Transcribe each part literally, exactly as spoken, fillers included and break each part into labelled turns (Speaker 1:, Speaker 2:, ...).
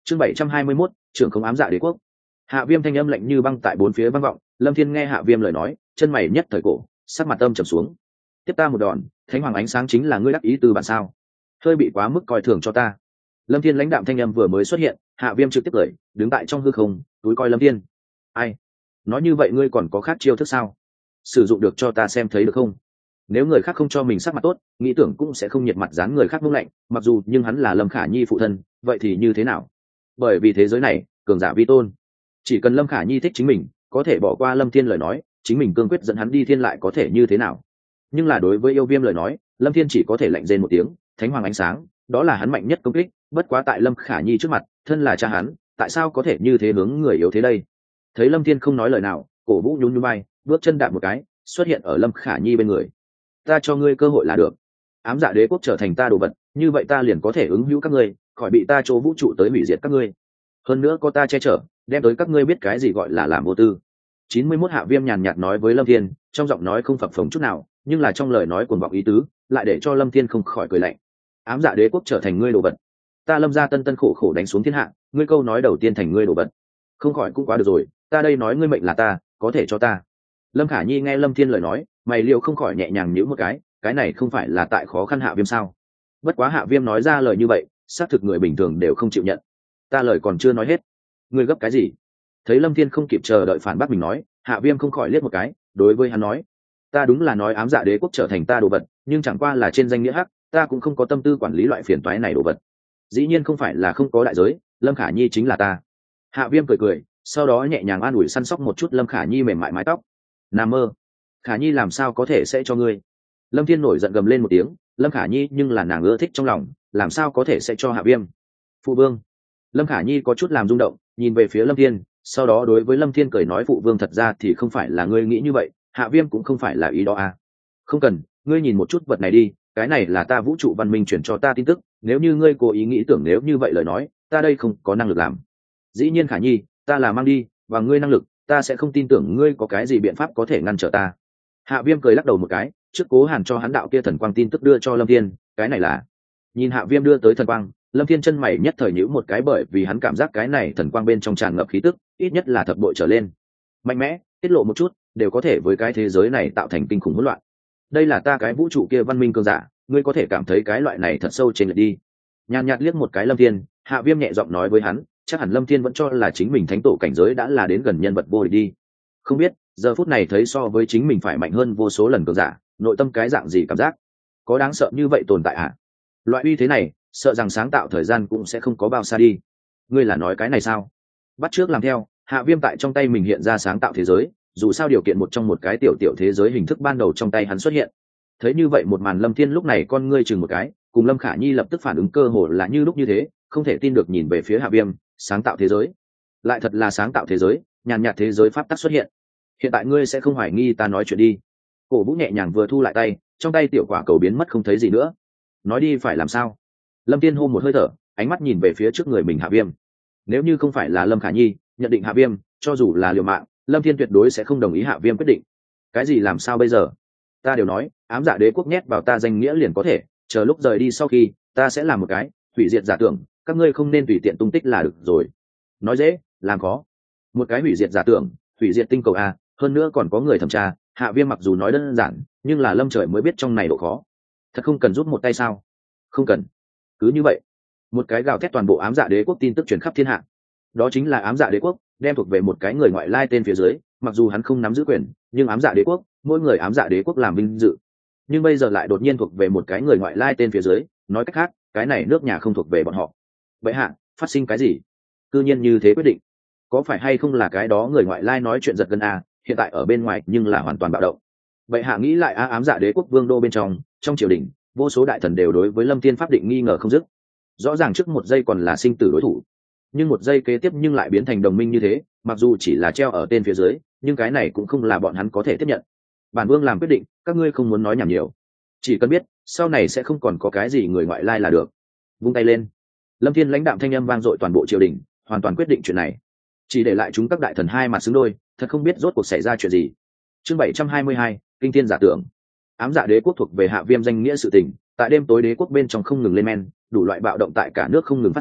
Speaker 1: chương bảy trăm hai mươi mốt, trưởng không ám dạ đế quốc. Hạ Viêm thanh âm lạnh như băng tại bốn phía vang vọng. Lâm Thiên nghe Hạ Viêm lời nói, chân mày nhất thời cổ, sắc mặt âm trầm xuống. Tiếp ta một đòn, thánh hoàng ánh sáng chính là ngươi đắc ý từ bản sao? Hơi bị quá mức coi thường cho ta. Lâm Thiên lãnh đạm thanh âm vừa mới xuất hiện, Hạ Viêm trực tiếp cười, đứng tại trong hư không, túi coi Lâm Thiên. Ai? Nói như vậy ngươi còn có khác chiêu thức sao? Sử dụng được cho ta xem thấy được không? Nếu người khác không cho mình sắc mặt tốt, nghĩ tưởng cũng sẽ không nhiệt mặt dán người khác mông lạnh, mặc dù nhưng hắn là Lâm Khả Nhi phụ thân, vậy thì như thế nào? Bởi vì thế giới này, cường giả vi tôn. Chỉ cần Lâm Khả Nhi thích chính mình, có thể bỏ qua Lâm Thiên lời nói, chính mình cương quyết dẫn hắn đi thiên lại có thể như thế nào? Nhưng là đối với yêu viêm lời nói, Lâm Thiên chỉ có thể lạnh rên một tiếng, thánh hoàng ánh sáng, đó là hắn mạnh nhất công kích, bất quá tại Lâm Khả Nhi trước mặt, thân là cha hắn, tại sao có thể như thế hướng người yếu thế đây? Thấy Lâm Thiên không nói lời nào, Cổ Vũ nhún nhún vai, bước chân đạp một cái, xuất hiện ở Lâm Khả Nhi bên người. Ta cho ngươi cơ hội là được. Ám dạ đế quốc trở thành ta đồ vật, như vậy ta liền có thể ứng hữu các ngươi, khỏi bị ta chỗ vũ trụ tới hủy diệt các ngươi. Hơn nữa có ta che chở, đem tới các ngươi biết cái gì gọi là làm vô tư. chín mươi mốt Hạ Viêm nhàn nhạt nói với Lâm Thiên, trong giọng nói không phập phồng chút nào, nhưng là trong lời nói cuồng vọng ý tứ, lại để cho Lâm Thiên không khỏi cười lạnh. Ám dạ đế quốc trở thành ngươi đồ vật, ta Lâm gia tân tân khổ khổ đánh xuống thiên hạ, ngươi câu nói đầu tiên thành ngươi đồ vật, không khỏi cũng quá được rồi. Ta đây nói ngươi mệnh là ta, có thể cho ta. Lâm Khả Nhi nghe Lâm Thiên lời nói, mày liều không khỏi nhẹ nhàng nhíu một cái, cái này không phải là tại khó khăn Hạ Viêm sao? Bất quá Hạ Viêm nói ra lời như vậy, xác thực người bình thường đều không chịu nhận. Ta lời còn chưa nói hết, ngươi gấp cái gì? Thấy Lâm Thiên không kịp chờ đợi phản bác mình nói, Hạ Viêm không khỏi liếc một cái, đối với hắn nói, ta đúng là nói ám dạ đế quốc trở thành ta đồ vật, nhưng chẳng qua là trên danh nghĩa hắc, ta cũng không có tâm tư quản lý loại phiền toái này đồ vật. Dĩ nhiên không phải là không có đại giới, Lâm Khả Nhi chính là ta. Hạ Viêm cười cười, sau đó nhẹ nhàng an ủi săn sóc một chút Lâm Khả Nhi mềm mại mái tóc. Nằm mơ, Khả Nhi làm sao có thể sẽ cho ngươi? Lâm Thiên nổi giận gầm lên một tiếng, Lâm Khả Nhi nhưng là nàng ưa thích trong lòng, làm sao có thể sẽ cho Hạ Viêm? Phụ vương. Lâm Khả Nhi có chút làm rung động, nhìn về phía Lâm Thiên, sau đó đối với Lâm Thiên cười nói, phụ vương thật ra thì không phải là ngươi nghĩ như vậy, Hạ Viêm cũng không phải là ý đó à? Không cần, ngươi nhìn một chút vật này đi, cái này là ta vũ trụ văn minh chuyển cho ta tin tức, nếu như ngươi cố ý nghĩ tưởng nếu như vậy lời nói, ta đây không có năng lực làm. Dĩ nhiên Khả Nhi, ta là mang đi, và ngươi năng lực, ta sẽ không tin tưởng ngươi có cái gì biện pháp có thể ngăn trở ta. Hạ Viêm cười lắc đầu một cái, trước Cố Hàn cho hắn đạo kia thần quang tin tức đưa cho Lâm Thiên, cái này là. Nhìn Hạ Viêm đưa tới thần quang, Lâm Thiên chân mày nhất thời nhíu một cái, bởi vì hắn cảm giác cái này thần quang bên trong tràn ngập khí tức, ít nhất là thập bội trở lên. Mạnh mẽ, tiết lộ một chút, đều có thể với cái thế giới này tạo thành kinh khủng hỗn loạn. Đây là ta cái vũ trụ kia văn minh cường giả, ngươi có thể cảm thấy cái loại này thật sâu trên lệch đi. Nhàn nhạt liếc một cái Lâm Thiên, Hạ Viêm nhẹ giọng nói với hắn, chắc hẳn Lâm Thiên vẫn cho là chính mình thánh tổ cảnh giới đã là đến gần nhân vật vô địch đi. Không biết, giờ phút này thấy so với chính mình phải mạnh hơn vô số lần cường giả, nội tâm cái dạng gì cảm giác? Có đáng sợ như vậy tồn tại à? Loại uy thế này, sợ rằng sáng tạo thời gian cũng sẽ không có bao xa đi. Ngươi là nói cái này sao? Bắt trước làm theo, Hạ Viêm tại trong tay mình hiện ra sáng tạo thế giới, dù sao điều kiện một trong một cái tiểu tiểu thế giới hình thức ban đầu trong tay hắn xuất hiện. Thấy như vậy một màn, Lâm Thiên lúc này con ngươi chừng một cái, cùng Lâm Khả Nhi lập tức phản ứng cơ hồ là như lúc như thế, không thể tin được nhìn về phía Hạ Viêm, sáng tạo thế giới, lại thật là sáng tạo thế giới, nhàn nhạt thế giới pháp tắc xuất hiện. Hiện tại ngươi sẽ không hoài nghi ta nói chuyện đi. Cổ Vũ nhẹ nhàng vừa thu lại tay, trong tay tiểu quả cầu biến mất không thấy gì nữa. Nói đi phải làm sao? Lâm Thiên hô một hơi thở, ánh mắt nhìn về phía trước người mình Hạ Viêm. Nếu như không phải là Lâm Khả Nhi nhận định Hạ Viêm, cho dù là liều mạng, Lâm Thiên tuyệt đối sẽ không đồng ý Hạ Viêm quyết định. Cái gì làm sao bây giờ? Ta đều nói, ám dạ đế quốc nhét vào ta danh nghĩa liền có thể, chờ lúc rời đi sau khi, ta sẽ làm một cái hủy diệt giả tưởng, các ngươi không nên tùy tiện tung tích là được rồi. Nói dễ, làm khó. Một cái hủy diệt giả tưởng, hủy diệt tinh cầu a, hơn nữa còn có người thẩm tra. Hạ Viêm mặc dù nói đơn giản, nhưng là Lâm Trời mới biết trong này độ khó. Thật không cần giúp một tay sao? Không cần. Cứ như vậy, một cái gào thét toàn bộ ám dạ đế quốc tin tức truyền khắp thiên hạ. Đó chính là ám dạ đế quốc đem thuộc về một cái người ngoại lai tên phía dưới, mặc dù hắn không nắm giữ quyền, nhưng ám dạ đế quốc, mỗi người ám dạ đế quốc làm vinh dự. Nhưng bây giờ lại đột nhiên thuộc về một cái người ngoại lai tên phía dưới, nói cách khác, cái này nước nhà không thuộc về bọn họ. Vậy hạ, phát sinh cái gì? Cư nhiên như thế quyết định, có phải hay không là cái đó người ngoại lai nói chuyện giật gân a, hiện tại ở bên ngoài nhưng là hoàn toàn bạo động. Vậy hạ nghĩ lại a, ám dạ đế quốc vương đô bên trong, trong triều đình, vô số đại thần đều đối với Lâm Thiên pháp định nghi ngờ không dứt. Rõ ràng trước một giây còn là sinh tử đối thủ, nhưng một giây kế tiếp nhưng lại biến thành đồng minh như thế, mặc dù chỉ là treo ở tên phía dưới, nhưng cái này cũng không là bọn hắn có thể tiếp nhận. Bản vương làm quyết định, các ngươi không muốn nói nhảm nhiều, chỉ cần biết sau này sẽ không còn có cái gì người ngoại lai là được. Vung tay lên. Lâm Thiên lãnh đạm thanh âm vang dội toàn bộ triều đình, hoàn toàn quyết định chuyện này, chỉ để lại chúng các đại thần hai mặt xứng đôi, thật không biết rốt cuộc xảy ra chuyện gì. Chương bảy trăm hai mươi hai, kinh thiên giả tưởng. Ám dạ đế quốc thuộc về Hạ Viêm danh nghĩa sự tình, tại đêm tối đế quốc bên trong không ngừng lên men, đủ loại bạo động tại cả nước không ngừng phát sinh,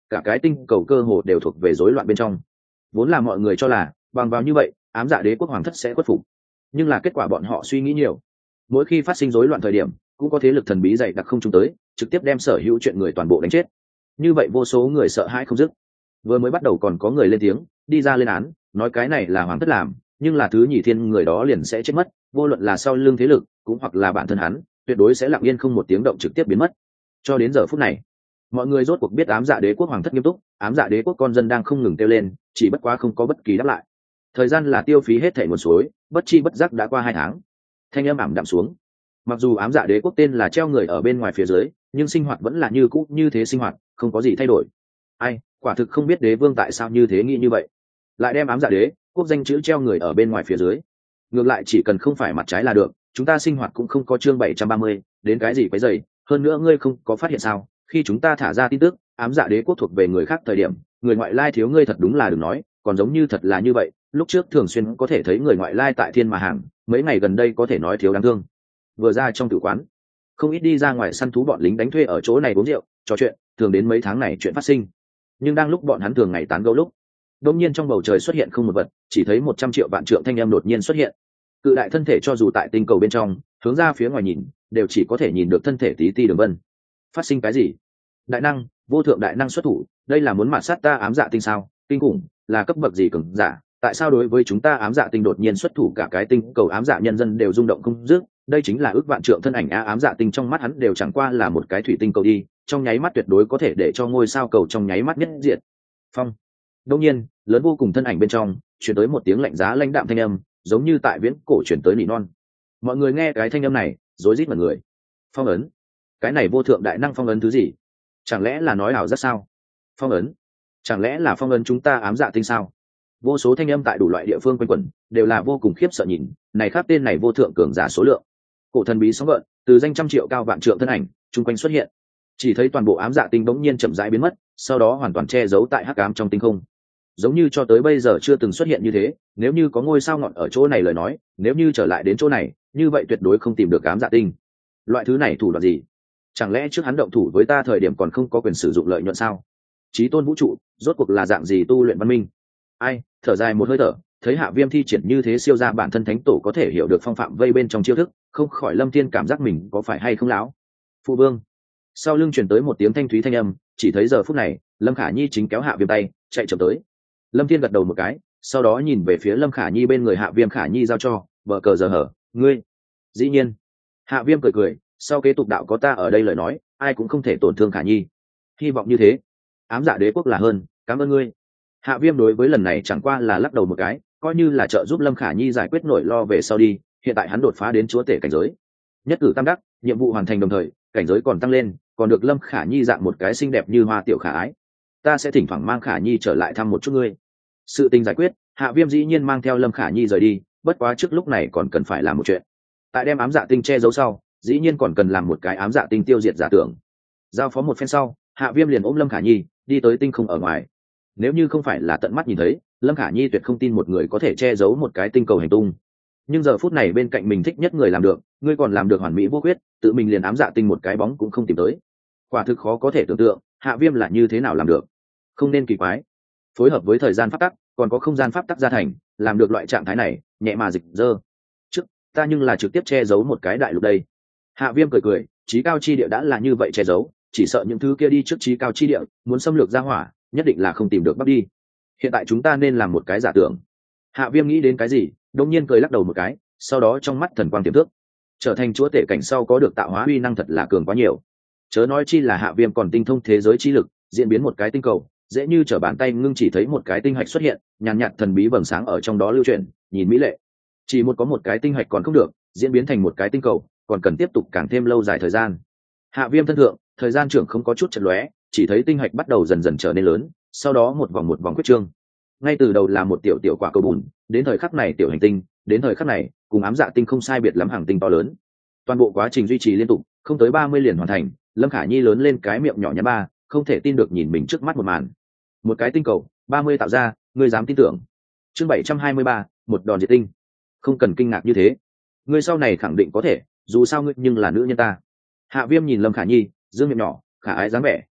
Speaker 1: cả cái tinh cầu cơ hồ đều thuộc về rối loạn bên trong. Vốn là mọi người cho là bằng vào như vậy ám dạ đế quốc hoàng thất sẽ khuất phục, nhưng là kết quả bọn họ suy nghĩ nhiều. Mỗi khi phát sinh rối loạn thời điểm cũng có thế lực thần bí dày đặc không trúng tới, trực tiếp đem sở hữu chuyện người toàn bộ đánh chết. Như vậy vô số người sợ hãi không dứt. Vừa mới bắt đầu còn có người lên tiếng đi ra lên án, nói cái này là hoàng thất làm, nhưng là thứ nhì thiên người đó liền sẽ chết mất, vô luận là sau lưng thế lực cũng hoặc là bản thân hắn, tuyệt đối sẽ lặng yên không một tiếng động trực tiếp biến mất. Cho đến giờ phút này mọi người rốt cuộc biết ám dạ đế quốc hoàng thất nghiêm túc, ám dạ đế quốc con dân đang không ngừng kêu lên, chỉ bất quá không có bất kỳ đáp lại. Thời gian là tiêu phí hết thảy nguồn suối, bất chi bất giác đã qua hai tháng. Thanh âm ảm đạm xuống. Mặc dù ám dạ đế quốc tên là treo người ở bên ngoài phía dưới, nhưng sinh hoạt vẫn là như cũ như thế sinh hoạt, không có gì thay đổi. Ai, quả thực không biết đế vương tại sao như thế nghĩ như vậy, lại đem ám dạ đế quốc danh chữ treo người ở bên ngoài phía dưới. Ngược lại chỉ cần không phải mặt trái là được, chúng ta sinh hoạt cũng không có chương bảy trăm ba mươi, đến cái gì quấy rầy. Hơn nữa ngươi không có phát hiện sao, khi chúng ta thả ra tin tức ám dạ đế quốc thuộc về người khác thời điểm, người ngoại lai thiếu ngươi thật đúng là đừng nói, còn giống như thật là như vậy. Lúc trước thường xuyên có thể thấy người ngoại lai tại thiên mà hàng, mấy ngày gần đây có thể nói thiếu đáng thương. Vừa ra trong tử quán, không ít đi ra ngoài săn thú bọn lính đánh thuê ở chỗ này uống rượu trò chuyện, thường đến mấy tháng này chuyện phát sinh. Nhưng đang lúc bọn hắn thường ngày tán gẫu lúc, đột nhiên trong bầu trời xuất hiện không một vật, chỉ thấy một trăm triệu vạn trượng thanh em đột nhiên xuất hiện. Cự đại thân thể cho dù tại tinh cầu bên trong hướng ra phía ngoài nhìn đều chỉ có thể nhìn được thân thể tí ti đường vân. Phát sinh cái gì? Đại năng, vô thượng đại năng xuất thủ, đây là muốn mạt sát ta ám dạ tinh sao? Kinh khủng, là cấp bậc gì cường giả? Tại sao đối với chúng ta ám dạ tinh đột nhiên xuất thủ, cả cái tinh cầu ám dạ nhân dân đều rung động không dứt? Đây chính là ước vạn trượng thân ảnh a. Ám dạ tinh trong mắt hắn đều chẳng qua là một cái thủy tinh cầu đi, trong nháy mắt tuyệt đối có thể để cho ngôi sao cầu trong nháy mắt nhất diệt. Phong. Đương nhiên, lớn vô cùng thân ảnh bên trong truyền tới một tiếng lạnh giá lãnh đạm thanh âm, giống như tại viễn cổ truyền tới nỉ non. Mọi người nghe cái thanh âm này rối rít mọi người. Phong ấn? Cái này vô thượng đại năng phong ấn thứ gì? Chẳng lẽ là nói ảo rất sao? Phong ấn? Chẳng lẽ là phong ấn chúng ta ám dạ tinh sao? Vô số thanh âm tại đủ loại địa phương quanh quẩn, đều là vô cùng khiếp sợ nhìn, này khác tên này vô thượng cường giả số lượng. Cổ thần bí sóng gợn, từ danh trăm triệu cao vạn trượng thân ảnh, chung quanh xuất hiện. Chỉ thấy toàn bộ ám dạ tinh bỗng nhiên chậm rãi biến mất, sau đó hoàn toàn che giấu tại hắc ám trong tinh không. Giống như cho tới bây giờ chưa từng xuất hiện như thế, nếu như có ngôi sao ngọn ở chỗ này lời nói, nếu như trở lại đến chỗ này, như vậy tuyệt đối không tìm được ám dạ tinh. Loại thứ này thủ đoạn gì? Chẳng lẽ trước hắn động thủ với ta thời điểm còn không có quyền sử dụng lợi nhuận sao? Chí tôn vũ trụ, rốt cuộc là dạng gì tu luyện văn minh? Ai, thở dài một hơi thở, thấy Hạ Viêm thi triển như thế siêu ra bản thân thánh tổ có thể hiểu được phong phạm vây bên trong chiêu thức, không khỏi Lâm Thiên cảm giác mình có phải hay không lão. Phụ vương. Sau lưng truyền tới một tiếng thanh thúy thanh âm, chỉ thấy giờ phút này, Lâm Khả Nhi chính kéo Hạ Viêm tay, chạy chậm tới. Lâm Thiên gật đầu một cái, sau đó nhìn về phía Lâm Khả Nhi bên người. Hạ Viêm, Khả Nhi giao cho, vợ cờ giờ hở, ngươi. Dĩ nhiên. Hạ Viêm cười cười, sau kế tục đạo có ta ở đây lời nói, ai cũng không thể tổn thương Khả Nhi. Hy vọng như thế. Ám dạ đế quốc là hơn, cảm ơn ngươi. Hạ Viêm đối với lần này chẳng qua là lắc đầu một cái, coi như là trợ giúp Lâm Khả Nhi giải quyết nỗi lo về sau đi. Hiện tại hắn đột phá đến chúa tể cảnh giới, nhất cử tam đắc, nhiệm vụ hoàn thành đồng thời cảnh giới còn tăng lên, còn được Lâm Khả Nhi dạng một cái xinh đẹp như hoa tiểu khả ái. Ta sẽ thỉnh thoảng mang Khả Nhi trở lại thăm một chút ngươi. Sự tình giải quyết, Hạ Viêm dĩ nhiên mang theo Lâm Khả Nhi rời đi, bất quá trước lúc này còn cần phải làm một chuyện. Tại đem ám dạ tinh che giấu sau, dĩ nhiên còn cần làm một cái ám dạ tinh tiêu diệt giả tưởng. Giao phó một phen sau, Hạ Viêm liền ôm Lâm Khả Nhi đi tới tinh không ở ngoài. Nếu như không phải là tận mắt nhìn thấy, Lâm Khả Nhi tuyệt không tin một người có thể che giấu một cái tinh cầu hành tung. Nhưng giờ phút này bên cạnh mình thích nhất người làm được, ngươi còn làm được hoàn mỹ vô khuyết, tự mình liền ám dạ tinh một cái bóng cũng không tìm tới. Quả thực khó có thể tưởng tượng, Hạ Viêm là như thế nào làm được. Không nên kỳ quái. Phối hợp với thời gian pháp tắc, còn có không gian pháp tắc gia thành, làm được loại trạng thái này, nhẹ mà dịch dơ. Trước, ta nhưng là trực tiếp che giấu một cái đại lục đây. Hạ Viêm cười cười, chí cao chi địa đã là như vậy che giấu, chỉ sợ những thứ kia đi trước chí cao chi địa, muốn xâm lược ra hỏa, nhất định là không tìm được bắt đi. Hiện tại chúng ta nên làm một cái giả tưởng. Hạ Viêm nghĩ đến cái gì, đột nhiên cười lắc đầu một cái, sau đó trong mắt thần quang tiềm thức, trở thành chúa tể cảnh sau có được tạo hóa uy năng thật là cường quá nhiều. Chớ nói chi là Hạ Viêm còn tinh thông thế giới chi lực, diễn biến một cái tinh cầu, dễ như trở bàn tay ngưng chỉ thấy một cái tinh hạch xuất hiện, nhàn nhạt thần bí vầng sáng ở trong đó lưu chuyển, nhìn mỹ lệ. Chỉ một có một cái tinh hạch còn không được, diễn biến thành một cái tinh cầu, còn cần tiếp tục càng thêm lâu dài thời gian. Hạ Viêm thân thượng, thời gian trưởng không có chút chật lóe, chỉ thấy tinh hạch bắt đầu dần dần trở nên lớn, sau đó một vòng một vòng quyết trương. Ngay từ đầu là một tiểu tiểu quả cầu bùn, đến thời khắc này tiểu hành tinh, đến thời khắc này cùng ám dạ tinh không sai biệt lắm, hàng tinh to lớn. Toàn bộ quá trình duy trì liên tục, không tới ba mươi liền hoàn thành. Lâm Khả Nhi lớn lên cái miệng nhỏ nhắn ba, không thể tin được nhìn mình trước mắt một màn. Một cái tinh cầu, ba mươi tạo ra, ngươi dám tin tưởng? Chương bảy trăm hai mươi ba, một đòn diệt tinh. Không cần kinh ngạc như thế, ngươi sau này khẳng định có thể, dù sao ngươi nhưng là nữ nhân ta. Hạ Viêm nhìn Lâm Khả Nhi, dương miệng nhỏ, khả ái dáng vẻ,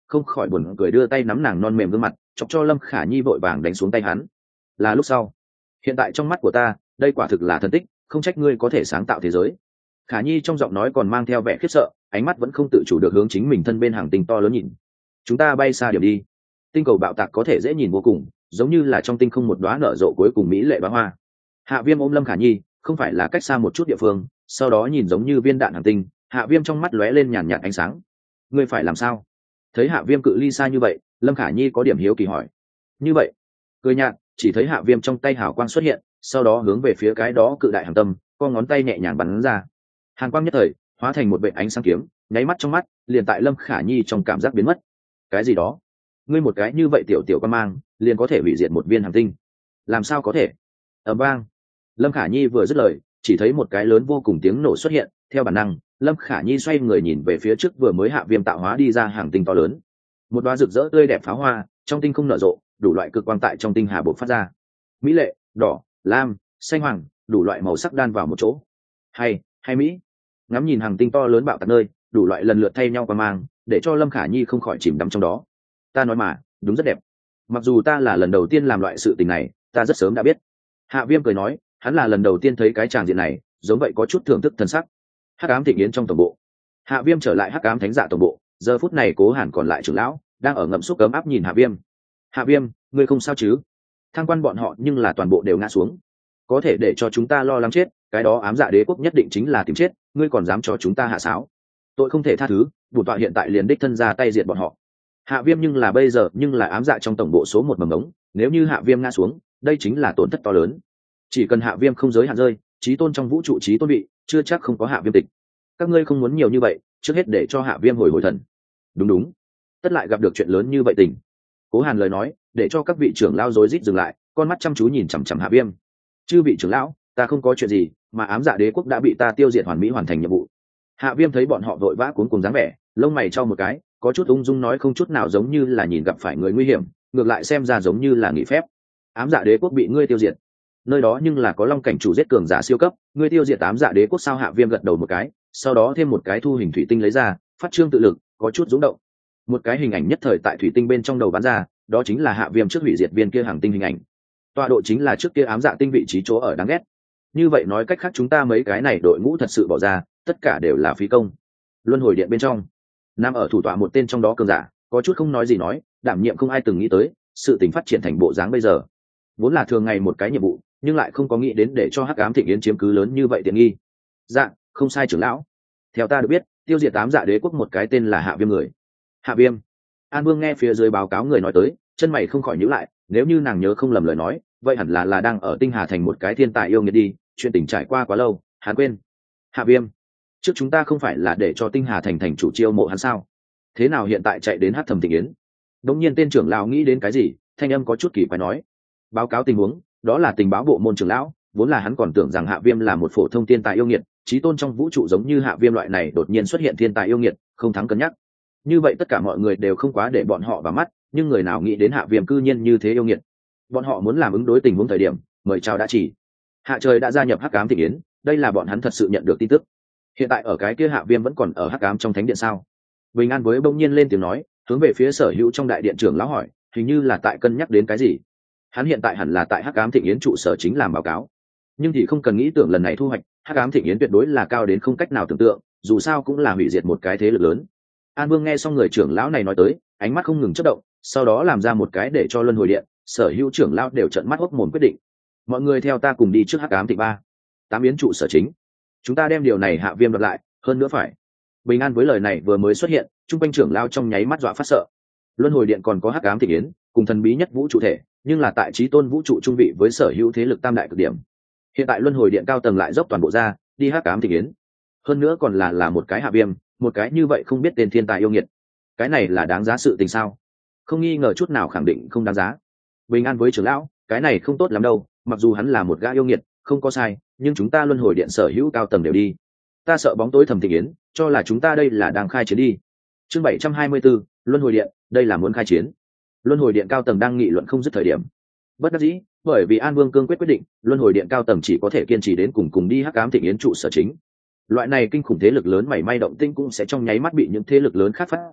Speaker 1: không khỏi buồn cười đưa tay nắm nàng non mềm gương mặt, chọc cho Lâm Khả Nhi vội vàng đánh xuống tay hắn. Là lúc sau, hiện tại trong mắt của ta, đây quả thực là thần tích, không trách ngươi có thể sáng tạo thế giới. Khả Nhi trong giọng nói còn mang theo vẻ khiếp sợ, ánh mắt vẫn không tự chủ được hướng chính mình thân bên hàng tinh to lớn nhìn. Chúng ta bay xa điểm đi. Tinh cầu bạo tạc có thể dễ nhìn vô cùng, giống như là trong tinh không một đóa nở rộ cuối cùng mỹ lệ bá hoa. Hạ Viêm ôm Lâm Khả Nhi, không phải là cách xa một chút địa phương, sau đó nhìn giống như viên đạn hành tinh. Hạ Viêm trong mắt lóe lên nhàn nhạt ánh sáng. Ngươi phải làm sao? Thấy Hạ Viêm cự ly xa như vậy, Lâm Khả Nhi có điểm hiếu kỳ hỏi. Như vậy, cười nhạt, chỉ thấy Hạ Viêm trong tay hào quang xuất hiện, sau đó hướng về phía cái đó cự đại hàn tâm, con ngón tay nhẹ nhàng bắn ra. Hàn quang nhất thời hóa thành một vệt ánh sáng kiếm, nháy mắt trong mắt, liền tại Lâm Khả Nhi trong cảm giác biến mất. Cái gì đó? Ngươi một cái như vậy tiểu tiểu quan mang, liền có thể hủy diệt một viên hành tinh? Làm sao có thể? Ầm vang. Lâm Khả Nhi vừa dứt lời, chỉ thấy một cái lớn vô cùng tiếng nổ xuất hiện, theo bản năng, Lâm Khả Nhi xoay người nhìn về phía trước vừa mới Hạ Viêm tạo hóa đi ra hành tinh to lớn. Một đóa rực rỡ tươi đẹp pháo hoa, trong tinh không nở rộ, đủ loại cực quang tại trong tinh hà bộc phát ra. Mỹ lệ, đỏ, lam, xanh hoàng, đủ loại màu sắc đan vào một chỗ. Hay, hay mỹ. Ngắm nhìn hành tinh to lớn bạo tạc nơi, đủ loại lần lượt thay nhau qua mang, để cho Lâm Khả Nhi không khỏi chìm đắm trong đó. Ta nói mà, đúng rất đẹp. Mặc dù ta là lần đầu tiên làm loại sự tình này, ta rất sớm đã biết. Hạ Viêm cười nói, hắn là lần đầu tiên thấy cái tràng diện này, giống vậy có chút thưởng thức thân sắc. Hắc ám thịnh yến trong tổng bộ, Hạ Viêm trở lại Hắc ám thánh dạ tổng bộ, giờ phút này Cố Hàn còn lại trưởng lão đang ở ngậm xúc cấm áp nhìn Hạ Viêm. Hạ Viêm, ngươi không sao chứ? Thang quan bọn họ nhưng là toàn bộ đều ngã xuống, có thể để cho chúng ta lo lắng chết, cái đó ám dạ đế quốc nhất định chính là tìm chết, ngươi còn dám cho chúng ta hạ sáo? Tội không thể tha thứ, bổn tọa hiện tại liền đích thân ra tay diệt bọn họ. Hạ Viêm nhưng là bây giờ nhưng là ám dạ trong tổng bộ số một mầm ống, nếu như Hạ Viêm ngã xuống, đây chính là tổn thất to lớn. Chỉ cần Hạ Viêm không giới hạn rơi, chí tôn trong vũ trụ chí tôn vị, chưa chắc không có Hạ Viêm tịch. Các ngươi không muốn nhiều như vậy, trước hết để cho Hạ Viêm hồi hồi thần. Đúng đúng, tất lại gặp được chuyện lớn như vậy tình. Cố Hàn lời nói, để cho các vị trưởng lão rối rít dừng lại, con mắt chăm chú nhìn chằm chằm Hạ Viêm. Chư vị trưởng lão, ta không có chuyện gì, mà ám dạ đế quốc đã bị ta tiêu diệt hoàn mỹ hoàn thành nhiệm vụ. Hạ Viêm thấy bọn họ vội vã cuống cuồng dáng vẻ, lông mày trao một cái, có chút ung dung nói không chút nào giống như là nhìn gặp phải người nguy hiểm, ngược lại xem ra giống như là nghỉ phép. Ám dạ đế quốc bị ngươi tiêu diệt, nơi đó nhưng là có long cảnh chủ giết cường giả siêu cấp, ngươi tiêu diệt ám dạ đế quốc sao? Hạ Viêm gật đầu một cái, sau đó thêm một cái thu hình thủy tinh lấy ra, phát trương tự lực, có chút rung động. Một cái hình ảnh nhất thời tại thủy tinh bên trong đầu bắn ra, đó chính là Hạ Viêm trước hủy diệt viên kia hàng tinh hình ảnh. Tọa độ chính là trước kia ám dạ tinh vị trí chỗ ở đáng ghét. Như vậy nói cách khác chúng ta mấy cái này đội ngũ thật sự bỏ ra, tất cả đều là phí công. Luân hồi điện bên trong, nằm ở thủ tọa một tên trong đó cường giả, có chút không nói gì nói, đảm nhiệm không ai từng nghĩ tới, sự tình phát triển thành bộ dáng bây giờ. Vốn là thường ngày một cái nhiệm vụ, nhưng lại không có nghĩ đến để cho Hắc Ám Thịnh Yến chiếm cứ lớn như vậy tiện nghi. Dạ, không sai trưởng lão. Theo ta được biết, tiêu diệt tám dạ đế quốc một cái tên là Hạ Viêm người. Hạ Viêm? An Vương nghe phía dưới báo cáo người nói tới, chân mày không khỏi nhíu lại, nếu như nàng nhớ không lầm lời nói, vậy hẳn là là đang ở Tinh Hà thành một cái thiên tài yêu nghiệt đi, chuyện tình trải qua quá lâu, hắn quên. Hạ Viêm, trước chúng ta không phải là để cho Tinh Hà thành thành chủ chiêu mộ hắn sao? Thế nào hiện tại chạy đến Hắc Thẩm Thịnh Yến? Đống nhiên tên trưởng lão nghĩ đến cái gì, thanh âm có chút kỳ quái nói. Báo cáo tình huống, đó là tình báo bộ môn trưởng lão, vốn là hắn còn tưởng rằng Hạ Viêm là một phổ thông thiên tài yêu nghiệt, chí tôn trong vũ trụ giống như Hạ Viêm loại này đột nhiên xuất hiện thiên tài yêu nghiệt, không thắng cân nhắc. Như vậy tất cả mọi người đều không quá để bọn họ vào mắt, nhưng người nào nghĩ đến Hạ Viêm cư nhiên như thế yêu nghiệt. Bọn họ muốn làm ứng đối tình huống thời điểm, mời chào đã chỉ. Hạ Trời đã gia nhập Hắc Ám Thịnh Yến, đây là bọn hắn thật sự nhận được tin tức. Hiện tại ở cái kia Hạ Viêm vẫn còn ở Hắc Ám trong thánh điện sao? Bình An với bỗng nhiên lên tiếng nói, hướng về phía sở hữu trong đại điện trưởng lão hỏi, hình như là tại cân nhắc đến cái gì. Hắn hiện tại hẳn là tại Hắc Ám Thịnh Yến trụ sở chính làm báo cáo, nhưng thì không cần nghĩ tưởng lần này thu hoạch, Hắc Ám Thịnh Yến tuyệt đối là cao đến không cách nào tưởng tượng, dù sao cũng là hủy diệt một cái thế lực lớn. An Vương nghe xong người trưởng lão này nói tới, ánh mắt không ngừng chớp động, sau đó làm ra một cái để cho luân hồi điện, sở hữu trưởng lão đều trợn mắt hốc mồm quyết định. Mọi người theo ta cùng đi trước Hắc Ám Thịnh ba, tám yến trụ sở chính. Chúng ta đem điều này Hạ Viêm đoạt lại, hơn nữa phải. Bình An với lời này vừa mới xuất hiện, trung quanh trưởng lão trong nháy mắt dọa phát sợ. Luân hồi điện còn có Hắc Ám Thịnh Yến, cùng thần bí nhất vũ trụ thể, nhưng là tại chí tôn vũ trụ trung vị với sở hữu thế lực tam đại cực điểm. Hiện tại luân hồi điện cao tầng lại dốc toàn bộ ra đi Hắc Ám Thịnh Yến, hơn nữa còn là là một cái Hạ Viêm, một cái như vậy không biết tên thiên tài yêu nghiệt, cái này là đáng giá sự tình sao? Không nghi ngờ chút nào khẳng định không đáng giá. Bình An với trưởng lão, cái này không tốt lắm đâu, mặc dù hắn là một gã yêu nghiệt, không có sai, nhưng chúng ta luân hồi điện sở hữu cao tầng đều đi, ta sợ bóng tối thẩm Thịnh Yến cho là chúng ta đây là đang khai chiến đi. Chương bảy trăm hai mươi bốn, luân hồi điện, đây là muốn khai chiến. Luân hồi điện cao tầng đang nghị luận không dứt thời điểm, bất đắc dĩ, bởi vì An Vương cương quyết quyết định, luân hồi điện cao tầng chỉ có thể kiên trì đến cùng cùng đi Hắc Ám Thịnh Yến trụ sở chính. Loại này kinh khủng thế lực lớn mảy may động tinh cũng sẽ trong nháy mắt bị những thế lực lớn khác phát giác,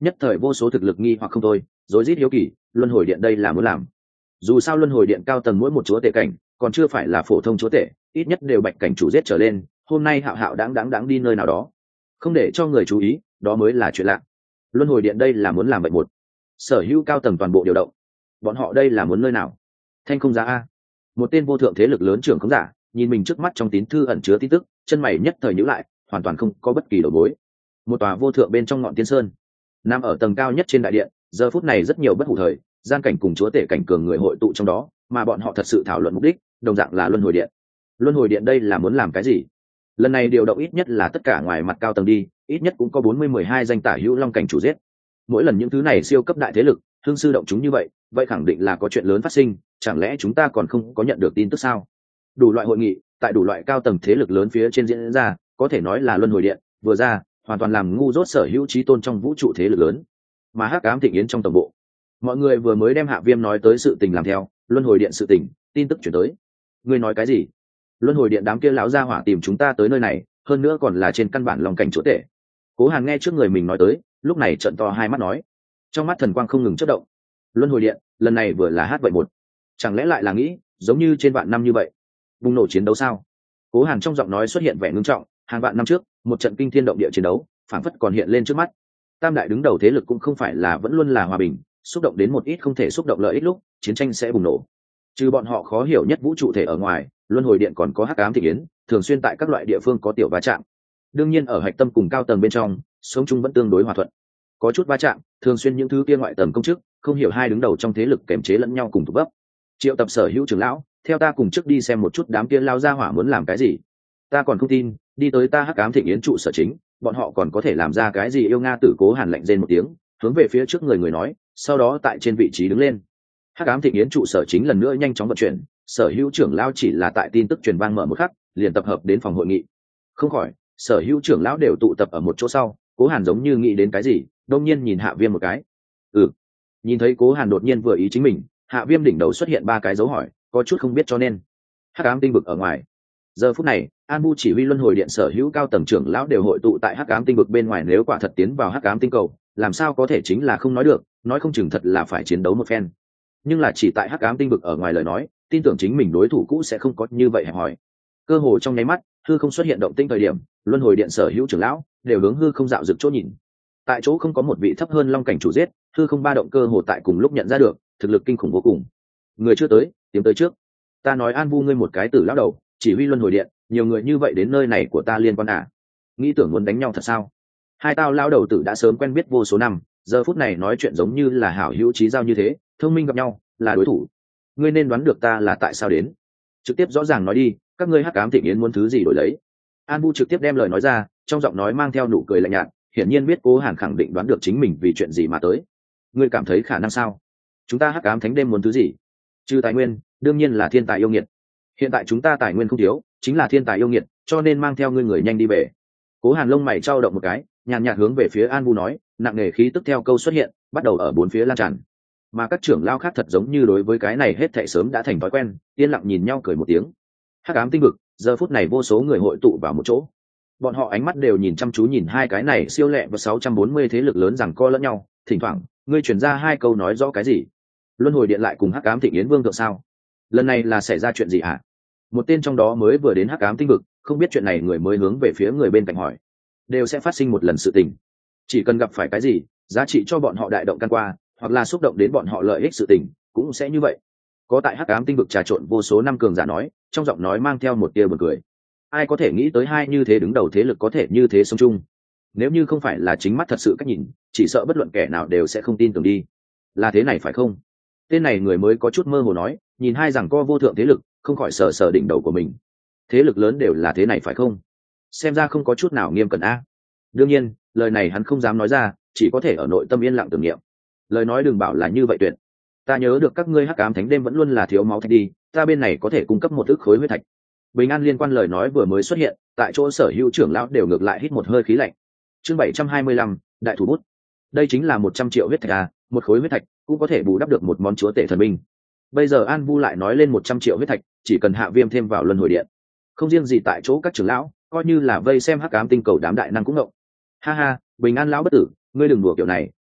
Speaker 1: nhất thời vô số thực lực nghi hoặc không thôi, rối rít hiếu kỳ luân hồi điện đây là muốn làm. Dù sao luân hồi điện cao tầng mỗi một chúa tể cảnh còn chưa phải là phổ thông chúa tể, ít nhất đều bạch cảnh chủ giết trở lên. Hôm nay hạo hạo đáng đáng đáng đi nơi nào đó không để cho người chú ý, đó mới là chuyện lạ. Luân hồi điện đây là muốn làm vậy một sở hữu cao tầng toàn bộ điều động, bọn họ đây là muốn nơi nào? Thanh không giá a. Một tên vô thượng thế lực lớn trưởng không giả nhìn mình trước mắt trong tín thư ẩn chứa tin tức, chân mày nhất thời nhíu lại, hoàn toàn không có bất kỳ đầu mối. Một tòa vô thượng bên trong ngọn tiên sơn nằm ở tầng cao nhất trên đại điện, giờ phút này rất nhiều bất hủ thời gian cảnh cùng chúa tể cảnh cường người hội tụ trong đó, mà bọn họ thật sự thảo luận mục đích đồng dạng là luân hồi điện. Luân hồi điện đây là muốn làm cái gì? Lần này điều động ít nhất là tất cả ngoài mặt cao tầng đi, ít nhất cũng có bốn mươi mười hai danh tả hữu long cảnh chủ giết. Mỗi lần những thứ này siêu cấp đại thế lực hương sư động chúng như vậy, vậy khẳng định là có chuyện lớn phát sinh, chẳng lẽ chúng ta còn không có nhận được tin tức sao? Đủ loại hội nghị tại đủ loại cao tầng thế lực lớn phía trên diễn ra, có thể nói là luân hồi điện vừa ra hoàn toàn làm ngu dốt sở hữu trí tôn trong vũ trụ thế lực lớn. Mà hắc ám thịnh yến trong tổng bộ, mọi người vừa mới đem Hạ Viêm nói tới sự tình làm theo, luân hồi điện sự tình tin tức chuyển tới. Ngươi nói cái gì? Luân hồi điện đám kia lão gia hỏa tìm chúng ta tới nơi này, hơn nữa còn là trên căn bản lòng cảnh chỗ tệ. Cố Hàn nghe trước người mình nói tới, lúc này trợn to hai mắt nói, trong mắt thần quang không ngừng chớp động. Luân hồi điện lần này vừa là hát vậy một, chẳng lẽ lại là nghĩ giống như trên vạn năm như vậy bùng nổ chiến đấu sao? Cố Hàn trong giọng nói xuất hiện vẻ ngưng trọng, hàng vạn năm trước một trận kinh thiên động địa chiến đấu phảng phất còn hiện lên trước mắt. Tam đại đứng đầu thế lực cũng không phải là vẫn luôn là hòa bình, xúc động đến một ít không thể xúc động lợi ích lúc chiến tranh sẽ bùng nổ. Trừ bọn họ khó hiểu nhất vũ trụ thể ở ngoài, luân hồi điện còn có hắc ám thị yến, thường xuyên tại các loại địa phương có tiểu va chạm. Đương nhiên ở hạch tâm cùng cao tầng bên trong sống chung vẫn tương đối hòa thuận, có chút va chạm thường xuyên những thứ kia ngoại tầng công chức không hiểu hai đứng đầu trong thế lực kềm chế lẫn nhau cùng thúc bấp. Triệu tập sở hữu trưởng lão, theo ta cùng trước đi xem một chút đám kia lao ra hỏa muốn làm cái gì. Ta còn không tin đi tới ta hắc ám thịnh yến trụ sở chính, bọn họ còn có thể làm ra cái gì yêu nga tử. Cố Hàn lạnh rên một tiếng, hướng về phía trước người người nói, sau đó tại trên vị trí đứng lên. Hắc ám thịnh yến trụ sở chính lần nữa nhanh chóng vận chuyển, sở hữu trưởng lão chỉ là tại tin tức truyền vang mở một khắc liền tập hợp đến phòng hội nghị. Không khỏi sở hữu trưởng lão đều tụ tập ở một chỗ sau, Cố Hàn giống như nghĩ đến cái gì, đông nhiên nhìn Hạ Viêm một cái. Ừ. Nhìn thấy Cố Hàn đột nhiên vừa ý chính mình, Hạ Viêm đỉnh đầu xuất hiện ba cái dấu hỏi, có chút không biết cho nên. Hắc ám tinh vực ở ngoài, giờ phút này An Bu chỉ huy luân hồi điện sở hữu cao tầng trưởng lão đều hội tụ tại hắc ám tinh vực bên ngoài, nếu quả thật tiến vào hắc ám tinh cầu, làm sao có thể chính là không nói được, nói không chừng thật là phải chiến đấu một phen. Nhưng là chỉ tại hắc ám tinh vực ở ngoài lời nói, tin tưởng chính mình đối thủ cũ sẽ không có như vậy hẹp hòi. Cơ hồ trong nháy mắt hư không xuất hiện động tĩnh thời điểm, luân hồi điện sở hữu trưởng lão đều hướng hư không dạo dực chỗ nhìn. Tại chỗ không có một vị thấp hơn long cảnh chủ giết, hư không ba động cơ hồ tại cùng lúc nhận ra được thực lực kinh khủng vô cùng. Người chưa tới tiến tới trước. Ta nói An Bu ngươi một cái tử lão đầu chỉ huy luân hồi điện, nhiều người như vậy đến nơi này của ta liên quan à? Nghĩ tưởng muốn đánh nhau thật sao? Hai tao lão đầu tử đã sớm quen biết vô số năm, giờ phút này nói chuyện giống như là hảo hữu chí giao như thế, thông minh gặp nhau là đối thủ. Ngươi nên đoán được ta là tại sao đến, trực tiếp rõ ràng nói đi, các ngươi hắc ám thịnh yến muốn thứ gì đổi lấy? An Bu trực tiếp đem lời nói ra, trong giọng nói mang theo nụ cười lạnh nhạt, hiển nhiên biết Cố Hàn khẳng định đoán được chính mình vì chuyện gì mà tới. Ngươi cảm thấy khả năng sao? Chúng ta hắc ám thánh đêm muốn thứ gì? Trừ tài nguyên, đương nhiên là thiên tài yêu nghiệt. Hiện tại chúng ta tài nguyên không thiếu, chính là thiên tài yêu nghiệt, cho nên mang theo ngươi người nhanh đi về. Cố Hàn lông mày trao động một cái, nhàn nhạt hướng về phía An Bu nói, nặng nề khí tức theo câu xuất hiện, bắt đầu ở bốn phía lan tràn. Mà các trưởng lao khác thật giống như đối với cái này hết thảy sớm đã thành thói quen, yên lặng nhìn nhau cười một tiếng. Hắc ám tinh vực, giờ phút này vô số người hội tụ vào một chỗ. Bọn họ ánh mắt đều nhìn chăm chú nhìn hai cái này siêu lẹ và sáu trăm bốn mươi thế lực lớn giằng co lẫn nhau, thỉnh thoảng, ngươi truyền ra hai câu nói rõ cái gì? Luân hồi điện lại cùng hắc ám thịnh yến vương thượng sao? Lần này là xảy ra chuyện gì hả? Một tên trong đó mới vừa đến hắc ám tinh vực, không biết chuyện này người mới hướng về phía người bên cạnh hỏi. Đều sẽ phát sinh một lần sự tình. Chỉ cần gặp phải cái gì, giá trị cho bọn họ đại động can qua, hoặc là xúc động đến bọn họ lợi ích sự tình, cũng sẽ như vậy. Có tại hắc ám tinh vực trà trộn vô số năm cường giả nói, trong giọng nói mang theo một tia buồn cười. Ai có thể nghĩ tới hai như thế đứng đầu thế lực có thể như thế sống chung? Nếu như không phải là chính mắt thật sự cách nhìn, chỉ sợ bất luận kẻ nào đều sẽ không tin tưởng đi. Là thế này phải không? Tên này người mới có chút mơ hồ nói, nhìn hai rằng co vô thượng thế lực, không khỏi sờ sờ đỉnh đầu của mình. Thế lực lớn đều là thế này phải không? Xem ra không có chút nào nghiêm cẩn a. Đương nhiên, lời này hắn không dám nói ra, chỉ có thể ở nội tâm yên lặng tưởng niệm. Lời nói đừng bảo là như vậy tuyệt. Ta nhớ được các ngươi hắc ám thánh đêm vẫn luôn là thiếu máu thạch đi, ta bên này có thể cung cấp một ức khối huyết thạch. Bình an liên quan lời nói vừa mới xuất hiện, tại chỗ sở hữu trưởng lão đều ngược lại hít một hơi khí lạnh. Chương bảy trăm hai mươi lăm, đại thủ bút. Đây chính là một trăm triệu huyết thạch à, một khối huyết thạch cũng có thể bù đắp được một món chúa tể thần binh. Bây giờ An Bu lại nói lên một trăm triệu huyết thạch, chỉ cần Hạ Viêm thêm vào luân hồi điện, không riêng gì tại chỗ các trưởng lão, coi như là vây xem hắc ám tinh cầu đám đại năng cũng ngộng. Ha ha, Bình An lão bất tử, ngươi đừng đùa kiểu này,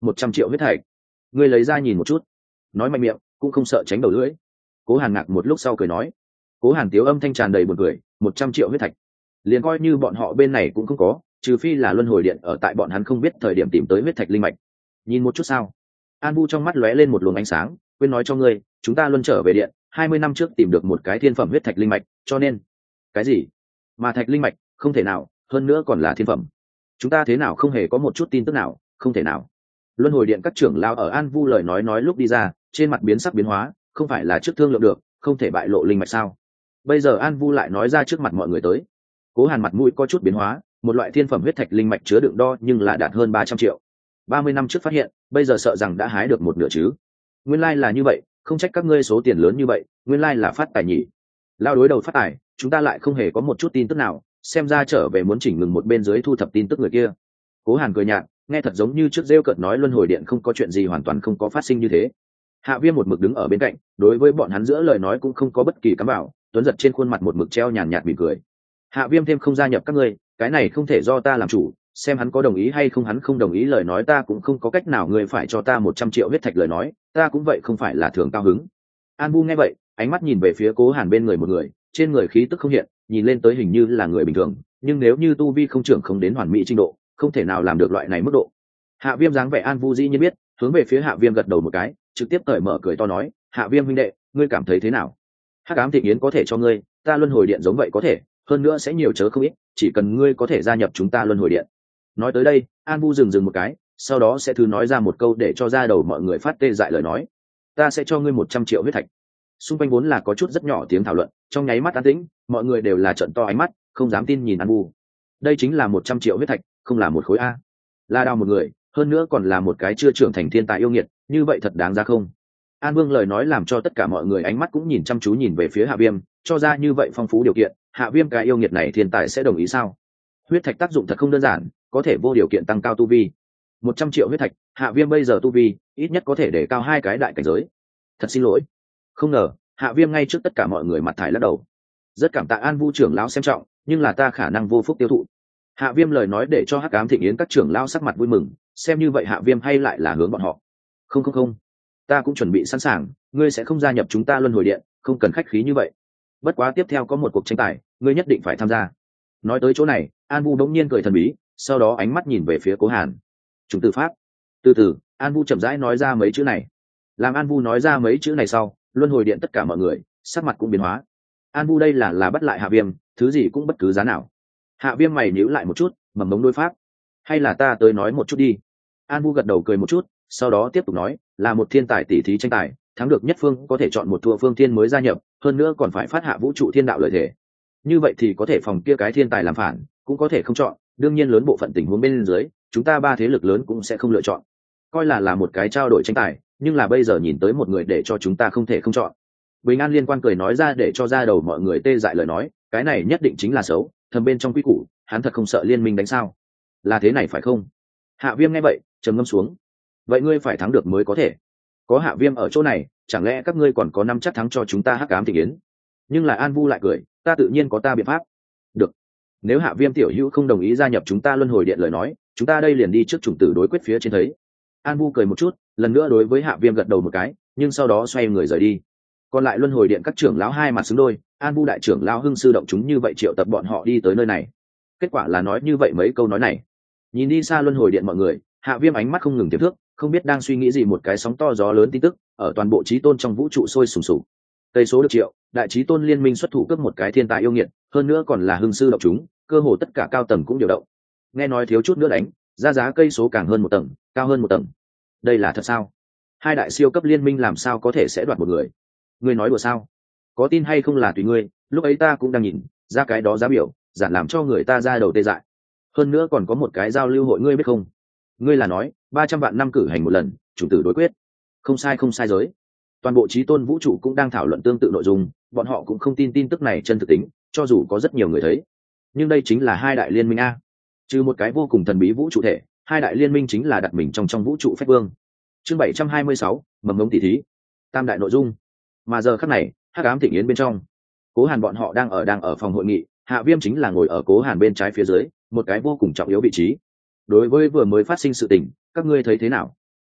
Speaker 1: một trăm triệu huyết thạch. Ngươi lấy ra nhìn một chút. Nói mạnh miệng cũng không sợ tránh đầu lưỡi. Cố Hàn ngạc một lúc sau cười nói. Cố Hàn Tiếu âm thanh tràn đầy buồn cười, một trăm triệu huyết thạch. Liền coi như bọn họ bên này cũng không có, trừ phi là luân hồi điện ở tại bọn hắn không biết thời điểm tìm tới huyết thạch linh mạch. Nhìn một chút sao? An Vu trong mắt lóe lên một luồng ánh sáng, quên nói cho ngươi, chúng ta luân trở về điện, hai mươi năm trước tìm được một cái thiên phẩm huyết thạch linh mạch, cho nên cái gì? Mà thạch linh mạch, không thể nào, hơn nữa còn là thiên phẩm. Chúng ta thế nào không hề có một chút tin tức nào, không thể nào. Luân hồi điện các trưởng lao ở An Vu lời nói nói lúc đi ra, trên mặt biến sắc biến hóa, không phải là trước thương lượng được, không thể bại lộ linh mạch sao? Bây giờ An Vu lại nói ra trước mặt mọi người tới. Cố Hàn mặt mũi có chút biến hóa, một loại thiên phẩm huyết thạch linh mạch chứa đựng đo nhưng là đạt hơn ba trăm triệu. ba mươi năm trước phát hiện, bây giờ sợ rằng đã hái được một nửa chứ. Nguyên lai là như vậy, không trách các ngươi số tiền lớn như vậy, nguyên lai là phát tài nhỉ. Lao đối đầu phát tài, chúng ta lại không hề có một chút tin tức nào, xem ra trở về muốn chỉnh ngừng một bên dưới thu thập tin tức người kia. Cố Hàn cười nhạt, nghe thật giống như trước rêu cợt nói luân hồi điện không có chuyện gì hoàn toàn không có phát sinh như thế. Hạ Viêm một mực đứng ở bên cạnh, đối với bọn hắn giữa lời nói cũng không có bất kỳ cám bảo, tuấn giật trên khuôn mặt một mực treo nhàn nhạt mỉm cười. Hạ Viêm thêm không gia nhập các ngươi, cái này không thể do ta làm chủ, xem hắn có đồng ý hay không, hắn không đồng ý lời nói ta cũng không có cách nào, ngươi phải cho ta một trăm triệu huyết thạch lời nói, ta cũng vậy không phải là thường cao hứng. An Bu nghe vậy, ánh mắt nhìn về phía Cố Hàn bên người một người, trên người khí tức không hiện, nhìn lên tới hình như là người bình thường, nhưng nếu như tu vi không trưởng không đến hoàn mỹ trình độ, không thể nào làm được loại này mức độ. Hạ Viêm dáng vẻ An Vu dĩ nhiên biết, hướng về phía Hạ Viêm gật đầu một cái, trực tiếp cởi mở cười to nói, Hạ Viêm huynh đệ, ngươi cảm thấy thế nào? Hắc ám thịnh yến có thể cho ngươi, ta luân hồi điện giống vậy có thể, hơn nữa sẽ nhiều chớ không ít, chỉ cần ngươi có thể gia nhập chúng ta luân hồi điện. Nói tới đây, An Vu dừng dừng một cái, sau đó sẽ thứ nói ra một câu để cho ra đầu mọi người phát tê dại lời nói, ta sẽ cho ngươi một trăm triệu huyết thạch. Xung quanh vốn là có chút rất nhỏ tiếng thảo luận, trong nháy mắt an tĩnh, mọi người đều là trợn to ánh mắt, không dám tin nhìn An Vu. Đây chính là một trăm triệu huyết thạch, không là một khối a, là đào một người, hơn nữa còn là một cái chưa trưởng thành thiên tài yêu nghiệt, như vậy thật đáng ra không? An Vương lời nói làm cho tất cả mọi người ánh mắt cũng nhìn chăm chú nhìn về phía Hạ Viêm, cho ra như vậy phong phú điều kiện, Hạ Viêm cái yêu nghiệt này thiên tài sẽ đồng ý sao? Huyết thạch tác dụng thật không đơn giản, có thể vô điều kiện tăng cao tu vi. Một trăm triệu huyết thạch, Hạ Viêm bây giờ tu vi ít nhất có thể để cao hai cái đại cảnh giới. Thật xin lỗi, không ngờ Hạ Viêm ngay trước tất cả mọi người mặt thải lắc đầu. Rất cảm tạ An Vu trưởng lão xem trọng, nhưng là ta khả năng vô phúc tiêu thụ. Hạ Viêm lời nói để cho Hắc Ám Thịnh Yến các trưởng lão sắc mặt vui mừng, xem như vậy Hạ Viêm hay lại là hướng bọn họ. Không không không, ta cũng chuẩn bị sẵn sàng, ngươi sẽ không gia nhập chúng ta luân hồi điện, không cần khách khí như vậy. Bất quá tiếp theo có một cuộc tranh tài, ngươi nhất định phải tham gia. Nói tới chỗ này, An Vu đống nhiên cười thần bí, sau đó ánh mắt nhìn về phía Cố Hàn. Chúng tư pháp. Từ từ, An Vu chậm rãi nói ra mấy chữ này. Làm An Vu nói ra mấy chữ này sau, luân hồi điện tất cả mọi người sắc mặt cũng biến hóa. An Vu đây là là bắt lại Hạ Viêm, thứ gì cũng bất cứ giá nào. Hạ Viêm mày nhíu lại một chút, mầm mống đối pháp. Hay là ta tới nói một chút đi. An Vu gật đầu cười một chút, sau đó tiếp tục nói, là một thiên tài tỷ thí tranh tài, thắng được nhất phương có thể chọn một thua phương thiên mới gia nhập, hơn nữa còn phải phát hạ vũ trụ thiên đạo lợi thể. Như vậy thì có thể phòng kia cái thiên tài làm phản, cũng có thể không chọn, đương nhiên lớn bộ phận tình huống bên dưới, chúng ta ba thế lực lớn cũng sẽ không lựa chọn. Coi là là một cái trao đổi tranh tài, nhưng là bây giờ nhìn tới một người để cho chúng ta không thể không chọn. Bình An liên quan cười nói ra để cho ra đầu mọi người tê dại lời nói, cái này nhất định chính là xấu, thầm bên trong quy củ, hắn thật không sợ liên minh đánh sao? Là thế này phải không? Hạ Viêm nghe vậy, trầm ngâm xuống. Vậy ngươi phải thắng được mới có thể. Có Hạ Viêm ở chỗ này, chẳng lẽ các ngươi còn có năm chắc thắng cho chúng ta Hắc Ám Thịnh Yến? Nhưng là An Vu lại cười, ta tự nhiên có ta biện pháp. Được. Nếu Hạ Viêm tiểu hữu không đồng ý gia nhập chúng ta luân hồi điện lời nói, chúng ta đây liền đi trước chủng tử đối quyết phía trên thấy. An Vu cười một chút, lần nữa đối với Hạ Viêm gật đầu một cái, nhưng sau đó xoay người rời đi. Còn lại luân hồi điện các trưởng lão hai mặt xứng đôi, An Vu đại trưởng lão hưng sư động chúng như vậy triệu tập bọn họ đi tới nơi này. Kết quả là nói như vậy mấy câu nói này. Nhìn đi xa luân hồi điện mọi người, Hạ Viêm ánh mắt không ngừng tiềm thước, không biết đang suy nghĩ gì, một cái sóng to gió lớn tin tức ở toàn bộ chí tôn trong vũ trụ sôi sùng sục. Cây số được triệu, đại chí tôn liên minh xuất thủ cướp một cái thiên tài yêu nghiệt, hơn nữa còn là hưng sư động chúng, cơ hồ tất cả cao tầng cũng điều động. Nghe nói thiếu chút nữa đánh, ra giá cây số càng hơn một tầng, cao hơn một tầng. Đây là thật sao? Hai đại siêu cấp liên minh làm sao có thể sẽ đoạt một người? Ngươi nói đùa sao? Có tin hay không là tùy ngươi, lúc ấy ta cũng đang nhìn, ra cái đó giá biểu, giản làm cho người ta ra đầu tê dại. Hơn nữa còn có một cái giao lưu hội, ngươi biết không? Ngươi là nói ba trăm vạn năm cử hành một lần, chủ tử đối quyết. Không sai không sai giới. Toàn bộ chí tôn vũ trụ cũng đang thảo luận tương tự nội dung, bọn họ cũng không tin tin tức này chân thực tính, cho dù có rất nhiều người thấy. Nhưng đây chính là hai đại liên minh a. Trừ một cái vô cùng thần bí vũ trụ thể, hai đại liên minh chính là đặt mình trong trong vũ trụ phách vương. Chương bảy trăm hai mươi sáu, mầm ngống tỷ thí. Tam đại nội dung. Mà giờ khắc này, Hắc Ám Thịnh Yến bên trong, Cố Hàn bọn họ đang ở đang ở phòng hội nghị, Hạ Viêm chính là ngồi ở Cố Hàn bên trái phía dưới, một cái vô cùng trọng yếu vị trí. Đối với vừa mới phát sinh sự tình, các ngươi thấy thế nào?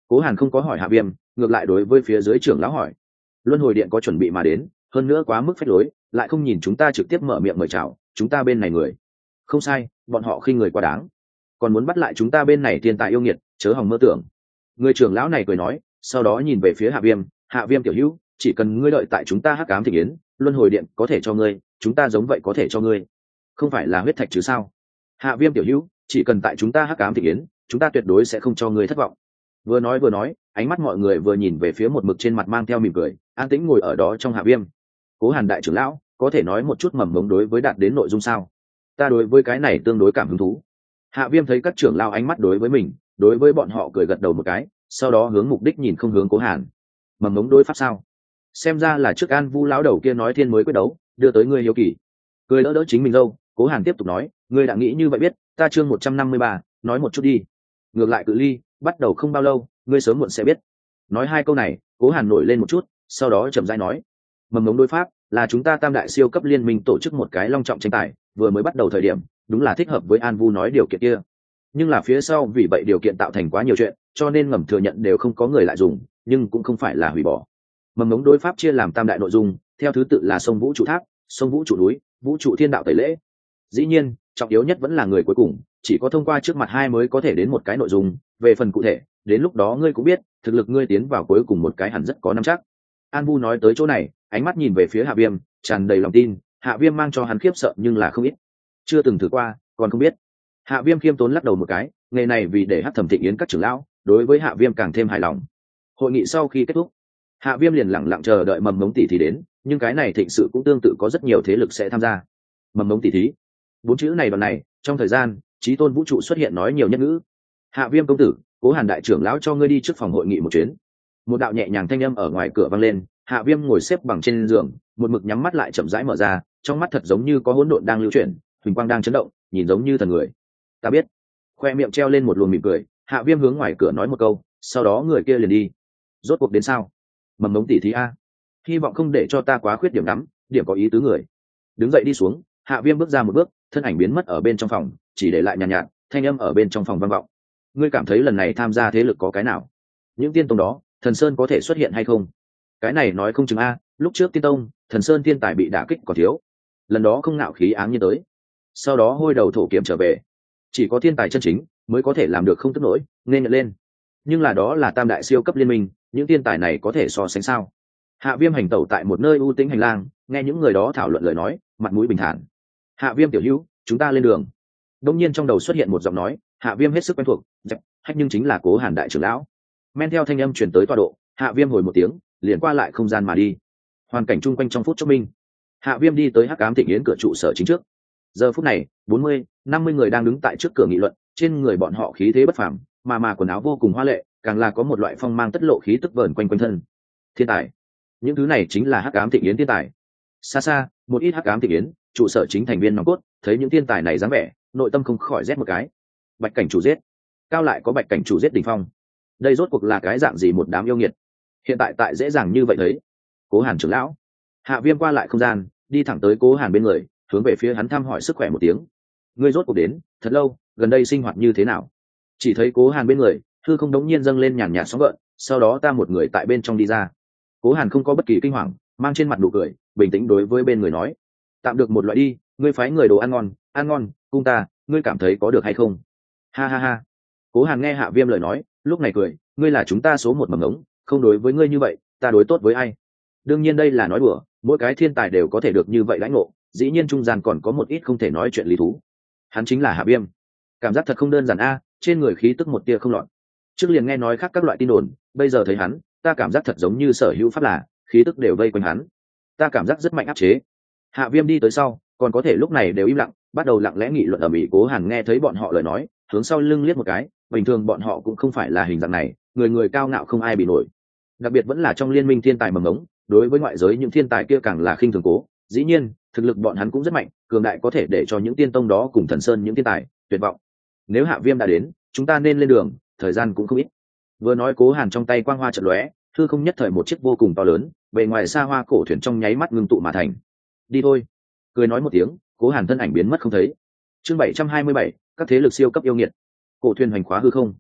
Speaker 1: Cố Hàn không có hỏi Hạ Viêm, ngược lại đối với phía dưới trưởng lão hỏi: luân hồi điện có chuẩn bị mà đến, hơn nữa quá mức phách lối, lại không nhìn chúng ta trực tiếp mở miệng mời chào, chúng ta bên này người không sai, bọn họ khinh người quá đáng, còn muốn bắt lại chúng ta bên này thiên tài yêu nghiệt, chớ hòng mơ tưởng. Người trưởng lão này cười nói, sau đó nhìn về phía Hạ Viêm: Hạ Viêm tiểu hữu, chỉ cần ngươi đợi tại chúng ta hắc ám thị yến, luân hồi điện có thể cho ngươi, chúng ta giống vậy có thể cho ngươi, không phải là huyết thạch chứ sao? Hạ Viêm tiểu hữu, chỉ cần tại chúng ta hắc ám thị yến, chúng ta tuyệt đối sẽ không cho ngươi thất vọng. Vừa nói vừa nói, ánh mắt mọi người vừa nhìn về phía một mực trên mặt mang theo mỉm cười, an tĩnh ngồi ở đó trong Hạ Viêm. Cố Hàn đại trưởng lão, có thể nói một chút mầm mống đối với đạt đến nội dung sao? Ta đối với cái này tương đối cảm hứng thú. Hạ Viêm thấy các trưởng lão ánh mắt đối với mình, đối với bọn họ cười gật đầu một cái, sau đó hướng mục đích nhìn không hướng Cố Hàn. Mầm mống đối pháp sao? Xem ra là trước An Vu lão đầu kia nói thiên mới quyết đấu, đưa tới ngươi hiếu kỳ. Cười đỡ đỡ chính mình đâu, Cố Hàn tiếp tục nói, ngươi đã nghĩ như vậy biết, ta chương một trăm năm mươi ba, nói một chút đi. Ngược lại cự ly, bắt đầu không bao lâu, ngươi sớm muộn sẽ biết. Nói hai câu này, Cố Hàn nổi lên một chút, sau đó chậm rãi nói, mầm mống đối pháp là chúng ta tam đại siêu cấp liên minh tổ chức một cái long trọng tranh tài, vừa mới bắt đầu thời điểm, đúng là thích hợp với An Vu nói điều kiện kia. Nhưng là phía sau vì vậy điều kiện tạo thành quá nhiều chuyện, cho nên ngầm thừa nhận đều không có người lại dùng, nhưng cũng không phải là hủy bỏ. Mầm mống đối pháp chia làm tam đại nội dung, theo thứ tự là sông vũ trụ tháp, sông vũ trụ núi, vũ trụ thiên đạo tẩy lễ. Dĩ nhiên, trọng yếu nhất vẫn là người cuối cùng, chỉ có thông qua trước mặt hai mới có thể đến một cái nội dung. Về phần cụ thể, đến lúc đó ngươi cũng biết, thực lực ngươi tiến vào cuối cùng một cái hẳn rất có nắm chắc. An Vu nói tới chỗ này, ánh mắt nhìn về phía Hạ Viêm, tràn đầy lòng tin. Hạ Viêm mang cho hắn khiếp sợ nhưng là không ít, chưa từng thử qua, còn không biết. Hạ Viêm khiêm tốn lắc đầu một cái, nghề này vì để Hắc Thẩm Thịnh yến các trưởng lão, đối với Hạ Viêm càng thêm hài lòng. Hội nghị sau khi kết thúc, Hạ Viêm liền lặng lặng chờ đợi mầm mống tỷ thí đến, nhưng cái này thịnh sự cũng tương tự có rất nhiều thế lực sẽ tham gia. Mầm mống tỷ thí, bốn chữ này đoạn này, trong thời gian Chí Tôn vũ trụ xuất hiện nói nhiều nhất ngữ. Hạ Viêm công tử, Cố Hàn đại trưởng lão cho ngươi đi trước phòng hội nghị một chuyến. Một đạo nhẹ nhàng thanh âm ở ngoài cửa vang lên. Hạ Viêm ngồi xếp bằng trên giường, một mực nhắm mắt lại chậm rãi mở ra, trong mắt thật giống như có hỗn độn đang lưu chuyển, huỳnh quang đang chấn động, nhìn giống như thần người. Ta biết. Khoe miệng treo lên một luồng mỉm cười, Hạ Viêm hướng ngoài cửa nói một câu, sau đó người kia liền đi. Rốt cuộc đến sao? Mầm mống tỷ thí a, hy vọng không để cho ta quá khuyết điểm lắm, điểm có ý tứ người. Đứng dậy đi xuống, Hạ Viêm bước ra một bước, thân ảnh biến mất ở bên trong phòng, chỉ để lại nhàn nhạt, nhạt thanh âm ở bên trong phòng vang vọng. Ngươi cảm thấy lần này tham gia thế lực có cái nào? Những tiên tông đó, Thần Sơn có thể xuất hiện hay không? Cái này nói không chừng a, lúc trước tiên tông, Thần Sơn thiên tài bị đả kích còn thiếu, lần đó không ngạo khí áng như tới, sau đó hôi đầu thổ kiếm trở về, chỉ có thiên tài chân chính mới có thể làm được không tức nổi, nên nhận lên. Nhưng là đó là tam đại siêu cấp liên minh, những thiên tài này có thể so sánh sao? Hạ Viêm hành tẩu tại một nơi ưu tĩnh hành lang, nghe những người đó thảo luận lời nói, mặt mũi bình thản. Hạ Viêm tiểu hữu, chúng ta lên đường. Đông nhiên trong đầu xuất hiện một giọng nói, Hạ Viêm hết sức quen thuộc, hách nhưng chính là Cố Hàn đại trưởng lão. Men theo thanh âm truyền tới tọa độ, Hạ Viêm hồi một tiếng, liền qua lại không gian mà đi. Hoàn cảnh chung quanh trong phút chốc minh, Hạ Viêm đi tới Hắc Ám Thịnh yến cửa trụ sở chính trước. Giờ phút này, bốn mươi, năm mươi người đang đứng tại trước cửa nghị luận, trên người bọn họ khí thế bất phàm, mà mà quần áo vô cùng hoa lệ, càng là có một loại phong mang tất lộ khí tức vờn quanh quanh thân. Thiên tài, những thứ này chính là Hắc Ám Thịnh yến thiên tài. Xa xa, một ít Hắc Ám Thịnh yến trụ sở chính thành viên nòng cốt, thấy những thiên tài này dáng vẻ, nội tâm không khỏi rét một cái. Bạch cảnh chủ giết, cao lại có bạch cảnh chủ giết đỉnh phong. Đây rốt cuộc là cái dạng gì một đám yêu nghiệt? Hiện tại tại dễ dàng như vậy thấy. Cố Hàn trưởng lão. Hạ Viêm qua lại không gian, đi thẳng tới Cố Hàn bên người, hướng về phía hắn thăm hỏi sức khỏe một tiếng. Ngươi rốt cuộc đến, thật lâu, gần đây sinh hoạt như thế nào? Chỉ thấy Cố Hàn bên người, hư không đống nhiên dâng lên nhàn nhạt sóng gợn, sau đó ta một người tại bên trong đi ra. Cố Hàn không có bất kỳ kinh hoàng, mang trên mặt nụ cười, bình tĩnh đối với bên người nói: tạm được một loại đi, ngươi phái người đồ ăn ngon, ăn ngon, cung ta, ngươi cảm thấy có được hay không? Ha ha ha. Cố Hàn nghe Hạ Viêm lời nói, lúc này cười, ngươi là chúng ta số một mầm ngống, không đối với ngươi như vậy, ta đối tốt với ai? Đương nhiên đây là nói đùa, mỗi cái thiên tài đều có thể được như vậy lãnh ngộ, dĩ nhiên trung gian còn có một ít không thể nói chuyện lý thú. Hắn chính là Hạ Viêm. Cảm giác thật không đơn giản a, trên người khí tức một tia không lọt. Trước liền nghe nói khác các loại tin đồn, bây giờ thấy hắn, ta cảm giác thật giống như sở hữu pháp là, khí tức đều vây quanh hắn. Ta cảm giác rất mạnh áp chế. Hạ Viêm đi tới sau, còn có thể lúc này đều im lặng, bắt đầu lặng lẽ nghị luận ở mỹ. Cố Hàn nghe thấy bọn họ lời nói, hướng sau lưng liếc một cái, bình thường bọn họ cũng không phải là hình dạng này, người người cao ngạo không ai bị nổi. Đặc biệt vẫn là trong liên minh thiên tài mầm ngống, đối với ngoại giới những thiên tài kia càng là khinh thường cố. Dĩ nhiên, thực lực bọn hắn cũng rất mạnh, cường đại có thể để cho những tiên tông đó cùng Thần Sơn những thiên tài tuyệt vọng. Nếu Hạ Viêm đã đến, chúng ta nên lên đường, thời gian cũng không ít. Vừa nói, Cố Hàn trong tay quang hoa chợt lóe, hư không nhất thời một chiếc vô cùng to lớn, bề ngoài xa hoa cổ thuyền trong nháy mắt ngưng tụ mà thành. Đi thôi. Cười nói một tiếng, Cố Hàn thân ảnh biến mất không thấy. Chương bảy trăm hai mươi bảy, các thế lực siêu cấp yêu nghiệt. Cổ thuyền hoành khóa hư không.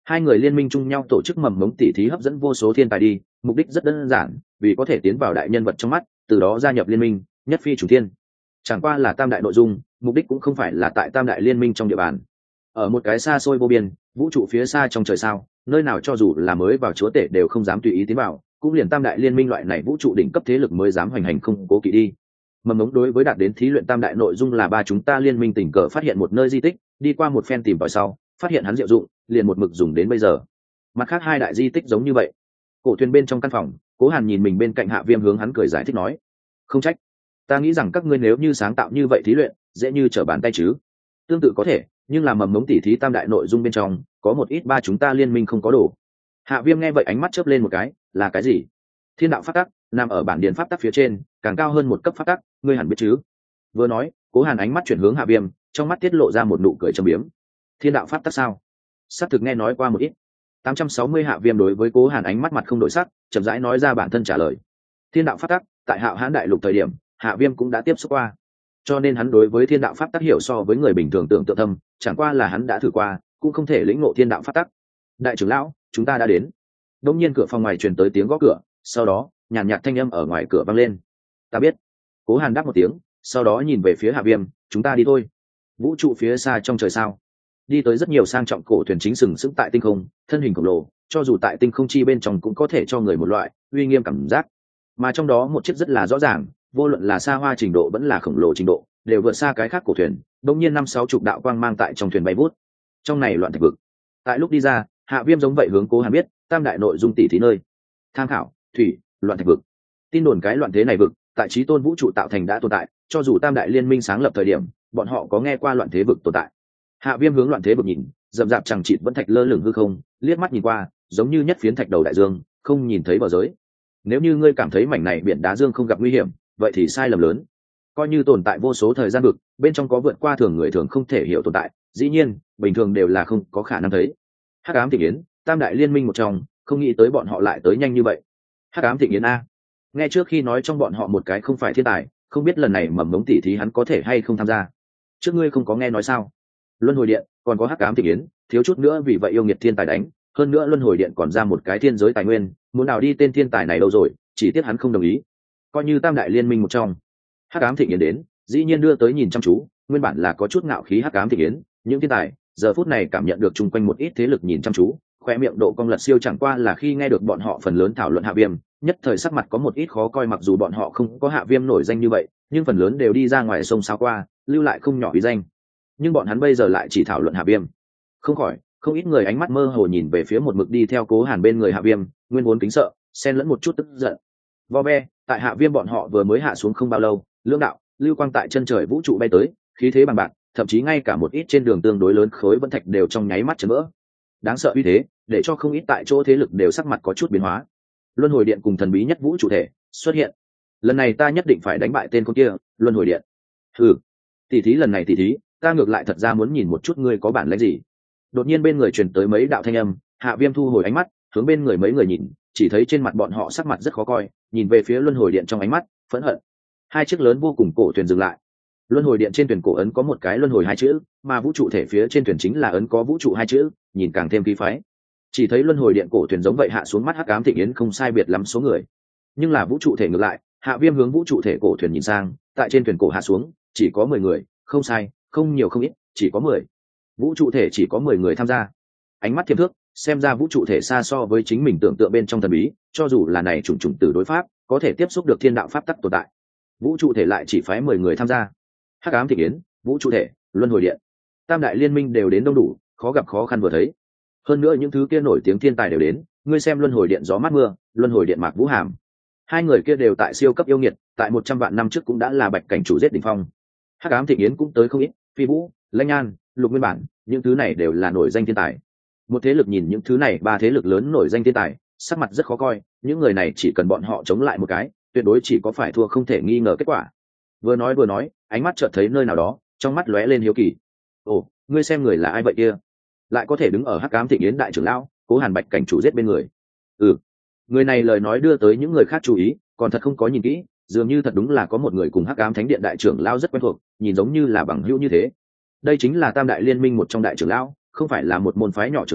Speaker 1: Hai người liên minh chung nhau tổ chức mầm mống tỉ thí hấp dẫn vô số thiên tài đi, mục đích rất đơn giản, vì có thể tiến vào đại nhân vật trong mắt, từ đó gia nhập liên minh, nhất phi trùng thiên. Chẳng qua là tam đại nội dung, mục đích cũng không phải là tại tam đại liên minh trong địa bàn. Ở một cái xa xôi vô biên, vũ trụ phía xa trong trời sao, nơi nào cho dù là mới vào chúa tể đều không dám tùy ý tiến vào, cũng liền tam đại liên minh loại này vũ trụ đỉnh cấp thế lực mới dám hoành hành không cố kỵ đi. Mầm mống đối với đạt đến thí luyện tam đại nội dung là ba chúng ta liên minh tình cờ phát hiện một nơi di tích, đi qua một phen tìm tòi sau, phát hiện hắn diệu dụng, liền một mực dùng đến bây giờ. Mặt khác hai đại di tích giống như vậy. Cổ thuyền bên trong căn phòng, Cố Hàn nhìn mình bên cạnh Hạ Viêm hướng hắn cười giải thích nói: "Không trách, ta nghĩ rằng các ngươi nếu như sáng tạo như vậy thí luyện, dễ như trở bàn tay chứ. Tương tự có thể, nhưng là mầm mống tỉ thí tam đại nội dung bên trong, có một ít ba chúng ta liên minh không có đủ." Hạ Viêm nghe vậy ánh mắt chớp lên một cái, là cái gì? Thiên đạo pháp tắc, nằm ở bản điện pháp tắc phía trên, càng cao hơn một cấp pháp tắc, ngươi hẳn biết chứ? Vừa nói, Cố Hàn ánh mắt chuyển hướng Hạ Viêm, trong mắt tiết lộ ra một nụ cười trầm biếm. Thiên đạo pháp tắc sao? Sắp thực nghe nói qua một ít. tám trăm sáu mươi Hạ Viêm đối với Cố Hàn ánh mắt mặt không đổi sắc, chậm rãi nói ra bản thân trả lời. Thiên đạo pháp tắc, tại Hạo Hán đại lục thời điểm, Hạ Viêm cũng đã tiếp xúc qua, cho nên hắn đối với thiên đạo pháp tắc hiểu so với người bình thường tưởng tượng thâm, chẳng qua là hắn đã thử qua, cũng không thể lĩnh ngộ thiên đạo pháp tắc. Đại trưởng lão, chúng ta đã đến. Đột nhiên cửa phòng ngoài truyền tới tiếng gõ cửa, sau đó, nhàn nhạt thanh âm ở ngoài cửa vang lên. Ta biết. Cố Hàn đáp một tiếng, sau đó nhìn về phía Hạ Viêm, chúng ta đi thôi. Vũ trụ phía xa trong trời sao, đi tới rất nhiều sang trọng cổ thuyền chính sừng sững tại tinh không, thân hình khổng lồ, cho dù tại tinh không chi bên trong cũng có thể cho người một loại uy nghiêm cảm giác. Mà trong đó một chiếc rất là rõ ràng, vô luận là xa hoa trình độ vẫn là khổng lồ trình độ, đều vượt xa cái khác cổ thuyền. Đột nhiên năm sáu chục đạo quang mang tại trong thuyền bay vút. Trong này loạn thạch vực. Tại lúc đi ra, Hạ Viêm giống vậy hướng Cố Hàn biết, tam đại nội dung tỷ thí nơi. Tham khảo, thủy, loạn thạch vực. Tin đồn cái loạn thế này vực, tại Chí Tôn vũ trụ tạo thành đã tồn tại, cho dù tam đại liên minh sáng lập thời điểm, bọn họ có nghe qua loạn thế vực tồn tại. Hạ Viêm hướng loạn thế vực nhìn, rậm rạp chẳng chịt vẫn thạch lơ lửng hư không, liếc mắt nhìn qua, giống như nhất phiến thạch đầu đại dương, không nhìn thấy bờ giới. Nếu như ngươi cảm thấy mảnh này biển đá dương không gặp nguy hiểm, vậy thì sai lầm lớn. Coi như tồn tại vô số thời gian vực, bên trong có vượt qua thường người thường không thể hiểu tồn tại, dĩ nhiên, bình thường đều là không có khả năng thấy. Hắc ám Thịnh Yến, tam đại liên minh một trong, không nghĩ tới bọn họ lại tới nhanh như vậy. Hắc ám Thịnh Yến a. Nghe trước khi nói trong bọn họ một cái không phải thiên tài, không biết lần này mầm mống tỉ thí hắn có thể hay không tham gia. Trước ngươi không có nghe nói sao? Luân hồi điện, còn có Hắc ám Thịnh Yến, thiếu chút nữa vì vậy yêu nghiệt thiên tài đánh, hơn nữa luân hồi điện còn ra một cái thiên giới tài nguyên, muốn nào đi tên thiên tài này đâu rồi, chỉ tiếc hắn không đồng ý. Coi như tam đại liên minh một trong. Hắc ám Thịnh Yến đến, dĩ nhiên đưa tới nhìn chăm chú, nguyên bản là có chút ngạo khí Hắc ám Thịnh Yến, những thiên tài giờ phút này cảm nhận được chung quanh một ít thế lực nhìn chăm chú, khoe miệng độ cong lật siêu, chẳng qua là khi nghe được bọn họ phần lớn thảo luận Hạ Viêm, nhất thời sắc mặt có một ít khó coi, mặc dù bọn họ không có Hạ Viêm nổi danh như vậy, nhưng phần lớn đều đi ra ngoài sông sáo qua, lưu lại không nhỏ uy danh. Nhưng bọn hắn bây giờ lại chỉ thảo luận Hạ Viêm. Không khỏi, không ít người ánh mắt mơ hồ nhìn về phía một mực đi theo Cố Hàn bên người Hạ Viêm, nguyên vốn kính sợ, xen lẫn một chút tức giận. Vo ve, tại Hạ Viêm bọn họ vừa mới hạ xuống không bao lâu, lưỡng đạo, lưu quang tại chân trời vũ trụ bay tới, khí thế bằng bạc, thậm chí ngay cả một ít trên đường tương đối lớn khối vẫn thạch đều trong nháy mắt chấn vỡ. Đáng sợ uy thế, để cho không ít tại chỗ thế lực đều sắc mặt có chút biến hóa. Luân hồi điện cùng thần bí nhất vũ trụ thể xuất hiện. Lần này ta nhất định phải đánh bại tên con kia, Luân hồi điện. Ừ, tỷ thí lần này tỷ thí, ta ngược lại thật ra muốn nhìn một chút ngươi có bản lĩnh gì. Đột nhiên bên người truyền tới mấy đạo thanh âm, Hạ Viêm thu hồi ánh mắt, hướng bên người mấy người nhìn, chỉ thấy trên mặt bọn họ sắc mặt rất khó coi, nhìn về phía luân hồi điện trong ánh mắt phẫn hận. Hai chiếc lớn vô cùng cổ thuyền dừng lại. Luân hồi điện trên thuyền cổ ấn có một cái luân hồi hai chữ, mà vũ trụ thể phía trên thuyền chính là ấn có vũ trụ hai chữ, nhìn càng thêm khí phái. Chỉ thấy luân hồi điện cổ thuyền giống vậy hạ xuống mắt Hắc ám Thịnh Yến không sai biệt lắm số người, nhưng là vũ trụ thể ngược lại, Hạ Viêm hướng vũ trụ thể cổ thuyền nhìn sang, tại trên thuyền cổ hạ xuống, chỉ có mười người, không sai, không nhiều không ít, chỉ có mười. Vũ trụ thể chỉ có mười người tham gia. Ánh mắt thiêm thước, xem ra vũ trụ thể xa so với chính mình tưởng tượng bên trong thần bí, cho dù là này trùng trùng tử đối pháp, có thể tiếp xúc được thiên đạo pháp tắc tồn tại. Vũ trụ thể lại chỉ phái mười người tham gia. Hắc ám Thịnh Yến, vũ trụ thể, luân hồi điện, tam đại liên minh đều đến đông đủ, khó gặp khó khăn vừa thấy. Hơn nữa những thứ kia nổi tiếng thiên tài đều đến, ngươi xem luân hồi điện gió mát mưa, luân hồi điện Mạc Vũ Hàm. Hai người kia đều tại siêu cấp yêu nghiệt, tại một trăm vạn năm trước cũng đã là bạch cảnh chủ giết đỉnh phong. Hắc ám Thịnh Yến cũng tới không ít, Phi Vũ, Lãnh An, Lục Nguyên Bản, những thứ này đều là nổi danh thiên tài. Một thế lực nhìn những thứ này, ba thế lực lớn nổi danh thiên tài, sắc mặt rất khó coi, những người này chỉ cần bọn họ chống lại một cái, tuyệt đối chỉ có phải thua không thể nghi ngờ kết quả. Vừa nói vừa nói, ánh mắt chợt thấy nơi nào đó, trong mắt lóe lên hiếu kỳ. Ồ, ngươi xem người là ai vậy kia? Lại có thể đứng ở Hắc ám Thịnh Yến đại trưởng lão, Cố Hàn bạch cảnh chủ giết bên người. Ừ, người này lời nói đưa tới những người khác chú ý, còn thật không có nhìn kỹ, dường như thật đúng là có một người cùng Hắc ám thánh điện đại trưởng lão rất quen thuộc, nhìn giống như là bằng hữu như thế. Đây chính là tam đại liên minh một trong đại trưởng lão, không phải là một môn phái nhỏ trưởng môn,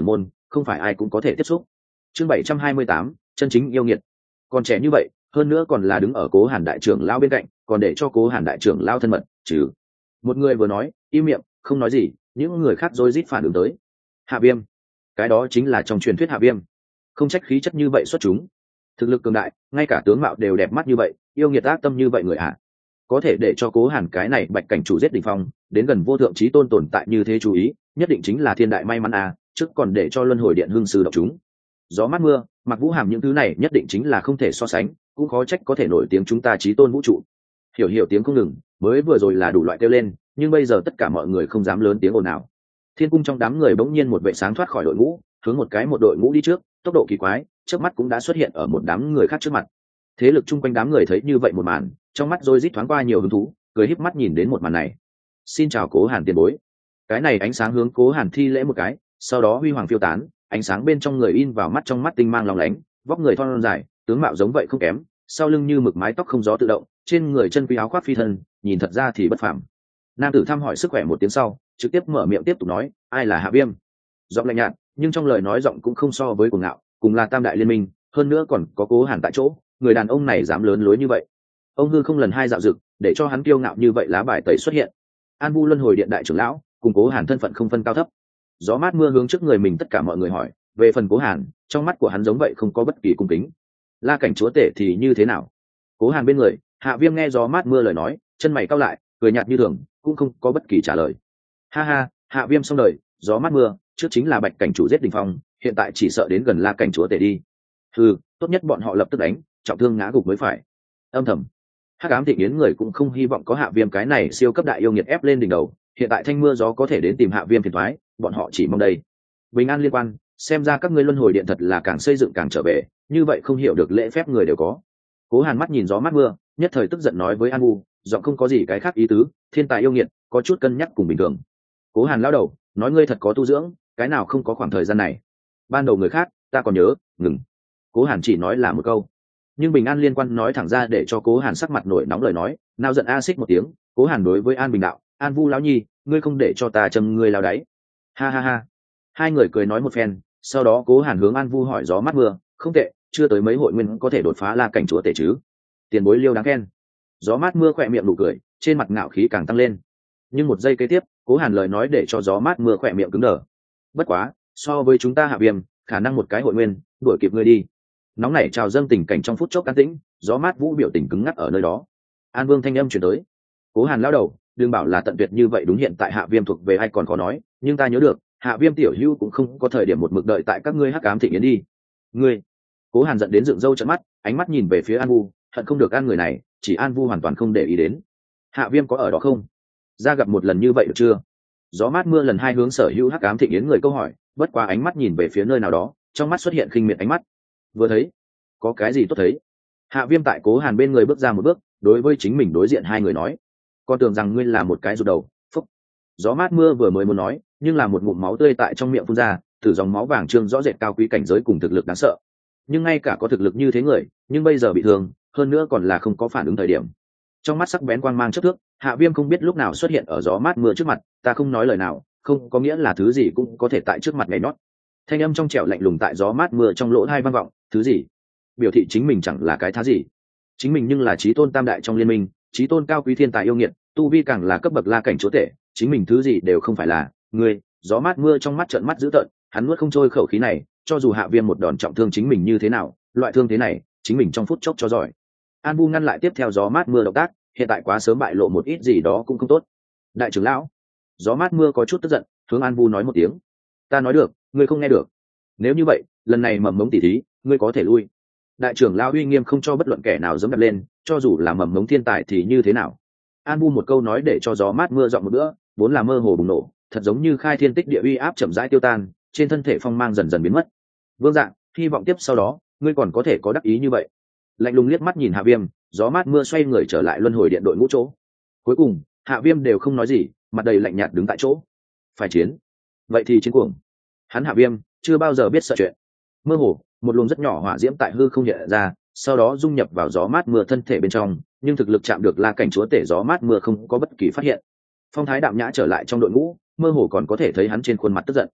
Speaker 1: không phải ai cũng có thể tiếp xúc. Chương bảy trăm hai mươi tám, chân chính yêu nghiệt. Còn trẻ như vậy, hơn nữa còn là đứng ở Cố Hàn đại trưởng lão bên cạnh, còn để cho Cố Hàn đại trưởng lão thân mật, chứ. Một người vừa nói, im miệng, không nói gì, những người khác rối rít phản ứng tới. Hạ Viêm, cái đó chính là trong truyền thuyết Hạ Viêm. Không trách khí chất như vậy xuất chúng, thực lực cường đại, ngay cả tướng mạo đều đẹp mắt như vậy, yêu nghiệt ác tâm như vậy người ạ. À. Có thể để cho Cố Hàn cái này bạch cảnh chủ giết đỉnh phong, đến gần vô thượng chí tôn tồn tại như thế chú ý, nhất định chính là thiên đại may mắn à, trước còn để cho luân hồi điện hương sư độc chúng. Gió mát mưa, Mặc Vũ Hàm những thứ này nhất định chính là không thể so sánh, cũng khó trách có thể nổi tiếng chúng ta chí tôn vũ trụ. Hiểu hiểu tiếng không ngừng, mới vừa rồi là đủ loại kêu lên, nhưng bây giờ tất cả mọi người không dám lớn tiếng ồn nào. Thiên cung trong đám người bỗng nhiên một vệ sáng thoát khỏi đội ngũ, hướng một cái một đội ngũ đi trước, tốc độ kỳ quái, trước mắt cũng đã xuất hiện ở một đám người khác trước mặt. Thế lực chung quanh đám người thấy như vậy một màn, trong mắt rồi rít thoáng qua nhiều hứng thú, cười híp mắt nhìn đến một màn này. Xin chào Cố Hàn tiền bối. Cái này ánh sáng hướng Cố Hàn thi lễ một cái, sau đó huy hoàng phiêu tán, ánh sáng bên trong người in vào mắt, trong mắt tinh mang lóng lánh, vóc người thon dài, tướng mạo giống vậy không kém, sau lưng như mực mái tóc không gió tự động, trên người chân quý áo khoác phi thân, nhìn thật ra thì bất phàm. Nam tử thăm hỏi sức khỏe một tiếng sau, trực tiếp mở miệng tiếp tục nói, ai là Hạ Viêm. Giọng lạnh nhạt, nhưng trong lời nói giọng cũng không so với cuồng ngạo, cùng là tam đại liên minh, hơn nữa còn có Cố Hàn tại chỗ, người đàn ông này dám lớn lối như vậy. Ông hư không lần hai dạo dực, để cho hắn kiêu ngạo như vậy lá bài tẩy xuất hiện. An Vu luân hồi điện đại trưởng lão, cùng Cố Hàn thân phận không phân cao thấp. Gió mát mưa hướng trước người mình tất cả mọi người hỏi, về phần Cố Hàn, trong mắt của hắn giống vậy không có bất kỳ cung kính. La cảnh chúa tể thì như thế nào? Cố Hàn bên người, Hạ Viêm nghe gió mát mưa lời nói, chân mày cau lại, cười nhạt như thường, cũng không có bất kỳ trả lời. Ha ha, Hạ Viêm xong đời, gió mát mưa, trước chính là bạch cảnh chủ giết đỉnh phong, hiện tại chỉ sợ đến gần La cảnh chúa tể đi. Ừ, tốt nhất bọn họ lập tức đánh, trọng thương ngã gục mới phải. Âm thầm, Hắc Ám Thịnh Yến người cũng không hy vọng có Hạ Viêm cái này siêu cấp đại yêu nghiệt ép lên đỉnh đầu, hiện tại thanh mưa gió có thể đến tìm Hạ Viêm phiền toái, bọn họ chỉ mong đây. Bình an liên quan, xem ra các ngươi luân hồi điện thật là càng xây dựng càng trở về, như vậy không hiểu được lễ phép người đều có. Cố Hàn mắt nhìn gió mát mưa, nhất thời tức giận nói với An Vu, giọng không có gì cái khác ý tứ, thiên tài yêu nghiệt, có chút cân nhắc cùng bình thường. Cố Hàn lão đầu, nói ngươi thật có tu dưỡng, cái nào không có khoảng thời gian này. Ban đầu người khác, ta còn nhớ, ngừng. Cố Hàn chỉ nói là một câu, nhưng Bình An liên quan nói thẳng ra để cho Cố Hàn sắc mặt nổi nóng lời nói, nao giận a xích một tiếng. Cố Hàn đối với An Bình đạo, An Vu lão nhi, ngươi không để cho ta châm ngươi lao đáy. Ha ha ha. Hai người cười nói một phen, sau đó Cố Hàn hướng An Vu hỏi gió mát mưa, không tệ, chưa tới mấy hội nguyên có thể đột phá La cảnh chúa tể chứ? Tiền bối liêu đáng khen. Gió mát mưa khỏe miệng nụ cười, trên mặt ngạo khí càng tăng lên. Nhưng một giây kế tiếp, Cố Hàn lời nói để cho gió mát mưa khỏe miệng cứng đờ. Bất quá, so với chúng ta Hạ Viêm, khả năng một cái hội nguyên, đuổi kịp ngươi đi. Nóng nảy trào dâng tình cảnh trong phút chốc can tĩnh, gió mát vũ biểu tình cứng ngắc ở nơi đó. An Vương thanh âm truyền tới. Cố Hàn lão đầu, đừng bảo là tận tuyệt như vậy, đúng hiện tại Hạ Viêm thuộc về ai còn khó nói, nhưng ta nhớ được, Hạ Viêm tiểu hữu cũng không có thời điểm một mực đợi tại các ngươi Hắc Ám Thịnh Yến đi. Ngươi? Cố Hàn giận đến dựng râu trợn mắt, ánh mắt nhìn về phía An Vu, hận không được ăn người này, chỉ An Vu hoàn toàn không để ý đến. Hạ Viêm có ở đó không? Ra gặp một lần như vậy được chưa? Gió mát mưa lần hai hướng sở hữu Hắc Ám Thịnh Yến người câu hỏi, bất qua ánh mắt nhìn về phía nơi nào đó, trong mắt xuất hiện khinh miệt ánh mắt. Vừa thấy, có cái gì tốt thấy? Hạ Viêm tại Cố Hàn bên người bước ra một bước, đối với chính mình đối diện hai người nói, con tưởng rằng ngươi là một cái rụt đầu. Phúc. Gió mát mưa vừa mới muốn nói, nhưng là một ngụm máu tươi tại trong miệng phun ra, từ dòng máu vàng trương rõ rệt cao quý cảnh giới cùng thực lực đáng sợ. Nhưng ngay cả có thực lực như thế người, nhưng bây giờ bị thương, hơn nữa còn là không có phản ứng thời điểm. Trong mắt sắc bén quang mang chớp thước, Hạ Viêm không biết lúc nào xuất hiện ở gió mát mưa trước mặt, ta không nói lời nào, không có nghĩa là thứ gì cũng có thể tại trước mặt nhảy nhót. Thanh âm trong trẻo lạnh lùng tại gió mát mưa trong lỗ tai vang vọng, thứ gì? Biểu thị chính mình chẳng là cái thá gì. Chính mình nhưng là chí tôn tam đại trong liên minh, chí tôn cao quý thiên tài yêu nghiệt, tu vi càng là cấp bậc La cảnh chúa tể, chính mình thứ gì đều không phải là. Ngươi, gió mát mưa trong mắt trợn mắt dữ tợn, hắn nuốt không trôi khẩu khí này, cho dù Hạ Viêm một đòn trọng thương chính mình như thế nào, loại thương thế này, chính mình trong phút chốc cho giỏi. An Bu ngăn lại tiếp theo gió mát mưa động tác, hiện tại quá sớm bại lộ một ít gì đó cũng không tốt. Đại trưởng lão, gió mát mưa có chút tức giận, hướng An Bu nói một tiếng. Ta nói được, ngươi không nghe được. Nếu như vậy, lần này mầm mống tỉ thí, ngươi có thể lui. Đại trưởng lão uy nghiêm không cho bất luận kẻ nào dẫm đạp lên, cho dù là mầm mống thiên tài thì như thế nào. An Bu một câu nói để cho gió mát mưa dọn một bữa, vốn là mơ hồ bùng nổ, thật giống như khai thiên tích địa uy áp chậm rãi tiêu tan, trên thân thể phong mang dần dần biến mất. Vương Dạng, hy vọng tiếp sau đó, ngươi còn có thể có đắc ý như vậy. Lạnh lùng liếc mắt nhìn Hạ Viêm, gió mát mưa xoay người trở lại luân hồi điện đội ngũ chỗ. Cuối cùng, Hạ Viêm đều không nói gì, mặt đầy lạnh nhạt đứng tại chỗ. Phải chiến, vậy thì chiến cuồng. Hắn Hạ Viêm chưa bao giờ biết sợ chuyện. Mơ hồ, một luồng rất nhỏ hỏa diễm tại hư không hiện ra, sau đó dung nhập vào gió mát mưa thân thể bên trong, nhưng thực lực chạm được La cảnh chúa tể gió mát mưa không có bất kỳ phát hiện. Phong thái đạm nhã trở lại trong đội ngũ, mơ hồ còn có thể thấy hắn trên khuôn mặt tức giận.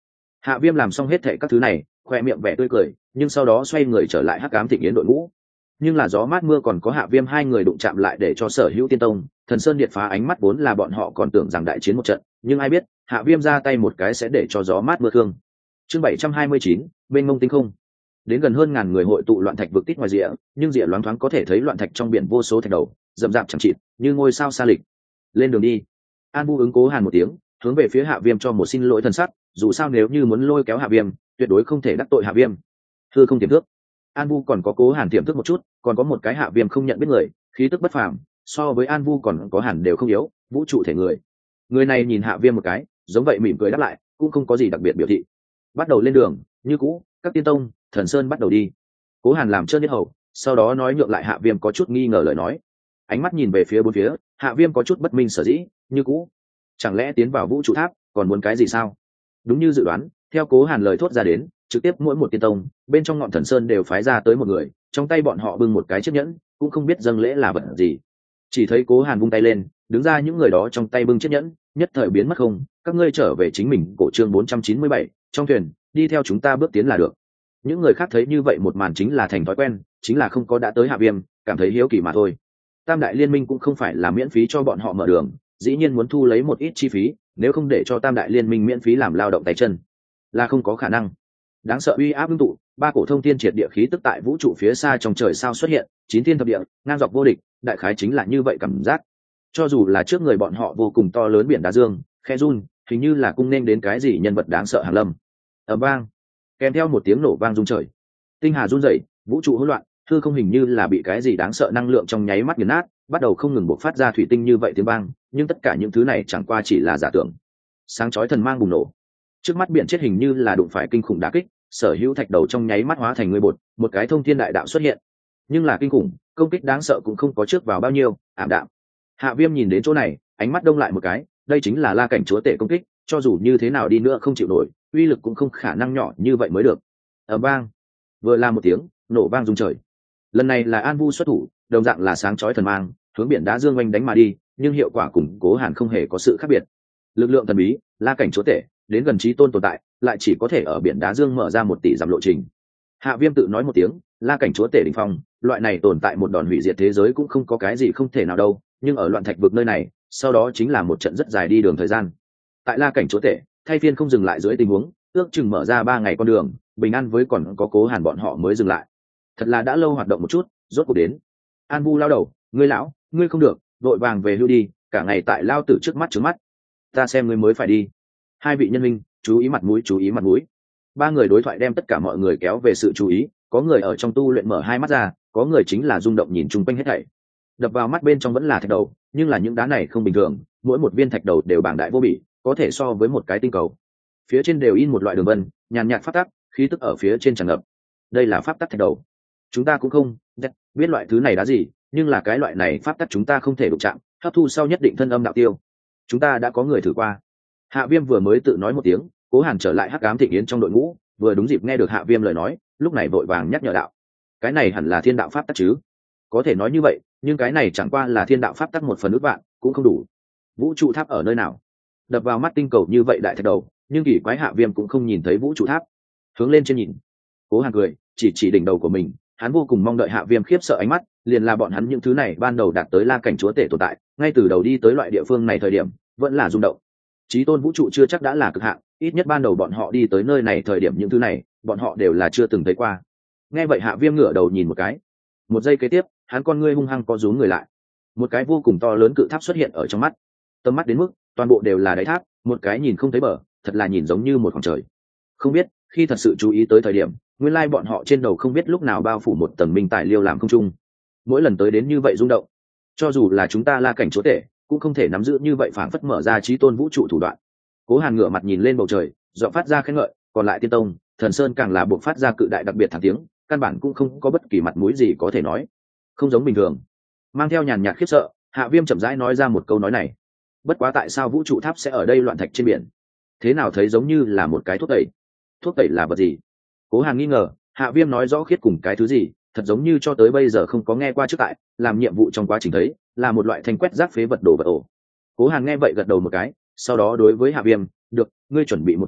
Speaker 1: Hạ Viêm làm xong hết thệ các thứ này, khoe miệng vẻ tươi cười, nhưng sau đó xoay người trở lại Hắc Ám Thịnh Yến đội ngũ. Nhưng là gió mát mưa còn có Hạ Viêm hai người đụng chạm lại để cho Sở Hữu Tiên Tông, Thần Sơn Điện phá ánh mắt vốn là bọn họ còn tưởng rằng đại chiến một trận, nhưng ai biết, Hạ Viêm ra tay một cái sẽ để cho gió mát mưa thương. Chương bảy trăm hai mươi chín, bên ngông tinh không. Đến gần hơn ngàn người hội tụ loạn thạch vực tít ngoài rìa, nhưng rìa loáng thoáng có thể thấy loạn thạch trong biển vô số thạch đầu, rậm rạp chẳng chịt, như ngôi sao xa lịch. Lên đường đi. An Bu ứng cố hàn một tiếng, hướng về phía Hạ Viêm cho một xin lỗi thân sắc, dù sao nếu như muốn lôi kéo Hạ Viêm, tuyệt đối không thể đắc tội Hạ Viêm. Thưa không tiềm thức. An Bu còn có cố hàn tiềm thức một chút, còn có một cái Hạ Viêm không nhận biết người, khí tức bất phàm, so với An Bu còn có hàn đều không yếu, vũ trụ thể người. Người này nhìn Hạ Viêm một cái, giống vậy mỉm cười đáp lại, cũng không có gì đặc biệt biểu thị. Bắt đầu lên đường, như cũ, các tiên tông, Thần Sơn bắt đầu đi. Cố hàn làm trơn nhất hầu, sau đó nói nhượng lại Hạ Viêm có chút nghi ngờ lời nói. Ánh mắt nhìn về phía bốn phía, Hạ Viêm có chút bất minh sở dĩ, như cũ, chẳng lẽ tiến vào vũ trụ tháp còn muốn cái gì sao? Đúng như dự đoán, theo cố hàn lời thốt ra đến, trực tiếp mỗi một tiên tông bên trong ngọn Thần Sơn đều phái ra tới một người, trong tay bọn họ bưng một cái chiếc nhẫn, cũng không biết dâng lễ là vật gì. Chỉ thấy cố hàn vung tay lên, đứng ra những người đó trong tay bưng chiếc nhẫn, nhất thời biến mất không, các ngươi trở về chính mình. Cổ chương bốn trăm chín mươi bảy, trong thuyền, đi theo chúng ta bước tiến là được. Những người khác thấy như vậy một màn chính là thành thói quen, chính là không có đã tới Hạ Viêm, cảm thấy hiếu kỳ mà thôi. Tam đại liên minh cũng không phải là miễn phí cho bọn họ mở đường, dĩ nhiên muốn thu lấy một ít chi phí, nếu không để cho tam đại liên minh miễn phí làm lao động tay chân là không có khả năng. Đáng sợ uy áp ngưng tụ, ba cổ thông thiên triệt địa khí tức tại vũ trụ phía xa trong trời sao xuất hiện, chín thiên thập địa, ngang dọc vô địch, đại khái chính là như vậy cảm giác. Cho dù là trước người bọn họ vô cùng to lớn biển đá dương, khe run, hình như là cung nên đến cái gì nhân vật đáng sợ hàng lâm. Ầm vang, kèm theo một tiếng nổ vang rung trời, tinh hà run rẩy, vũ trụ hỗn loạn, hư không hình như là bị cái gì đáng sợ năng lượng trong nháy mắt nghiền nát, bắt đầu không ngừng bộc phát ra thủy tinh như vậy tiếng vang, nhưng tất cả những thứ này chẳng qua chỉ là giả tưởng. Sáng chói thần mang bùng nổ, trước mắt biển chết hình như là đụng phải kinh khủng đả kích, sở hữu thạch đầu trong nháy mắt hóa thành người bột, một cái thông thiên đại đạo xuất hiện. Nhưng là kinh khủng, công kích đáng sợ cũng không có trước vào bao nhiêu, ảm đạm. Hạ Viêm nhìn đến chỗ này, ánh mắt đông lại một cái, đây chính là La Cảnh chúa tể công kích, cho dù như thế nào đi nữa không chịu nổi, uy lực cũng không khả năng nhỏ như vậy mới được. Ầm vang, vừa là một tiếng nổ vang rung trời. Lần này là An Vu xuất thủ, đồng dạng là sáng chói thần mang, hướng biển đá dương oanh đánh mà đi, nhưng hiệu quả cùng Cố Hàn không hề có sự khác biệt. Lực lượng thần bí, La Cảnh chúa tể, đến gần chí tôn tồn tại, lại chỉ có thể ở biển đá dương mở ra một tỷ dặm lộ trình. Hạ Viêm tự nói một tiếng, La Cảnh chúa tể đỉnh phong, loại này tồn tại một đòn hủy diệt thế giới cũng không có cái gì không thể nào đâu, nhưng ở loạn thạch vực nơi này, sau đó chính là một trận rất dài đi đường thời gian. Tại La Cảnh chúa tể, thay phiên không dừng lại dưới tình huống, ước chừng mở ra ba ngày con đường, bình an với còn có Cố Hàn bọn họ mới dừng lại. Thật là đã lâu hoạt động một chút, rốt cuộc đến. An Bu lao đầu, ngươi lão, ngươi không được, vội vàng về hưu đi, cả ngày tại lao tử trước mắt trước mắt. Ta xem ngươi mới phải đi. Hai vị nhân minh, chú ý mặt mũi, chú ý mặt mũi. Ba người đối thoại đem tất cả mọi người kéo về sự chú ý, có người ở trong tu luyện mở hai mắt ra, có người chính là rung động nhìn chung quanh hết thảy. Đập vào mắt bên trong vẫn là thạch đầu, nhưng là những đá này không bình thường, mỗi một viên thạch đầu đều bảng đại vô bỉ, có thể so với một cái tinh cầu. Phía trên đều in một loại đường vân, nhàn nhạt pháp tắc, khí tức ở phía trên tràn ngập. Đây là pháp tắc thạch đầu. Chúng ta cũng không biết loại thứ này đá gì, nhưng là cái loại này pháp tắc chúng ta không thể đụng chạm, hấp thu sau nhất định thân âm đạo tiêu. Chúng ta đã có người thử qua. Hạ Viêm vừa mới tự nói một tiếng, Cố Hàn trở lại Hắc Ám Thịnh Yến trong đội ngũ, vừa đúng dịp nghe được Hạ Viêm lời nói, lúc này vội vàng nhắc nhở đạo: cái này hẳn là thiên đạo pháp tắc chứ? Có thể nói như vậy, nhưng cái này chẳng qua là thiên đạo pháp tắc một phần ước vạn, cũng không đủ. Vũ trụ tháp ở nơi nào? Đập vào mắt tinh cầu như vậy đại thạch đầu, nhưng kỳ quái Hạ Viêm cũng không nhìn thấy vũ trụ tháp. Hướng lên trên nhìn, Cố Hàn cười, chỉ chỉ đỉnh đầu của mình, hắn vô cùng mong đợi Hạ Viêm khiếp sợ ánh mắt, liền là bọn hắn những thứ này ban đầu đạt tới La Cảnh chúa tể tồn tại, ngay từ đầu đi tới loại địa phương này thời điểm, vẫn là rung động. Chí tôn vũ trụ chưa chắc đã là cực hạn, ít nhất ban đầu bọn họ đi tới nơi này thời điểm những thứ này, bọn họ đều là chưa từng thấy qua. Nghe vậy Hạ Viêm ngửa đầu nhìn một cái. Một giây kế tiếp, hắn con ngươi hung hăng co rúm người lại. Một cái vô cùng to lớn cự tháp xuất hiện ở trong mắt. Tầm mắt đến mức, toàn bộ đều là đáy tháp, một cái nhìn không thấy bờ, thật là nhìn giống như một khoảng trời. Không biết, khi thật sự chú ý tới thời điểm, nguyên lai bọn họ trên đầu không biết lúc nào bao phủ một tầng minh tài liêu làm không trung. Mỗi lần tới đến như vậy rung động, cho dù là chúng ta La Cảnh chúa tể, cũng không thể nắm giữ như vậy phảng phất mở ra chí tôn vũ trụ thủ đoạn. Cố Hàn ngửa mặt nhìn lên bầu trời, giọng phát ra khen ngợi, còn lại tiên tông, Thần Sơn càng là buộc phát ra cự đại đặc biệt thẳng tiếng, căn bản cũng không có bất kỳ mặt mũi gì có thể nói, không giống bình thường. Mang theo nhàn nhạt khiếp sợ, Hạ Viêm chậm rãi nói ra một câu nói này: bất quá tại sao vũ trụ tháp sẽ ở đây loạn thạch trên biển? Thế nào thấy giống như là một cái thuốc tẩy? Thuốc tẩy là vật gì? Cố Hàn nghi ngờ, Hạ Viêm nói rõ khiết cùng cái thứ gì, thật giống như cho tới bây giờ không có nghe qua trước tại, làm nhiệm vụ trong quá trình thấy, là một loại thanh quét rác phế vật đồ vật ổ. Cố Hàn nghe vậy gật đầu một cái, sau đó đối với Hạ Viêm: được, ngươi chuẩn bị một chút,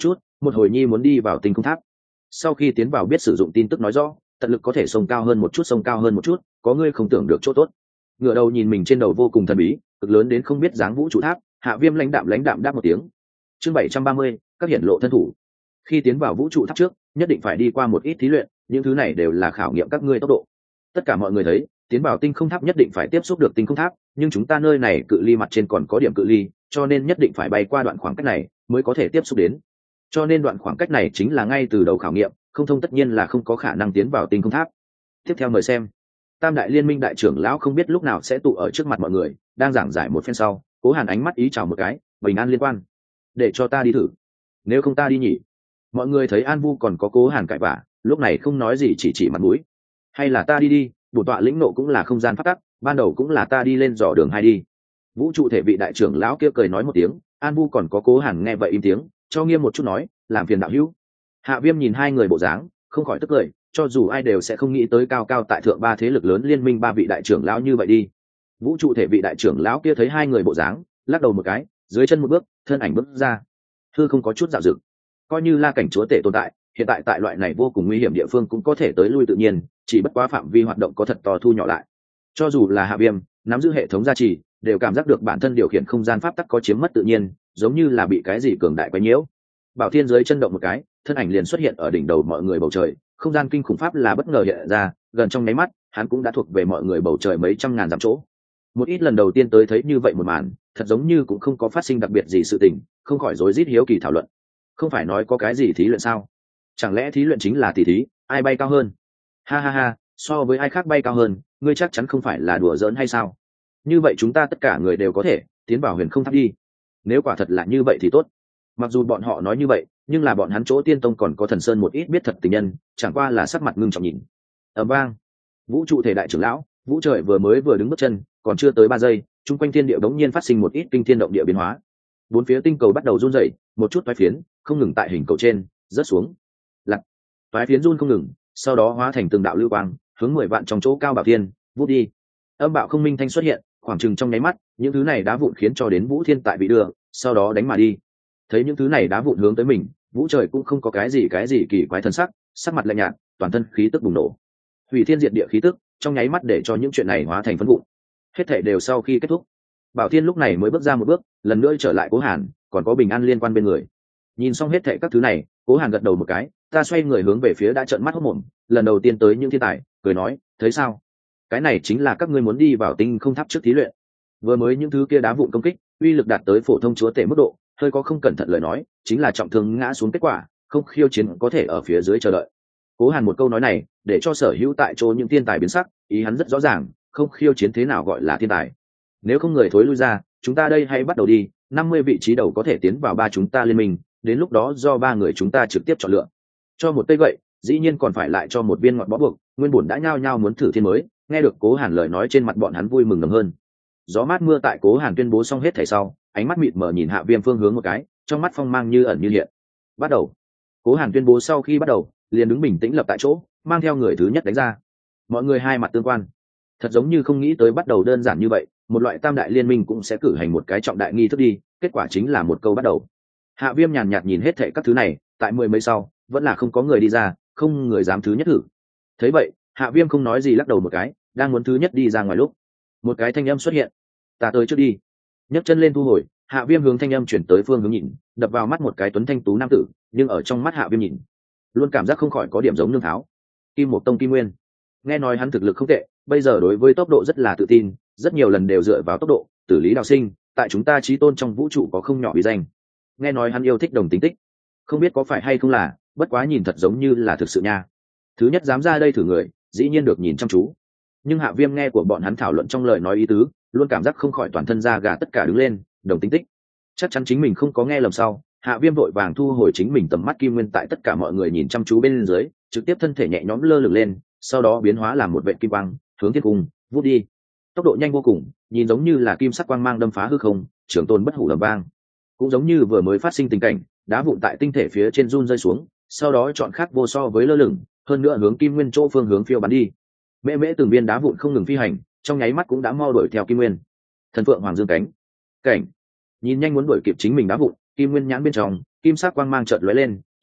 Speaker 1: một hồi nhi muốn đi vào tinh không tháp. Sau khi tiến vào biết sử dụng tin tức nói rõ tận lực có thể sông cao hơn một chút, sông cao hơn một chút, có ngươi không tưởng được chỗ tốt. Ngựa đầu nhìn mình trên đầu vô cùng thần bí, cực lớn đến không biết dáng vũ trụ tháp. Hạ Viêm lãnh đạm lãnh đạm đáp một tiếng. Chương bảy trăm ba mươi, các hiển lộ thân thủ. Khi tiến vào vũ trụ tháp trước nhất định phải đi qua một ít thí luyện, những thứ này đều là khảo nghiệm các ngươi tốc độ. Tất cả mọi người thấy tiến vào tinh không tháp nhất định phải tiếp xúc được tinh không tháp, nhưng chúng ta nơi này cự ly mặt trên còn có điểm cự ly, cho nên nhất định phải bay qua đoạn khoảng cách này mới có thể tiếp xúc đến. Cho nên đoạn khoảng cách này chính là ngay từ đầu khảo nghiệm, không thông tất nhiên là không có khả năng tiến vào tinh không tháp. Tiếp theo mời xem. Tam đại liên minh đại trưởng lão không biết lúc nào sẽ tụ ở trước mặt mọi người, đang giảng giải một phen sau, Cố Hàn ánh mắt ý chào một cái, bình an liên quan. Để cho ta đi thử. Nếu không ta đi nhỉ? Mọi người thấy An Vu còn có Cố Hàn cãi vả, lúc này không nói gì, chỉ chỉ mặt mũi. Hay là ta đi đi, bổn tọa lĩnh nộ cũng là không gian pháp tắc, ban đầu cũng là ta đi lên dò đường hay đi. Vũ trụ thể vị đại trưởng lão kia cười nói một tiếng, An Vu còn có Cố Hàn nghe vậy im tiếng, cho nghiêm một chút nói, làm phiền đạo hữu. Hạ Viêm nhìn hai người bộ dáng, không khỏi tức cười, cho dù ai đều sẽ không nghĩ tới cao cao tại thượng ba thế lực lớn liên minh ba vị đại trưởng lão như vậy đi. Vũ trụ thể vị đại trưởng lão kia thấy hai người bộ dáng, lắc đầu một cái, dưới chân một bước, thân ảnh bước ra. Hư không có chút dạo dực, coi như La cảnh chúa tể tồn tại, hiện tại tại loại này vô cùng nguy hiểm địa phương cũng có thể tới lui tự nhiên, chỉ bất quá phạm vi hoạt động có thật to thu nhỏ lại. Cho dù là Hạ Viêm nắm giữ hệ thống gia trì, đều cảm giác được bản thân điều khiển không gian pháp tắc có chiếm mất tự nhiên, giống như là bị cái gì cường đại quấy nhiễu. Bảo Thiên dưới chân động một cái, thân ảnh liền xuất hiện ở đỉnh đầu mọi người bầu trời, không gian kinh khủng pháp là bất ngờ hiện ra, gần trong nháy mắt, hắn cũng đã thuộc về mọi người bầu trời mấy trăm ngàn dặm chỗ. Một ít lần đầu tiên tới thấy như vậy một màn, thật giống như cũng không có phát sinh đặc biệt gì sự tình, không khỏi rối rít hiếu kỳ thảo luận. Không phải nói có cái gì thí luyện sao? Chẳng lẽ thí luyện chính là tỷ thí, ai bay cao hơn? Ha ha ha, so với ai khác bay cao hơn, ngươi chắc chắn không phải là đùa giỡn hay sao? Như vậy chúng ta tất cả người đều có thể tiến vào huyền không tháp đi. Nếu quả thật là như vậy thì tốt. Mặc dù bọn họ nói như vậy, nhưng là bọn hắn chỗ tiên tông còn có thần sơn một ít biết thật tình nhân, chẳng qua là sắc mặt ngưng trọng nhìn. Ầm vang, vũ trụ thể đại trưởng lão Vũ Trời vừa mới vừa đứng bước chân, còn chưa tới ba giây, chung quanh thiên địa bỗng nhiên phát sinh một ít kinh thiên động địa biến hóa. Bốn phía tinh cầu bắt đầu run rẩy, một chút toái phiến không ngừng tại hình cầu trên rớt xuống. Lặng, toái phiến run không ngừng, sau đó hóa thành từng đạo lưu quang, hướng mười vạn trong chỗ cao bảo thiên vút đi. Âm bạo không minh thanh xuất hiện, khoảng chừng trong nháy mắt, những thứ này đá vụn khiến cho đến Vũ Thiên tại bị đưa, sau đó đánh mà đi. Thấy những thứ này đá vụn hướng tới mình, Vũ Trời cũng không có cái gì cái gì kỳ quái thân sắc, sắc mặt lạnh nhạt, toàn thân khí tức bùng nổ, hủy thiên diệt địa khí tức, trong nháy mắt để cho những chuyện này hóa thành phấn vụn. Hết thảy đều sau khi kết thúc, Bảo Thiên lúc này mới bước ra một bước, lần nữa trở lại Cố Hàn, còn có Bình An liên quan bên người. Nhìn xong hết thảy các thứ này, Cố Hàn gật đầu một cái, ta xoay người hướng về phía đã trợn mắt hốt mồm, lần đầu tiên tới những thiên tài, cười nói, thấy sao? Cái này chính là các ngươi muốn đi vào tinh không tháp trước thí luyện. Vừa mới những thứ kia đá vụn công kích, uy lực đạt tới phổ thông chúa tể mức độ, hơi có không cẩn thận lời nói, chính là trọng thương ngã xuống kết quả, không khiêu chiến có thể ở phía dưới chờ đợi. Cố Hàn một câu nói này, để cho sở hữu tại chỗ những thiên tài biến sắc, ý hắn rất rõ ràng, không khiêu chiến thế nào gọi là thiên tài. Nếu không người thối lui ra, chúng ta đây hay bắt đầu đi, năm mươi vị trí đầu có thể tiến vào ba chúng ta liên minh, đến lúc đó do ba người chúng ta trực tiếp chọn lựa. Cho một cây gậy, dĩ nhiên còn phải lại cho một viên ngọt bó buộc, nguyên bổn đã nhao nhao muốn thử thiên mới, nghe được Cố Hàn lời nói trên mặt bọn hắn vui mừng ngầm hơn. Gió mát mưa tại Cố Hàn tuyên bố xong hết thảy sau, ánh mắt mịt mờ nhìn Hạ Viêm phương hướng một cái, trong mắt phong mang như ẩn như hiện. Bắt đầu. Cố Hàn tuyên bố sau khi bắt đầu, liền đứng bình tĩnh lập tại chỗ, mang theo người thứ nhất đánh ra. Mọi người hai mặt tương quan, thật giống như không nghĩ tới bắt đầu đơn giản như vậy, một loại tam đại liên minh cũng sẽ cử hành một cái trọng đại nghi thức đi, kết quả chính là một câu bắt đầu. Hạ Viêm nhàn nhạt nhìn hết thảy các thứ này, tại mười mấy sau, vẫn là không có người đi ra, không người dám thứ nhất thử. Thấy vậy, Hạ Viêm không nói gì lắc đầu một cái, đang muốn thứ nhất đi ra ngoài lúc, một cái thanh âm xuất hiện, ta tới trước đi. Nhấc chân lên thu hồi, Hạ Viêm hướng thanh âm chuyển tới phương hướng nhìn, đập vào mắt một cái tuấn thanh tú nam tử, nhưng ở trong mắt Hạ Viêm nhìn, luôn cảm giác không khỏi có điểm giống Nương Tháo. Kim Một Tông Kim Nguyên. Nghe nói hắn thực lực không tệ, bây giờ đối với tốc độ rất là tự tin, rất nhiều lần đều dựa vào tốc độ, tử lý đào sinh, tại chúng ta chí tôn trong vũ trụ có không nhỏ uy danh. Nghe nói hắn yêu thích đồng tính tích, không biết có phải hay không là, bất quá nhìn thật giống như là thực sự nha. Thứ nhất dám ra đây thử người, dĩ nhiên được nhìn chăm chú. Nhưng Hạ Viêm nghe của bọn hắn thảo luận trong lời nói ý tứ, luôn cảm giác không khỏi toàn thân da gà tất cả đứng lên, đồng tính tích. Chắc chắn chính mình không có nghe lầm sau, Hạ Viêm vội vàng thu hồi chính mình tầm mắt kim nguyên tại tất cả mọi người nhìn chăm chú bên dưới, trực tiếp thân thể nhẹ nhõm lơ lửng lên, sau đó biến hóa làm một vệt kim quang, hướng thiên cung vút đi. Tốc độ nhanh vô cùng, nhìn giống như là kim sắc quang mang đâm phá hư không, trường tồn bất hủ ầm vang. Cũng giống như vừa mới phát sinh tình cảnh, đá vụn tại tinh thể phía trên run rơi xuống, sau đó chọn khác vô so với lơ lửng, hơn nữa hướng kim nguyên chỗ phương hướng phiêu bắn đi. Mễ mễ từng viên đá vụn không ngừng phi hành, trong nháy mắt cũng đã mau đuổi theo kim nguyên. Thần phượng hoàng dương cánh, cảnh, nhìn nhanh muốn đuổi kịp chính mình đá vụn, kim nguyên nhãn bên trong, kim sắc quang mang chợt lóe lên,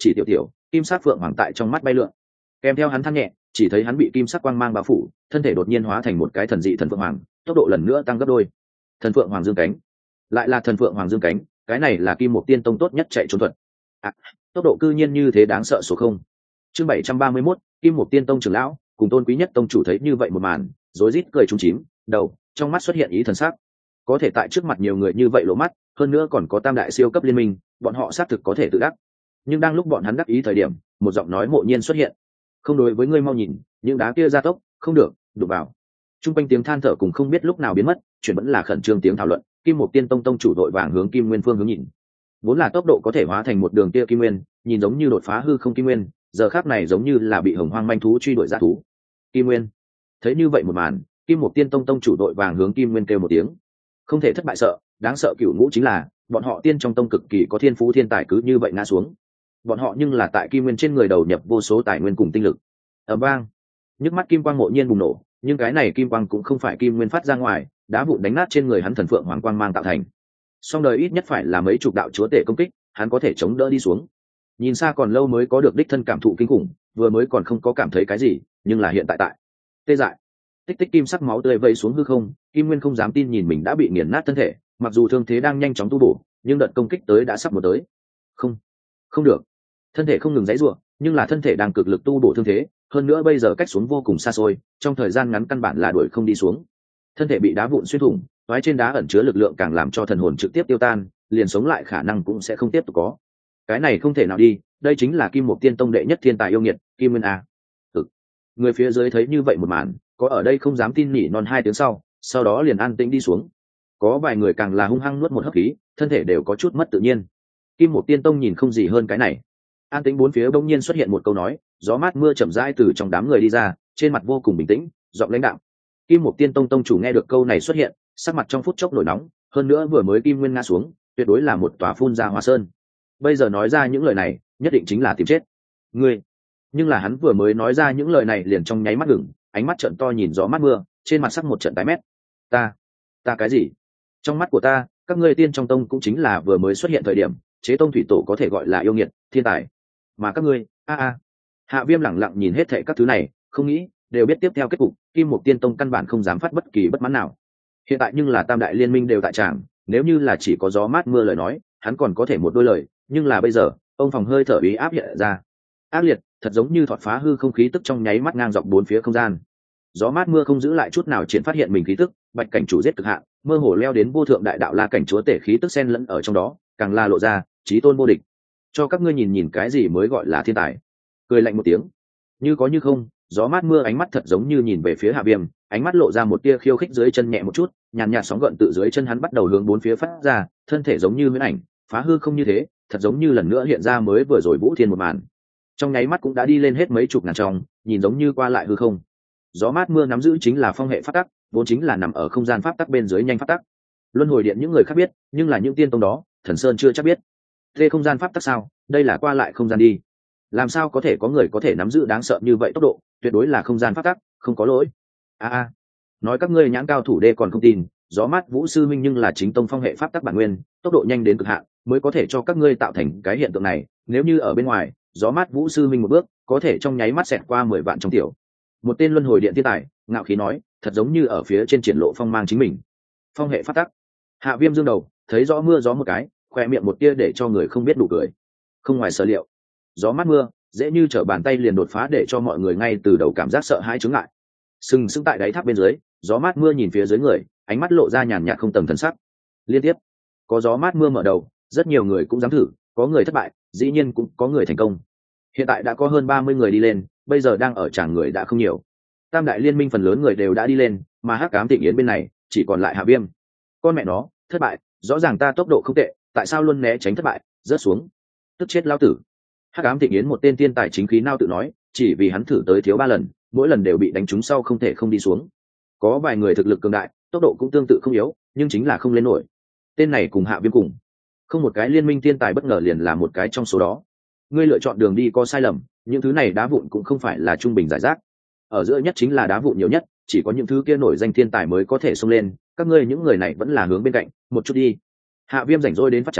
Speaker 1: chỉ tiểu tiểu kim sắc phượng hoàng tại trong mắt bay lượn. Kèm theo hắn than nhẹ, chỉ thấy hắn bị kim sắc quang mang bao phủ, thân thể đột nhiên hóa thành một cái thần dị thần phượng hoàng, tốc độ lần nữa tăng gấp đôi. Thần phượng hoàng dương cánh, lại là thần phượng hoàng dương cánh, cái này là Kim Mộc Tiên Tông tốt nhất chạy trốn thuật. À, tốc độ cư nhiên như thế đáng sợ số không. Chương bảy trăm ba mươi mốt, Kim Mộc Tiên Tông trưởng lão cùng Tôn Quý Nhất tông chủ thấy như vậy một màn, rối rít cười trúng chím, đầu trong mắt xuất hiện ý thần sắc. Có thể tại trước mặt nhiều người như vậy lộ mắt, hơn nữa còn có tam đại siêu cấp liên minh, bọn họ xác thực có thể tự đắc. Nhưng đang lúc bọn hắn đắc ý thời điểm, một giọng nói mộ nhiên xuất hiện. Không đối với ngươi mau nhìn, những đá kia gia tốc, không được, đụng vào. Trung quanh tiếng than thở cùng không biết lúc nào biến mất, chuyển vẫn là khẩn trương tiếng thảo luận. Kim Mộc Tiên Tông tông chủ đội vàng hướng Kim Nguyên phương hướng nhìn. Vốn là tốc độ có thể hóa thành một đường tia kim nguyên, nhìn giống như đột phá hư không kim nguyên, giờ khắc này giống như là bị hồng hoang manh thú truy đuổi dã thú. Kim Nguyên. Thấy như vậy một màn, Kim Mộc Tiên Tông tông chủ đội vàng hướng Kim Nguyên kêu một tiếng. Không thể thất bại sợ, đáng sợ cửu ngũ chính là, bọn họ tiên trong tông cực kỳ có thiên phú thiên tài cứ như vậy ngã xuống. Bọn họ nhưng là tại Kim Nguyên trên người đầu nhập vô số tài nguyên cùng tinh lực. Ầm vang, nhức mắt kim quang mộ nhiên bùng nổ, nhưng cái này kim quang cũng không phải kim nguyên phát ra ngoài, đá vụn đánh nát trên người hắn thần phượng hoàng quang mang tạo thành. Song đời ít nhất phải là mấy chục đạo chúa tể công kích, hắn có thể chống đỡ đi xuống. Nhìn xa còn lâu mới có được đích thân cảm thụ kinh khủng, vừa mới còn không có cảm thấy cái gì, nhưng là hiện tại tại. Tê dại. Tích tích kim sắc máu tươi vây xuống hư không, Kim Nguyên không dám tin nhìn mình đã bị nghiền nát thân thể, mặc dù thương thế đang nhanh chóng tu bổ, nhưng đợt công kích tới đã sắp một tới. Không, không được. Thân thể không ngừng giãy giụa, nhưng là thân thể đang cực lực tu bổ thương thế, hơn nữa bây giờ cách xuống vô cùng xa xôi, trong thời gian ngắn căn bản là đuổi không đi xuống. Thân thể bị đá vụn xuyên thủng, toái trên đá ẩn chứa lực lượng càng làm cho thần hồn trực tiếp tiêu tan, liền sống lại khả năng cũng sẽ không tiếp tục có. Cái này không thể nào đi, đây chính là Kim Mộc Tiên Tông đệ nhất thiên tài yêu nghiệt, Kim Nguyên a. Ừ. Người phía dưới thấy như vậy một màn, có ở đây không dám tin nhỉ non hai tiếng sau, sau đó liền an tĩnh đi xuống. Có vài người càng là hung hăng nuốt một hớp khí, thân thể đều có chút mất tự nhiên. Kim Mộc Tiên Tông nhìn không gì hơn cái này. An tĩnh bốn phía bỗng nhiên xuất hiện một câu nói, gió mát mưa chậm rãi từ trong đám người đi ra, trên mặt vô cùng bình tĩnh, giọng lãnh đạm. Kim Mộc Tiên Tông tông chủ nghe được câu này xuất hiện, sắc mặt trong phút chốc nổi nóng, hơn nữa vừa mới Kim Nguyên ngã xuống, tuyệt đối là một tòa phun ra hóa sơn. Bây giờ nói ra những lời này, nhất định chính là tìm chết. Ngươi. Nhưng là hắn vừa mới nói ra những lời này liền trong nháy mắt ngừng, ánh mắt trợn to nhìn gió mát mưa, trên mặt sắc một trận tái mét. Ta, ta cái gì? Trong mắt của ta, các ngươi tiên trong tông cũng chính là vừa mới xuất hiện thời điểm, chế tông thủy tổ có thể gọi là yêu nghiệt, thiên tài. Mà các ngươi, a a. Hạ Viêm lẳng lặng nhìn hết thảy các thứ này, không nghĩ, đều biết tiếp theo kết cục, Kim Mộc Tiên Tông căn bản không dám phát bất kỳ bất mãn nào. Hiện tại nhưng là tam đại liên minh đều tại tràng, nếu như là chỉ có gió mát mưa lời nói, hắn còn có thể một đôi lời, nhưng là bây giờ, ông phòng hơi thở ý áp hiện ra. Ác liệt, thật giống như thọt phá hư không khí tức trong nháy mắt ngang dọc bốn phía không gian. Gió mát mưa không giữ lại chút nào triển phát hiện mình khí tức, bạch cảnh chủ giết cực hạn, mơ hồ leo đến vô thượng đại đạo la cảnh chúa tể khí tức xen lẫn ở trong đó, càng la lộ ra, chí tôn vô địch. Cho các ngươi nhìn nhìn cái gì mới gọi là thiên tài. Cười lạnh một tiếng, như có như không, gió mát mưa ánh mắt thật giống như nhìn về phía Hạ Viêm, ánh mắt lộ ra một tia khiêu khích dưới chân nhẹ một chút, nhàn nhạt sóng gợn tự dưới chân hắn bắt đầu hướng bốn phía phát ra, thân thể giống như huyễn ảnh, phá hư không như thế, thật giống như lần nữa hiện ra mới vừa rồi vũ thiên một màn. Trong nháy mắt cũng đã đi lên hết mấy chục ngàn trong, nhìn giống như qua lại hư không. Gió mát mưa nắm giữ chính là phong hệ pháp tắc, vốn chính là nằm ở không gian pháp tắc bên dưới nhanh pháp tắc. Luân hồi điện những người khác biết, nhưng là những tiên tông đó, Thần Sơn chưa chắc biết. Thế không gian pháp tắc sao? Đây là qua lại không gian đi. Làm sao có thể có người có thể nắm giữ đáng sợ như vậy tốc độ, tuyệt đối là không gian pháp tắc, không có lỗi. A a, nói các ngươi nhãn cao thủ đê còn không tin, gió mát Vũ sư minh nhưng là chính tông phong hệ pháp tắc bản nguyên, tốc độ nhanh đến cực hạn, mới có thể cho các ngươi tạo thành cái hiện tượng này, nếu như ở bên ngoài, gió mát Vũ sư minh một bước, có thể trong nháy mắt xẹt qua mười vạn trong tiểu. Một tên luân hồi điện thiên tài, ngạo khí nói, thật giống như ở phía trên triển lộ phong mang chính mình. Phong hệ pháp tắc. Hạ Viêm dương đầu, thấy rõ mưa gió một cái, khoe miệng một tia để cho người không biết đủ cười. Không ngoài sở liệu, gió mát mưa, dễ như trở bàn tay liền đột phá để cho mọi người ngay từ đầu cảm giác sợ hãi chướng ngại. Sừng sững tại đáy tháp bên dưới, gió mát mưa nhìn phía dưới người, ánh mắt lộ ra nhàn nhạt không tầm thần sắc. Liên tiếp, có gió mát mưa mở đầu, rất nhiều người cũng dám thử, có người thất bại, dĩ nhiên cũng có người thành công. Hiện tại đã có hơn ba mươi người đi lên, bây giờ đang ở tràng người đã không nhiều. Tam đại liên minh phần lớn người đều đã đi lên, mà Hắc Ám Thịnh Yến bên này chỉ còn lại Hạ Viêm. Con mẹ nó, thất bại, rõ ràng ta tốc độ không tệ, tại sao luôn né tránh thất bại, rớt xuống. Tức chết lão tử. Hắc Ám Thịnh Yến một tên tiên tài chính khí nao tự nói, chỉ vì hắn thử tới thiếu ba lần, mỗi lần đều bị đánh trúng sau không thể không đi xuống. Có vài người thực lực cường đại, tốc độ cũng tương tự không yếu, nhưng chính là không lên nổi. Tên này cùng Hạ Viêm cùng, không một cái liên minh tiên tài bất ngờ liền là một cái trong số đó. Ngươi lựa chọn đường đi có sai lầm, những thứ này đá vụn cũng không phải là trung bình giải rác. Ở giữa nhất chính là đá vụn nhiều nhất, chỉ có những thứ kia nổi danh thiên tài mới có thể xông lên, các ngươi những người này vẫn là hướng bên cạnh, một chút đi. Hạ Viêm rảnh rỗi đến phát chán,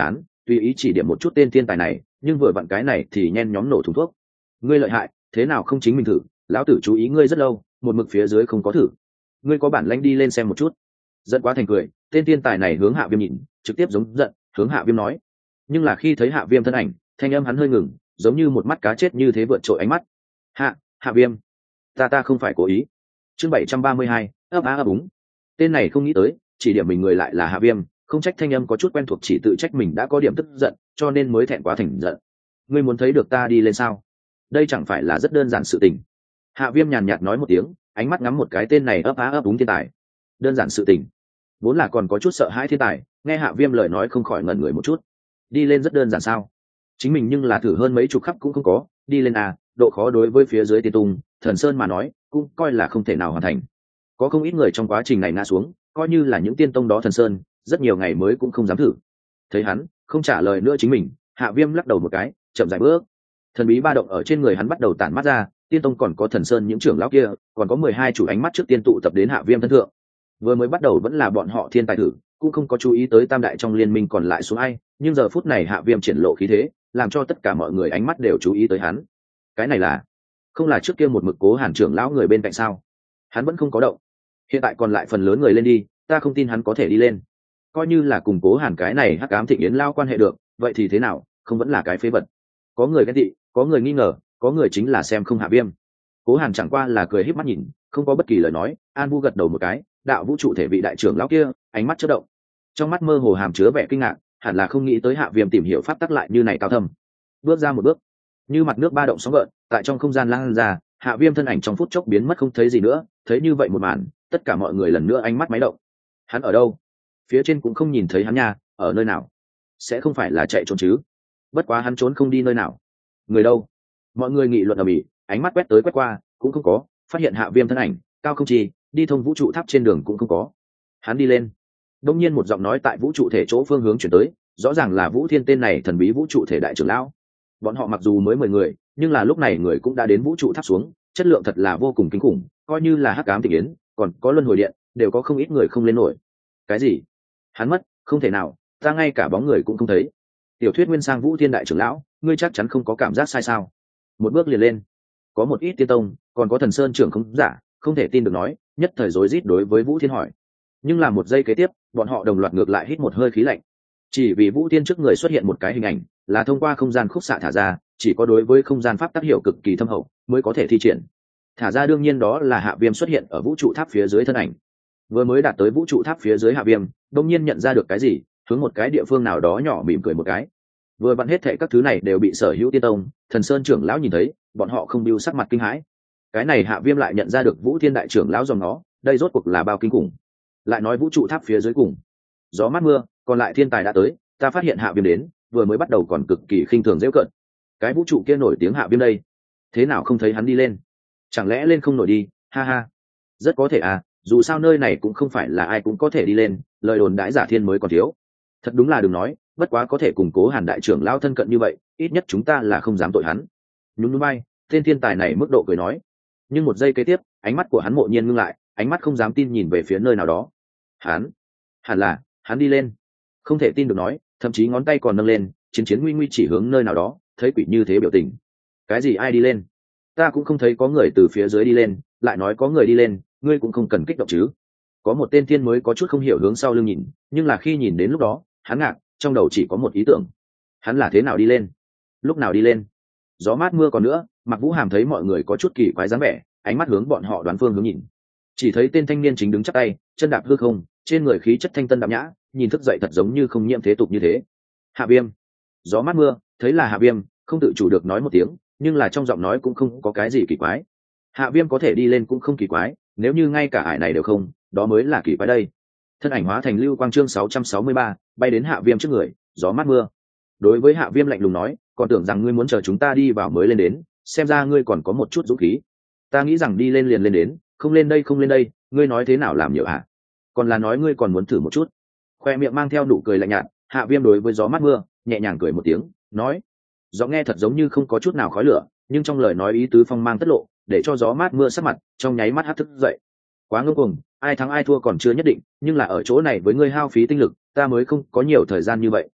Speaker 1: tùy ý chỉ điểm một chút tên thiên tài này, nhưng vừa vặn cái này thì nhen nhóm nổ thùng thuốc. Ngươi lợi hại, thế nào không chính mình thử? Lão tử chú ý ngươi rất lâu, một mực phía dưới không có thử. Ngươi có bản lĩnh đi lên xem một chút. Giận quá thành cười, tên thiên tài này hướng Hạ Viêm nhìn, trực tiếp giống giận, hướng Hạ Viêm nói. Nhưng là khi thấy Hạ Viêm thân ảnh, thanh âm hắn hơi ngừng, giống như một mắt cá chết như thế vượt trội ánh mắt. Hạ, Hạ Viêm, ta ta không phải cố ý. Chương bảy trăm ba mươi hai, ấp á ấp úng. Tên này không nghĩ tới, chỉ điểm mình người lại là Hạ Viêm, không trách thanh âm có chút quen thuộc, chỉ tự trách mình đã có điểm tức giận, cho nên mới thẹn quá thành giận. Ngươi muốn thấy được ta đi lên sao? Đây chẳng phải là rất đơn giản sự tình. Hạ Viêm nhàn nhạt nói một tiếng, ánh mắt ngắm một cái tên này ấp á ấp úng thiên tài. Đơn giản sự tình. Vốn là còn có chút sợ hãi thiên tài, nghe Hạ Viêm lời nói không khỏi ngẩn người một chút. Đi lên rất đơn giản sao? Chính mình nhưng là thử hơn mấy chục khắp cũng không có, đi lên à, độ khó đối với phía dưới tiên tung, Thần Sơn mà nói, cũng coi là không thể nào hoàn thành. Có không ít người trong quá trình này ngã xuống, coi như là những tiên tông đó Thần Sơn, rất nhiều ngày mới cũng không dám thử. Thấy hắn không trả lời nữa chính mình, Hạ Viêm lắc đầu một cái, chậm rãi bước. Thần bí ba động ở trên người hắn bắt đầu tản mắt ra, tiên tông còn có Thần Sơn những trưởng lão kia, còn có mười hai chủ ánh mắt trước tiên tụ tập đến Hạ Viêm thân thượng. Vừa mới bắt đầu vẫn là bọn họ thiên tài thử, cũng không có chú ý tới tam đại trong liên minh còn lại số ai, nhưng giờ phút này Hạ Viêm triển lộ khí thế, làm cho tất cả mọi người ánh mắt đều chú ý tới hắn. Cái này là, không là trước kia một mực Cố Hàn trưởng lão người bên cạnh sao? Hắn vẫn không có động. Hiện tại còn lại phần lớn người lên đi, ta không tin hắn có thể đi lên. Coi như là cùng Cố Hàn cái này Hắc Ám Thịnh Yến lao quan hệ được, vậy thì thế nào, không vẫn là cái phế vật. Có người ghen tị, có người nghi ngờ, có người chính là xem không Hạ Viêm. Cố Hàn chẳng qua là cười híp mắt nhìn, không có bất kỳ lời nói. An Vu gật đầu một cái, đạo vũ trụ thể vị đại trưởng lão kia, ánh mắt chớp động, trong mắt mơ hồ hàm chứa vẻ kinh ngạc, hẳn là không nghĩ tới Hạ Viêm tìm hiểu pháp tắc lại như này cao thâm. Bước ra một bước, như mặt nước ba động sóng gợn, tại trong không gian lan ra, Hạ Viêm thân ảnh trong phút chốc biến mất không thấy gì nữa. Thấy như vậy một màn, tất cả mọi người lần nữa ánh mắt máy động. Hắn ở đâu? Phía trên cũng không nhìn thấy hắn nha, ở nơi nào? Sẽ không phải là chạy trốn chứ? Bất quá hắn trốn không đi nơi nào. Người đâu? Mọi người nghị luận ầm ĩ, ánh mắt quét tới quét qua, cũng không có phát hiện Hạ Viêm thân ảnh, cao không chi, đi thông vũ trụ tháp trên đường cũng không có. Hắn đi lên. Đông nhiên một giọng nói tại vũ trụ thể chỗ phương hướng chuyển tới, rõ ràng là Vũ Thiên tên này thần bí vũ trụ thể đại trưởng lão. Bọn họ mặc dù mới mười người, nhưng là lúc này người cũng đã đến vũ trụ tháp xuống, chất lượng thật là vô cùng kinh khủng, coi như là Hắc Ám Thịnh Yến, còn có Luân Hồi Điện, đều có không ít người không lên nổi. Cái gì? Hắn mất? Không thể nào, ta ngay cả bóng người cũng không thấy. Tiểu thuyết nguyên sang Vũ Thiên đại trưởng lão, ngươi chắc chắn không có cảm giác sai sao? Một bước liền lên. Có một ít tiên tông, còn có Thần Sơn trưởng không giả, không thể tin được nói, nhất thời rối rít đối với Vũ Thiên hỏi. Nhưng là một giây kế tiếp, bọn họ đồng loạt ngược lại hít một hơi khí lạnh. Chỉ vì Vũ Thiên trước người xuất hiện một cái hình ảnh, là thông qua không gian khúc xạ thả ra, chỉ có đối với không gian pháp tác hiệu cực kỳ thâm hậu mới có thể thi triển. Thả ra đương nhiên đó là Hạ Viêm xuất hiện ở vũ trụ tháp phía dưới thân ảnh. Vừa mới đạt tới vũ trụ tháp phía dưới Hạ Viêm, đột nhiên nhận ra được cái gì, hướng một cái địa phương nào đó nhỏ mỉm cười một cái. Vừa vặn hết thảy các thứ này đều bị Sở Hữu Tiên Tông, Thần Sơn trưởng lão nhìn thấy, bọn họ không bưu sắc mặt kinh hãi. Cái này Hạ Viêm lại nhận ra được Vũ Thiên đại trưởng lão dòng nó, đây rốt cuộc là bao kinh khủng. Lại nói vũ trụ tháp phía dưới cùng, gió mát mưa, còn lại thiên tài đã tới, ta phát hiện Hạ Viêm đến, vừa mới bắt đầu còn cực kỳ khinh thường giễu cợt. Cái vũ trụ kia nổi tiếng Hạ Viêm đây, thế nào không thấy hắn đi lên? Chẳng lẽ lên không nổi đi? Ha ha. Rất có thể à, dù sao nơi này cũng không phải là ai cũng có thể đi lên, lời đồn đãi giả thiên mới còn thiếu. Thật đúng là đừng nói, bất quá có thể củng cố Hàn đại trưởng lao thân cận như vậy, ít nhất chúng ta là không dám tội hắn. Nhún nhún bay, tên thiên tài này mức độ cười nói. Nhưng một giây kế tiếp, ánh mắt của hắn mộ nhiên ngưng lại, ánh mắt không dám tin nhìn về phía nơi nào đó. Hắn, hẳn là, hắn đi lên. Không thể tin được nói, thậm chí ngón tay còn nâng lên, chiến chiến nguy nguy chỉ hướng nơi nào đó, thấy quỷ như thế biểu tình. Cái gì ai đi lên? Ta cũng không thấy có người từ phía dưới đi lên, lại nói có người đi lên, ngươi cũng không cần kích động chứ. Có một tên thiên mới có chút không hiểu hướng sau lưng nhìn, nhưng là khi nhìn đến lúc đó, hắn ngạc, trong đầu chỉ có một ý tưởng. Hắn là thế nào đi lên? Lúc nào đi lên? Gió mát mưa còn nữa, Mặc Vũ Hàm thấy mọi người có chút kỳ quái dáng vẻ, ánh mắt hướng bọn họ đoán phương hướng nhìn. Chỉ thấy tên thanh niên chính đứng chắp tay, chân đạp hư không, trên người khí chất thanh tân đạm nhã, nhìn thức dậy thật giống như không nhiễm thế tục như thế. Hạ Viêm. Gió mát mưa, thấy là Hạ Viêm, không tự chủ được nói một tiếng, nhưng là trong giọng nói cũng không có cái gì kỳ quái. Hạ Viêm có thể đi lên cũng không kỳ quái, nếu như ngay cả ải này đều không, đó mới là kỳ quái đây. Thân ảnh hóa thành lưu quang chương sáu trăm sáu mươi ba, bay đến Hạ Viêm trước người, gió mát mưa. Đối với Hạ Viêm lạnh lùng nói, còn tưởng rằng ngươi muốn chờ chúng ta đi vào mới lên đến, xem ra ngươi còn có một chút dũng khí. Ta nghĩ rằng đi lên liền lên đến, không lên đây không lên đây, ngươi nói thế nào làm nhiều hả? Còn là nói ngươi còn muốn thử một chút? Khoe miệng mang theo nụ cười lạnh nhạt, Hạ Viêm đối với gió mát mưa nhẹ nhàng cười một tiếng, nói, gió nghe thật giống như không có chút nào khói lửa, nhưng trong lời nói ý tứ phong mang tất lộ, để cho gió mát mưa sắc mặt trong nháy mắt hắt thức dậy. Quá ngông cuồng, ai thắng ai thua còn chưa nhất định, nhưng là ở chỗ này với ngươi hao phí tinh lực, ta mới không có nhiều thời gian như vậy.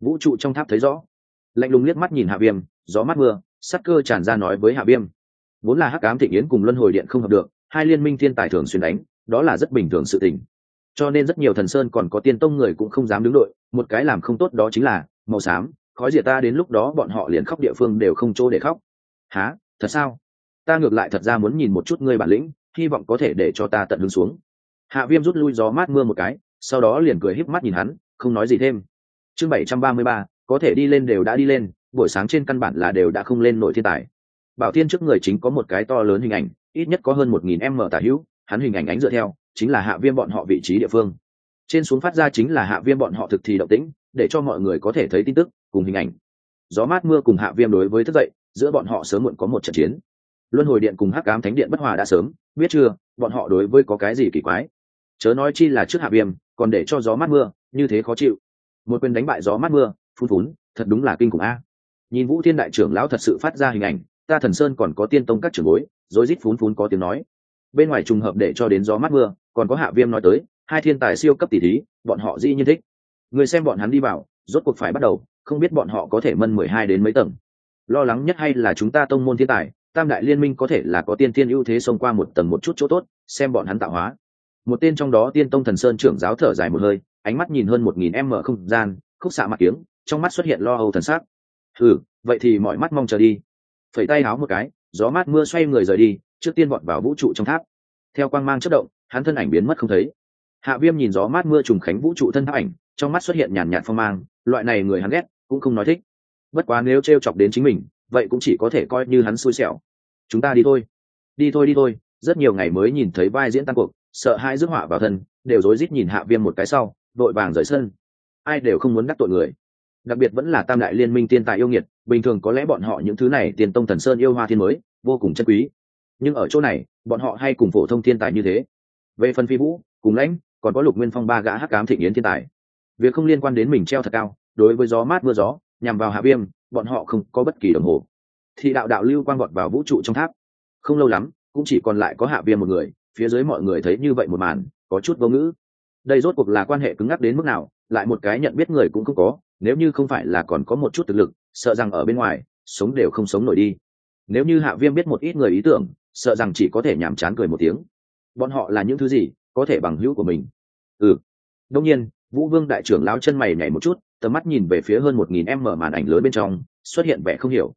Speaker 1: Vũ trụ trong tháp thấy rõ, lạnh lùng liếc mắt nhìn Hạ Viêm, gió mát mưa, sát cơ tràn ra nói với Hạ Viêm. Vốn là Hắc Ám Thịnh Yến cùng Luân Hồi Điện không hợp được, hai liên minh thiên tài thường xuyên đánh, đó là rất bình thường sự tình. Cho nên rất nhiều thần sơn còn có tiên tông người cũng không dám đứng đội, một cái làm không tốt đó chính là màu xám, khói diệt ta, đến lúc đó bọn họ liền khóc địa phương đều không chỗ để khóc. Hả? Thật sao? Ta ngược lại thật ra muốn nhìn một chút ngươi bản lĩnh, hy vọng có thể để cho ta tận hứng xuống. Hạ Viêm rút lui gió mát mưa một cái, sau đó liền cười híp mắt nhìn hắn, không nói gì thêm. Chương bảy trăm ba mươi ba, có thể đi lên đều đã đi lên, buổi sáng trên căn bản là đều đã không lên nổi thiên tài. Bảo Thiên trước người chính có một cái to lớn hình ảnh, ít nhất có hơn một nghìn m tả hữu, hắn hình ảnh ánh dựa theo chính là Hạ Viêm bọn họ vị trí địa phương. Trên xuống phát ra chính là Hạ Viêm bọn họ thực thì động tĩnh, để cho mọi người có thể thấy tin tức cùng hình ảnh. Gió mát mưa cùng Hạ Viêm đối với thức dậy, giữa bọn họ sớm muộn có một trận chiến. Luân Hồi Điện cùng Hắc Ám Thánh Điện bất hòa đã sớm, biết chưa, bọn họ đối với có cái gì kỳ quái. Chớ nói chi là trước Hạ Viêm, còn để cho gió mát mưa như thế khó chịu. Một quyền đánh bại gió mát mưa, phun phún, thật đúng là kinh khủng a. Nhìn Vũ Thiên đại trưởng lão thật sự phát ra hình ảnh, ta Thần Sơn còn có tiên tông các trưởng bối, rối rít phún phún có tiếng nói. Bên ngoài trùng hợp để cho đến gió mát mưa, còn có Hạ Viêm nói tới, hai thiên tài siêu cấp tỷ thí, bọn họ dĩ nhiên thích. Người xem bọn hắn đi vào, rốt cuộc phải bắt đầu, không biết bọn họ có thể mân mười hai đến mấy tầng. Lo lắng nhất hay là chúng ta tông môn thiên tài, tam đại liên minh có thể là có tiên tiên ưu thế xông qua một tầng một chút chỗ tốt, xem bọn hắn tạo hóa. Một tên trong đó tiên tông Thần Sơn trưởng giáo thở dài một hơi, ánh mắt nhìn hơn một nghìn m không gian, khúc xạ mặt tiếng, trong mắt xuất hiện lo âu thần sắc. Ừ, vậy thì mọi mắt mong chờ đi. Phẩy tay háo một cái, gió mát mưa xoay người rời đi, trước tiên vọt vào vũ trụ trong tháp. Theo quang mang chớp động, hắn thân ảnh biến mất không thấy. Hạ Viêm nhìn gió mát mưa trùng khánh vũ trụ thân tháp ảnh, trong mắt xuất hiện nhàn nhạt phong mang, loại này người hắn ghét, cũng không nói thích. Bất quá nếu trêu chọc đến chính mình, vậy cũng chỉ có thể coi như hắn xui xẻo. Chúng ta đi thôi, đi thôi đi thôi. Rất nhiều ngày mới nhìn thấy vai diễn tan cuộc, sợ hai rước họa vào thân, đều rối rít nhìn Hạ Viêm một cái sau, đội vàng rời sân. Ai đều không muốn đắc tội người, đặc biệt vẫn là tam đại liên minh tiên tài yêu nghiệt, bình thường có lẽ bọn họ những thứ này tiền tông Thần Sơn yêu hoa thiên mới vô cùng chân quý, nhưng ở chỗ này bọn họ hay cùng phổ thông thiên tài như thế. Về phần Phi Vũ cùng Lãnh, còn có Lục Nguyên Phong ba gã Hắc Ám Thịnh Yến thiên tài, việc không liên quan đến mình treo thật cao, đối với gió mát mưa gió nhằm vào Hạ Viêm, bọn họ không có bất kỳ đồng hồ. Thì đạo đạo lưu quang vọt vào vũ trụ trong tháp, không lâu lắm cũng chỉ còn lại có Hạ Viêm một người. Phía dưới mọi người thấy như vậy một màn, có chút vô ngữ. Đây rốt cuộc là quan hệ cứng ngắc đến mức nào, lại một cái nhận biết người cũng không có, nếu như không phải là còn có một chút thực lực, sợ rằng ở bên ngoài sống đều không sống nổi đi. Nếu như Hạ Viêm biết một ít người ý tưởng, sợ rằng chỉ có thể nhàm chán cười một tiếng. Bọn họ là những thứ gì, có thể bằng hữu của mình? Ừ. Đương nhiên, Vũ Vương đại trưởng lão chân mày nhảy một chút, tầm mắt nhìn về phía hơn một nghìn m màn ảnh lớn bên trong, xuất hiện vẻ không hiểu.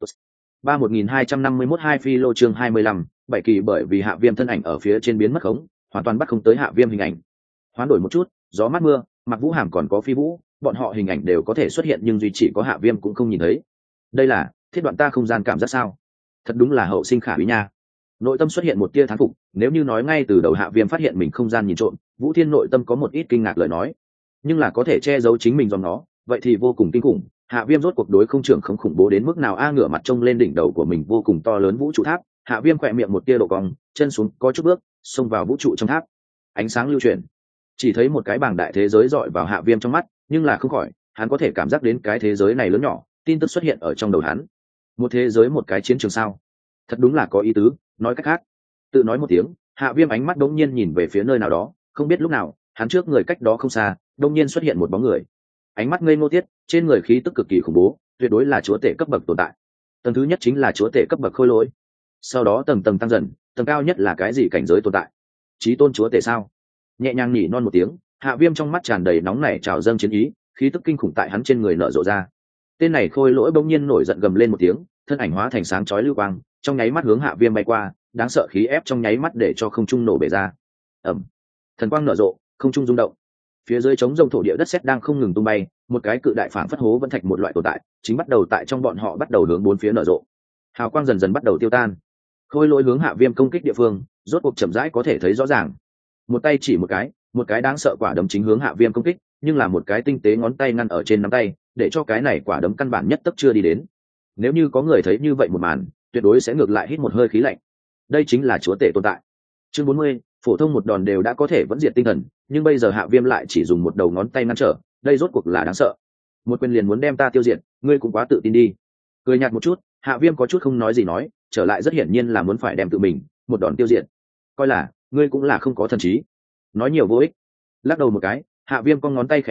Speaker 1: ba một nghìn hai trăm năm mươi mốt hai phi lô chương hai mươi lăm, bảy kỳ bởi vì Hạ Viêm thân ảnh ở phía trên biến mất khống, hoàn toàn bắt không tới Hạ Viêm hình ảnh. Hoán đổi một chút, gió mát mưa, Mặc Vũ Hàm còn có Phi Vũ, bọn họ hình ảnh đều có thể xuất hiện nhưng duy chỉ có Hạ Viêm cũng không nhìn thấy. Đây là thiết đoạn ta không gian cảm giác sao? Thật đúng là hậu sinh khả úy nha. Nội tâm xuất hiện một tia thán phục, nếu như nói ngay từ đầu Hạ Viêm phát hiện mình không gian nhìn trộm, Vũ Thiên nội tâm có một ít kinh ngạc lời nói, nhưng là có thể che giấu chính mình do nó, vậy thì vô cùng kinh khủng. Hạ Viêm rốt cuộc đối không trưởng không khủng bố đến mức nào a? Ngửa mặt trông lên đỉnh đầu của mình vô cùng to lớn vũ trụ tháp, Hạ Viêm khỏe miệng một tia độ cong, chân xuống có chút bước, xông vào vũ trụ trong tháp. Ánh sáng lưu chuyển, chỉ thấy một cái bảng đại thế giới dọi vào Hạ Viêm trong mắt, nhưng là không khỏi, hắn có thể cảm giác đến cái thế giới này lớn nhỏ, tin tức xuất hiện ở trong đầu hắn. Một thế giới một cái chiến trường sao? Thật đúng là có ý tứ, nói cách khác. Tự nói một tiếng, Hạ Viêm ánh mắt đống nhiên nhìn về phía nơi nào đó, không biết lúc nào, hắn trước người cách đó không xa, đống nhiên xuất hiện một bóng người. Ánh mắt ngây ngô tiết, trên người khí tức cực kỳ khủng bố, tuyệt đối là chúa tể cấp bậc tồn tại. Tầng thứ nhất chính là chúa tể cấp bậc khôi lỗi, sau đó tầng tầng tăng dần, tầng cao nhất là cái gì cảnh giới tồn tại? Chí tôn chúa tể sao? Nhẹ nhàng nhỉ non một tiếng, Hạ Viêm trong mắt tràn đầy nóng nảy trào dâng chiến ý, khí tức kinh khủng tại hắn trên người nở rộ ra. Tên này khôi lỗi bỗng nhiên nổi giận gầm lên một tiếng, thân ảnh hóa thành sáng chói lưu quang, trong nháy mắt hướng Hạ Viêm bay qua, đáng sợ khí ép trong nháy mắt để cho không trung nổ bể ra. Ầm. Thần quang nở rộ, không trung rung động. Phía dưới trống rông thổ địa đất sét đang không ngừng tung bay, một cái cự đại phảng phất hố vẫn thạch một loại tồn tại, chính bắt đầu tại trong bọn họ bắt đầu hướng bốn phía nở rộ. Hào quang dần dần bắt đầu tiêu tan. Khôi lỗi hướng Hạ Viêm công kích địa phương, rốt cuộc chậm rãi có thể thấy rõ ràng. Một tay chỉ một cái, một cái đáng sợ quả đấm chính hướng Hạ Viêm công kích, nhưng là một cái tinh tế ngón tay ngăn ở trên nắm tay, để cho cái này quả đấm căn bản nhất tấc chưa đi đến. Nếu như có người thấy như vậy một màn, tuyệt đối sẽ ngược lại hít một hơi khí lạnh. Đây chính là chúa tể tồn tại. Chương bốn mươi, phổ thông một đòn đều đã có thể vẫn diệt tinh thần, nhưng bây giờ Hạ Viêm lại chỉ dùng một đầu ngón tay ngăn trở, đây rốt cuộc là đáng sợ. Một quyền liền muốn đem ta tiêu diệt, ngươi cũng quá tự tin đi. Cười nhạt một chút, Hạ Viêm có chút không nói gì nói, trở lại rất hiển nhiên là muốn phải đem tự mình một đòn tiêu diệt. Coi là ngươi cũng là không có thần trí. Nói nhiều vô ích. Lắc đầu một cái, Hạ Viêm con ngón tay khẽ búng,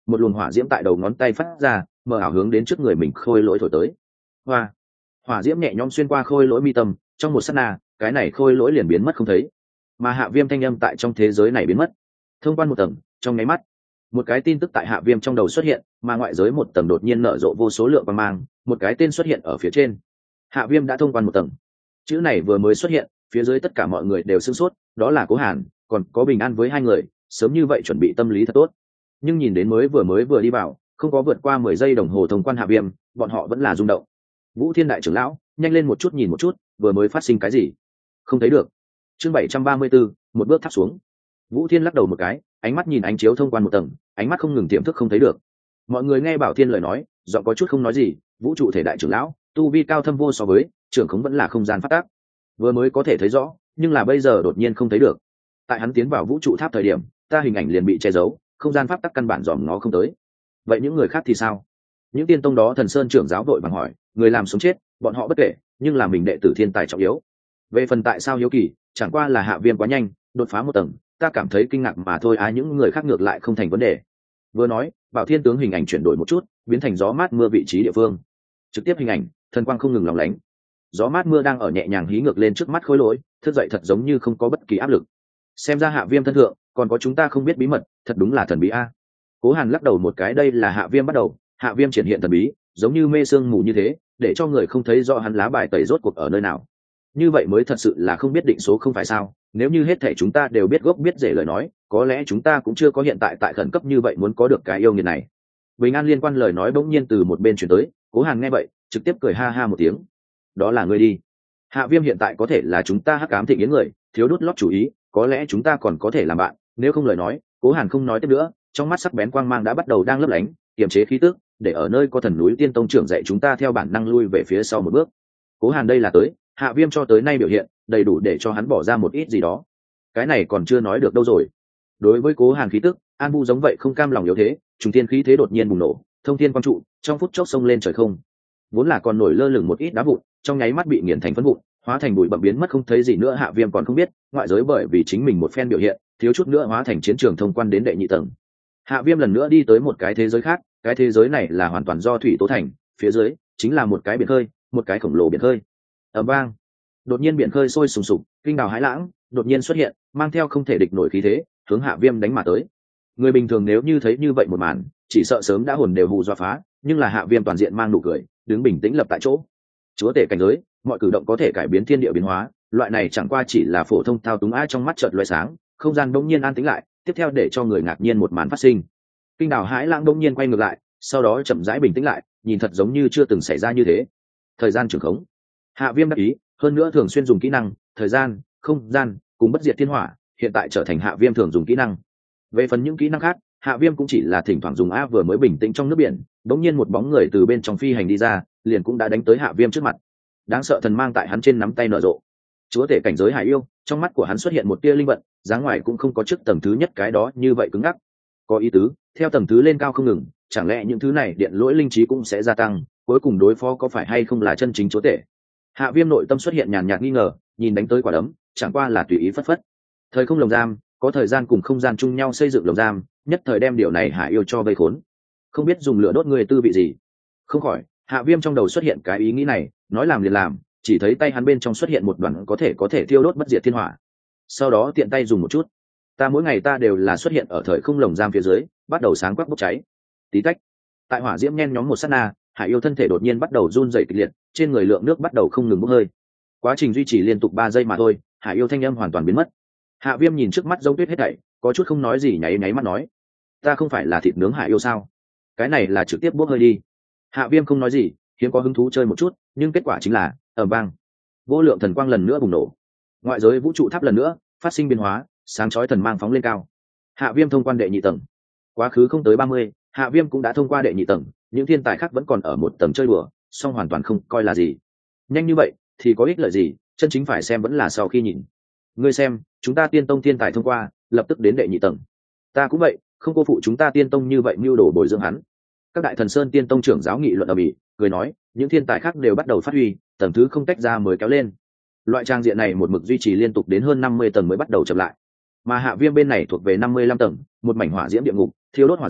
Speaker 1: một luồng hỏa diễm tại đầu ngón tay phát ra, mờ ảo hướng đến trước người mình khôi lỗi thổi tới. Hoa, hỏa diễm nhẹ nhõm xuyên qua khôi lỗi mi tâm, trong một sát na cái này khôi lỗi liền biến mất không thấy. Mà Hạ Viêm thanh âm tại trong thế giới này biến mất. Thông quan một tầng, trong nháy mắt một cái tin tức tại Hạ Viêm trong đầu xuất hiện, mà ngoại giới một tầng đột nhiên nở rộ vô số lượng quang mang, một cái tên xuất hiện ở phía trên. Hạ Viêm đã thông quan một tầng. Chữ này vừa mới xuất hiện, phía dưới tất cả mọi người đều sửng sốt, đó là Cố Hàn, còn có Bình An với hai người, sớm như vậy chuẩn bị tâm lý thật tốt. Nhưng nhìn đến mới vừa mới vừa đi vào, không có vượt qua mười giây đồng hồ thông quan Hạ Viêm, bọn họ vẫn là rung động. Vũ Thiên đại trưởng lão, nhanh lên một chút nhìn một chút, vừa mới phát sinh cái gì? Không thấy được. Chương bảy trăm ba mươi tư, một bước tháp xuống. Vũ Thiên lắc đầu một cái, ánh mắt nhìn ánh chiếu thông quan một tầng, ánh mắt không ngừng tiềm thức không thấy được. Mọi người nghe Bảo Thiên lời nói, giọng có chút không nói gì, vũ trụ thể đại trưởng lão, tu vi cao thâm vô so với, trưởng khống vẫn là không gian phát tác. Vừa mới có thể thấy rõ, nhưng là bây giờ đột nhiên không thấy được. Tại hắn tiến vào vũ trụ tháp thời điểm, ta hình ảnh liền bị che giấu, không gian pháp tắc căn bản dòm nó không tới. Vậy những người khác thì sao? Những tiên tông đó Thần Sơn trưởng giáo đội bằng hỏi, người làm sống chết, bọn họ bất kể, nhưng là mình đệ tử thiên tài trọng yếu. Về phần tại sao hiếu kỳ, chẳng qua là Hạ Viêm quá nhanh, đột phá một tầng, ta cảm thấy kinh ngạc mà thôi, á những người khác ngược lại không thành vấn đề. Vừa nói, Bảo Thiên tướng hình ảnh chuyển đổi một chút, biến thành gió mát mưa vị trí địa phương. Trực tiếp hình ảnh, thần quang không ngừng lóng lánh. Gió mát mưa đang ở nhẹ nhàng hí ngược lên trước mắt khối lỗi, thức dậy thật giống như không có bất kỳ áp lực. Xem ra Hạ Viêm thân thượng, còn có chúng ta không biết bí mật, thật đúng là thần bí a. Cố Hàn lắc đầu một cái, đây là Hạ Viêm bắt đầu, Hạ Viêm triển hiện thần bí, giống như mê sương mù như thế, để cho người không thấy rõ hắn lá bài tẩy rốt cuộc ở nơi nào. Như vậy mới thật sự là không biết định số không phải sao? Nếu như hết thảy chúng ta đều biết gốc biết rễ lời nói, có lẽ chúng ta cũng chưa có hiện tại tại khẩn cấp như vậy muốn có được cái yêu nghiệt này. Bình An liên quan lời nói bỗng nhiên từ một bên truyền tới, Cố Hàn nghe vậy, trực tiếp cười ha ha một tiếng. Đó là ngươi đi. Hạ Viêm hiện tại có thể là chúng ta hắc ám thịnh yến người, thiếu đút lót chủ ý, có lẽ chúng ta còn có thể làm bạn, nếu không lời nói, Cố Hàn không nói tiếp nữa, trong mắt sắc bén quang mang đã bắt đầu đang lấp lánh, kiềm chế khí tức, để ở nơi có thần núi tiên tông trưởng dạy chúng ta theo bản năng lui về phía sau một bước. Cố Hàn đây là tới, Hạ Viêm cho tới nay biểu hiện đầy đủ để cho hắn bỏ ra một ít gì đó. Cái này còn chưa nói được đâu rồi. Đối với Cố Hàn khí tức, An Bu giống vậy không cam lòng yếu thế, trùng thiên khí thế đột nhiên bùng nổ, thông thiên quang trụ, trong phút chốc xông lên trời không. Vốn là còn nổi lơ lửng một ít đá vụn, trong nháy mắt bị nghiền thành phấn vụn, hóa thành bụi bặm biến mất không thấy gì nữa. Hạ Viêm còn không biết, ngoại giới bởi vì chính mình một phen biểu hiện, thiếu chút nữa hóa thành chiến trường thông quan đến đệ nhị tầng. Hạ Viêm lần nữa đi tới một cái thế giới khác, cái thế giới này là hoàn toàn do thủy tố thành, phía dưới chính là một cái biển khơi, một cái khổng lồ biển khơi. Ầm vang, đột nhiên biển khơi sôi sùng sục, kinh đào hãi lãng đột nhiên xuất hiện, mang theo không thể địch nổi khí thế, hướng Hạ Viêm đánh mà tới. Người bình thường nếu như thấy như vậy một màn, chỉ sợ sớm đã hồn đều hù dọa phá, nhưng là Hạ Viêm toàn diện mang nụ cười, đứng bình tĩnh lập tại chỗ. Chúa tể cảnh giới, mọi cử động có thể cải biến thiên địa biến hóa, loại này chẳng qua chỉ là phổ thông thao túng. Ai trong mắt chợt lóe sáng, không gian bỗng nhiên an tĩnh lại, tiếp theo để cho người ngạc nhiên một màn phát sinh. Kinh đào hãi lãng bỗng nhiên quay ngược lại, sau đó chậm rãi bình tĩnh lại, nhìn thật giống như chưa từng xảy ra như thế. Thời gian trường khống. Hạ Viêm đắc ý, hơn nữa thường xuyên dùng kỹ năng thời gian, không gian cùng bất diệt thiên hỏa, hiện tại trở thành Hạ Viêm thường dùng kỹ năng. Về phần những kỹ năng khác, Hạ Viêm cũng chỉ là thỉnh thoảng dùng. A vừa mới bình tĩnh trong nước biển, bỗng nhiên một bóng người từ bên trong phi hành đi ra, liền cũng đã đánh tới Hạ Viêm trước mặt. Đáng sợ thần mang tại hắn trên nắm tay nở rộ. Chúa tể cảnh giới Hải yêu, trong mắt của hắn xuất hiện một tia linh vận, dáng ngoài cũng không có trước tầng thứ nhất cái đó như vậy cứng ngắc. Có ý tứ, theo tầng thứ lên cao không ngừng, chẳng lẽ những thứ này điện lỗi linh trí cũng sẽ gia tăng, cuối cùng đối phó có phải hay không là chân chính chúa tể? Hạ Viêm nội tâm xuất hiện nhàn nhạt nghi ngờ, nhìn đánh tới quả đấm, chẳng qua là tùy ý phất phất. Thời không lồng giam, có thời gian cùng không gian chung nhau xây dựng lồng giam, nhất thời đem điều này Hải yêu cho vây khốn. Không biết dùng lửa đốt người tư vị gì. Không khỏi, Hạ Viêm trong đầu xuất hiện cái ý nghĩ này, nói làm liền làm, chỉ thấy tay hắn bên trong xuất hiện một đoàn có thể có thể thiêu đốt bất diệt thiên hỏa. Sau đó tiện tay dùng một chút. Ta mỗi ngày ta đều là xuất hiện ở thời không lồng giam phía dưới, bắt đầu sáng quắc bốc cháy. Tí tách. Tại hỏa diễm nhen nhóm một sát na, Hải yêu thân thể đột nhiên bắt đầu run rẩy kịch liệt, trên người lượng nước bắt đầu không ngừng bốc hơi. Quá trình duy trì liên tục ba giây mà thôi, Hải yêu thanh âm hoàn toàn biến mất. Hạ Viêm nhìn trước mắt giống tuyết hết thảy, có chút không nói gì, nháy nháy mắt nói: "Ta không phải là thịt nướng Hải yêu sao? Cái này là trực tiếp bốc hơi đi." Hạ Viêm không nói gì, hiếm có hứng thú chơi một chút, nhưng kết quả chính là ầm vang, vô lượng thần quang lần nữa bùng nổ. Ngoại giới vũ trụ tháp lần nữa phát sinh biến hóa, sáng chói thần mang phóng lên cao. Hạ Viêm thông quan đệ nhị tầng. Quá khứ không tới ba mươi, Hạ Viêm cũng đã thông qua đệ nhị tầng, những thiên tài khác vẫn còn ở một tầng chơi đùa, song hoàn toàn không coi là gì. Nhanh như vậy thì có ích lợi gì, chân chính phải xem vẫn là sau khi nhìn. Ngươi xem, chúng ta Tiên Tông thiên tài thông qua, lập tức đến đệ nhị tầng. Ta cũng vậy, không cô phụ chúng ta Tiên Tông như vậy mưu đồ bồi dưỡng hắn. Các đại thần sơn Tiên Tông trưởng giáo nghị luận ở bỉ, cười nói, những thiên tài khác đều bắt đầu phát huy, tầng thứ không tách ra mới kéo lên. Loại trang diện này một mực duy trì liên tục đến hơn năm mươi tầng mới bắt đầu chậm lại. Mà Hạ Viêm bên này thuộc về năm mươi lăm tầng, một mảnh hỏa diễm địa ngục, thiêu đốt hỏa diễm,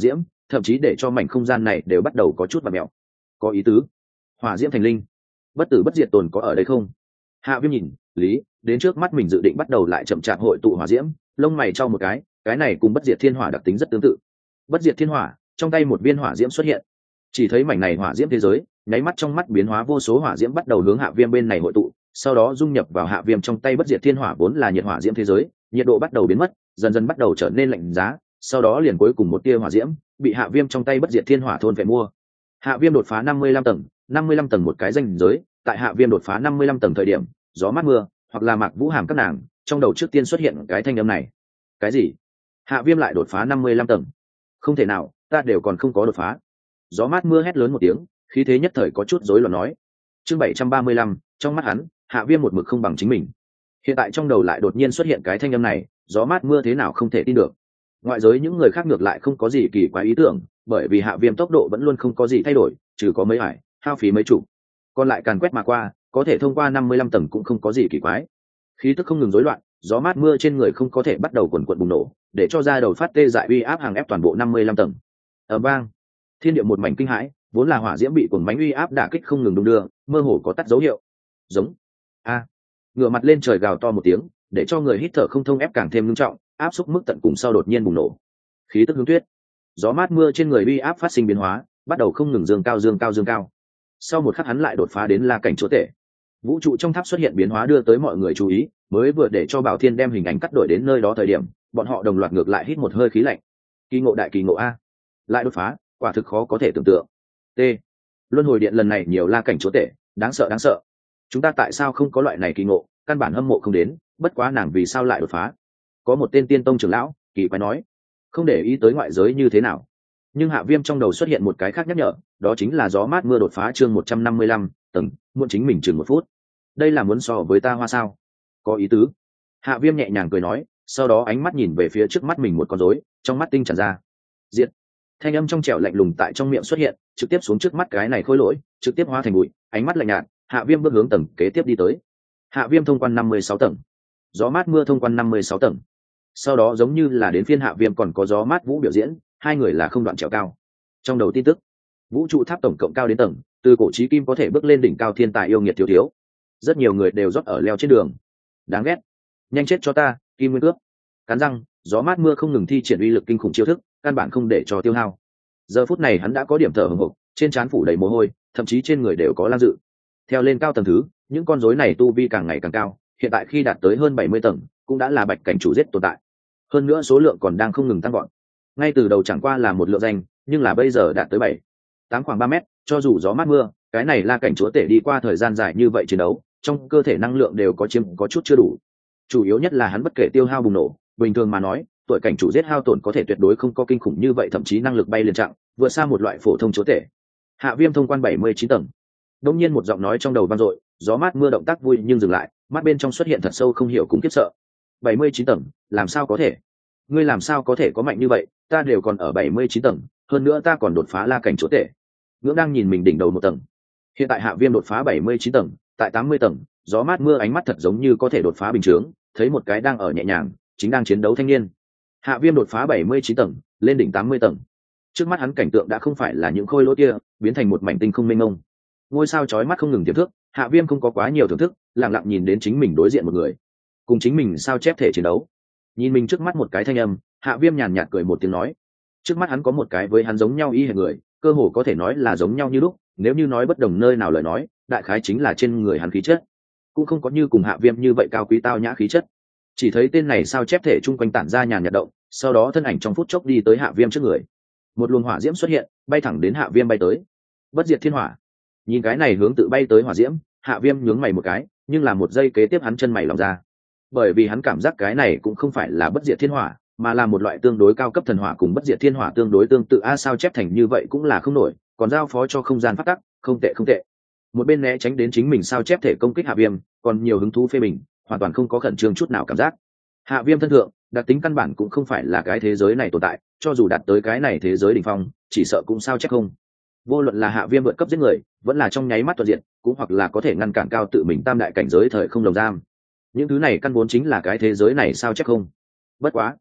Speaker 1: thậm chí để cho mảnh không gian này đều bắt đầu có chút và mẹo. Có ý tứ. Hỏa diễm thành linh, bất tử bất diệt tồn có ở đây không? Hạ Viêm nhìn lý đến trước mắt mình dự định bắt đầu lại chậm chạp hội tụ hỏa diễm, lông mày trao một cái, cái này cùng bất diệt thiên hỏa đặc tính rất tương tự. Bất diệt thiên hỏa, trong tay một viên hỏa diễm xuất hiện, chỉ thấy mảnh này hỏa diễm thế giới nháy mắt trong mắt biến hóa, vô số hỏa diễm bắt đầu hướng Hạ Viêm bên này hội tụ, sau đó dung nhập vào Hạ Viêm trong tay bất diệt thiên hỏa vốn là nhiệt hỏa diễm thế giới, nhiệt độ bắt đầu biến mất, dần dần bắt đầu trở nên lạnh giá, sau đó liền cuối cùng một tia hỏa diễm bị Hạ Viêm trong tay bất diệt thiên hỏa thôn vệ mua. Hạ Viêm đột phá năm mươi lăm tầng, năm mươi lăm tầng một cái danh giới, tại Hạ Viêm đột phá năm mươi lăm tầng thời điểm, gió mát mưa, hoặc là Mạc Vũ Hàm các nàng, trong đầu trước tiên xuất hiện cái thanh âm này. Cái gì? Hạ Viêm lại đột phá năm mươi lăm tầng? Không thể nào, ta đều còn không có đột phá. Gió mát mưa hét lớn một tiếng, khí thế nhất thời có chút rối loạn nói. Chương bảy trăm ba mươi lăm, trong mắt hắn, Hạ Viêm một mực không bằng chính mình. Hiện tại trong đầu lại đột nhiên xuất hiện cái thanh âm này, gió mát mưa thế nào không thể tin được. Ngoại giới những người khác ngược lại không có gì kỳ quái ý tưởng, bởi vì Hạ Viêm tốc độ vẫn luôn không có gì thay đổi, trừ có mấy hải, hao phí mấy chủ. Còn lại càn quét mà qua, có thể thông qua năm mươi lăm tầng cũng không có gì kỳ quái. Khí tức không ngừng rối loạn, gió mát mưa trên người không có thể bắt đầu quần quật bùng nổ, để cho ra đầu phát tê dại uy áp hàng ép toàn bộ năm mươi lăm tầng. Ầm vang, thiên địa một mảnh kinh hãi, vốn là hỏa diễm bị cuồng bánh uy áp đả kích không ngừng đung đưa, mơ hồ có tắt dấu hiệu. Giống a, ngửa mặt lên trời gào to một tiếng, để cho người hít thở không thông ép càng thêm nghiêm trọng, áp xúc mức tận cùng sau đột nhiên bùng nổ. Khí tức hướng tuyết, gió mát mưa trên người uy áp phát sinh biến hóa, bắt đầu không ngừng dương cao dương cao dương cao. Sau một khắc hắn lại đột phá đến La cảnh chúa tể. Vũ trụ trong tháp xuất hiện biến hóa đưa tới mọi người chú ý, mới vừa để cho Bảo Thiên đem hình ảnh cắt đổi đến nơi đó thời điểm, bọn họ đồng loạt ngược lại hít một hơi khí lạnh. Kỳ ngộ đại kỳ ngộ a, lại đột phá, quả thực khó có thể tưởng tượng. T. Luân hồi điện lần này nhiều La cảnh chúa tể, đáng sợ đáng sợ. Chúng ta tại sao không có loại này kỳ ngộ, căn bản hâm mộ không đến, bất quá nàng vì sao lại đột phá? Có một tên tiên tông trưởng lão kỳ quái nói, không để ý tới ngoại giới như thế nào. Nhưng Hạ Viêm trong đầu xuất hiện một cái khác nhắc nhở, đó chính là gió mát mưa đột phá chương một trăm năm mươi lăm tầng, muộn chính mình chừng một phút. Đây là muốn so với ta hoa sao? Có ý tứ. Hạ Viêm nhẹ nhàng cười nói, sau đó ánh mắt nhìn về phía trước mắt mình một con rối, trong mắt tinh tràn ra. Diệt. Thanh âm trong trẻo lạnh lùng tại trong miệng xuất hiện, trực tiếp xuống trước mắt cái này khôi lỗi, trực tiếp hóa thành bụi, ánh mắt lạnh nhạt. Hạ Viêm bước hướng tầng kế tiếp đi tới. Hạ Viêm thông quan năm mươi sáu tầng, gió mát mưa thông quan năm mươi sáu tầng. Sau đó giống như là đến phiên Hạ Viêm còn có gió mát vũ biểu diễn, hai người là không đoạn trèo cao. Trong đầu tin tức, vũ trụ tháp tổng cộng cao đến tầng, từ cổ chí kim có thể bước lên đỉnh cao thiên tài yêu nghiệt thiếu thiếu. Rất nhiều người đều rót ở leo trên đường. Đáng ghét, nhanh chết cho ta, Kim Nguyên Cước. Cắn răng, gió mát mưa không ngừng thi triển uy lực kinh khủng chiêu thức, căn bản không để cho tiêu hao. Giờ phút này hắn đã có điểm thở hổn hộc, trên trán phủ đầy mồ hôi, thậm chí trên người đều có lang dự. Theo lên cao tầng thứ, những con rối này tu vi càng ngày càng cao, hiện tại khi đạt tới hơn bảy mươi tầng, cũng đã là bạch cảnh chủ giết tồn tại. Hơn nữa số lượng còn đang không ngừng tăng vọt. Ngay từ đầu chẳng qua là một lượng danh, nhưng là bây giờ đạt tới bảy, tám khoảng ba mét, cho dù gió mát mưa, cái này La cảnh chúa tể đi qua thời gian dài như vậy chiến đấu, trong cơ thể năng lượng đều có chiếm có chút chưa đủ. Chủ yếu nhất là hắn bất kể tiêu hao bùng nổ, bình thường mà nói, tuổi cảnh chủ giết hao tổn có thể tuyệt đối không có kinh khủng như vậy, thậm chí năng lực bay liền trạng, vượt xa một loại phổ thông chúa tể. Hạ Viêm thông quan bảy mươi chín tầng. Đột nhiên một giọng nói trong đầu vang dội, gió mát mưa động tác vui nhưng dừng lại, mắt bên trong xuất hiện thật sâu không hiểu cũng kiếp sợ. bảy mươi chín tầng, làm sao có thể? Ngươi làm sao có thể có mạnh như vậy, ta đều còn ở bảy mươi chín tầng, hơn nữa ta còn đột phá La cảnh chúa tể. Ngưỡng đang nhìn mình đỉnh đầu một tầng. Hiện tại Hạ Viêm đột phá bảy mươi chín tầng, tại tám mươi tầng, gió mát mưa ánh mắt thật giống như có thể đột phá bình thường, thấy một cái đang ở nhẹ nhàng, chính đang chiến đấu thanh niên. Hạ Viêm đột phá bảy mươi chín tầng, lên đỉnh tám mươi tầng. Trước mắt hắn cảnh tượng đã không phải là những khôi lỗi kia, biến thành một mảnh tinh không mênh mông. Ngôi sao chói mắt không ngừng tiềm thức, Hạ Viêm không có quá nhiều thưởng thức, lặng lặng nhìn đến chính mình đối diện một người, cùng chính mình sao chép thể chiến đấu. Nhìn mình trước mắt một cái thanh âm, Hạ Viêm nhàn nhạt cười một tiếng nói, trước mắt hắn có một cái với hắn giống nhau y hệt người, cơ hồ có thể nói là giống nhau như lúc, nếu như nói bất đồng nơi nào lời nói, đại khái chính là trên người hắn khí chất, cũng không có như cùng Hạ Viêm như vậy cao quý tao nhã khí chất. Chỉ thấy tên này sao chép thể chung quanh tản ra nhàn nhạt động, sau đó thân ảnh trong phút chốc đi tới Hạ Viêm trước người. Một luồng hỏa diễm xuất hiện, bay thẳng đến Hạ Viêm bay tới. Bất diệt thiên hỏa. Nhìn cái này hướng tự bay tới hỏa diễm, Hạ Viêm nhướng mày một cái, nhưng là một giây kế tiếp hắn chân mày lỏng ra, bởi vì hắn cảm giác cái này cũng không phải là bất diệt thiên hỏa, mà là một loại tương đối cao cấp thần hỏa, cùng bất diệt thiên hỏa tương đối tương tự. A sao chép thành như vậy cũng là không nổi, còn giao phó cho không gian phát tắc, không tệ không tệ. Một bên né tránh đến chính mình sao chép thể công kích Hạ Viêm, còn nhiều hứng thú phê bình, hoàn toàn không có khẩn trương chút nào cảm giác. Hạ Viêm thân thượng, đặc tính căn bản cũng không phải là cái thế giới này tồn tại, cho dù đạt tới cái này thế giới đỉnh phong, chỉ sợ cũng sao chép không. Vô luận là Hạ Viêm vượt cấp giết người, vẫn là trong nháy mắt toàn diện, cũng hoặc là có thể ngăn cản cao tự mình tam đại cảnh giới thời không lồng giam. Những thứ này căn vốn chính là cái thế giới này sao chép không. Bất quá,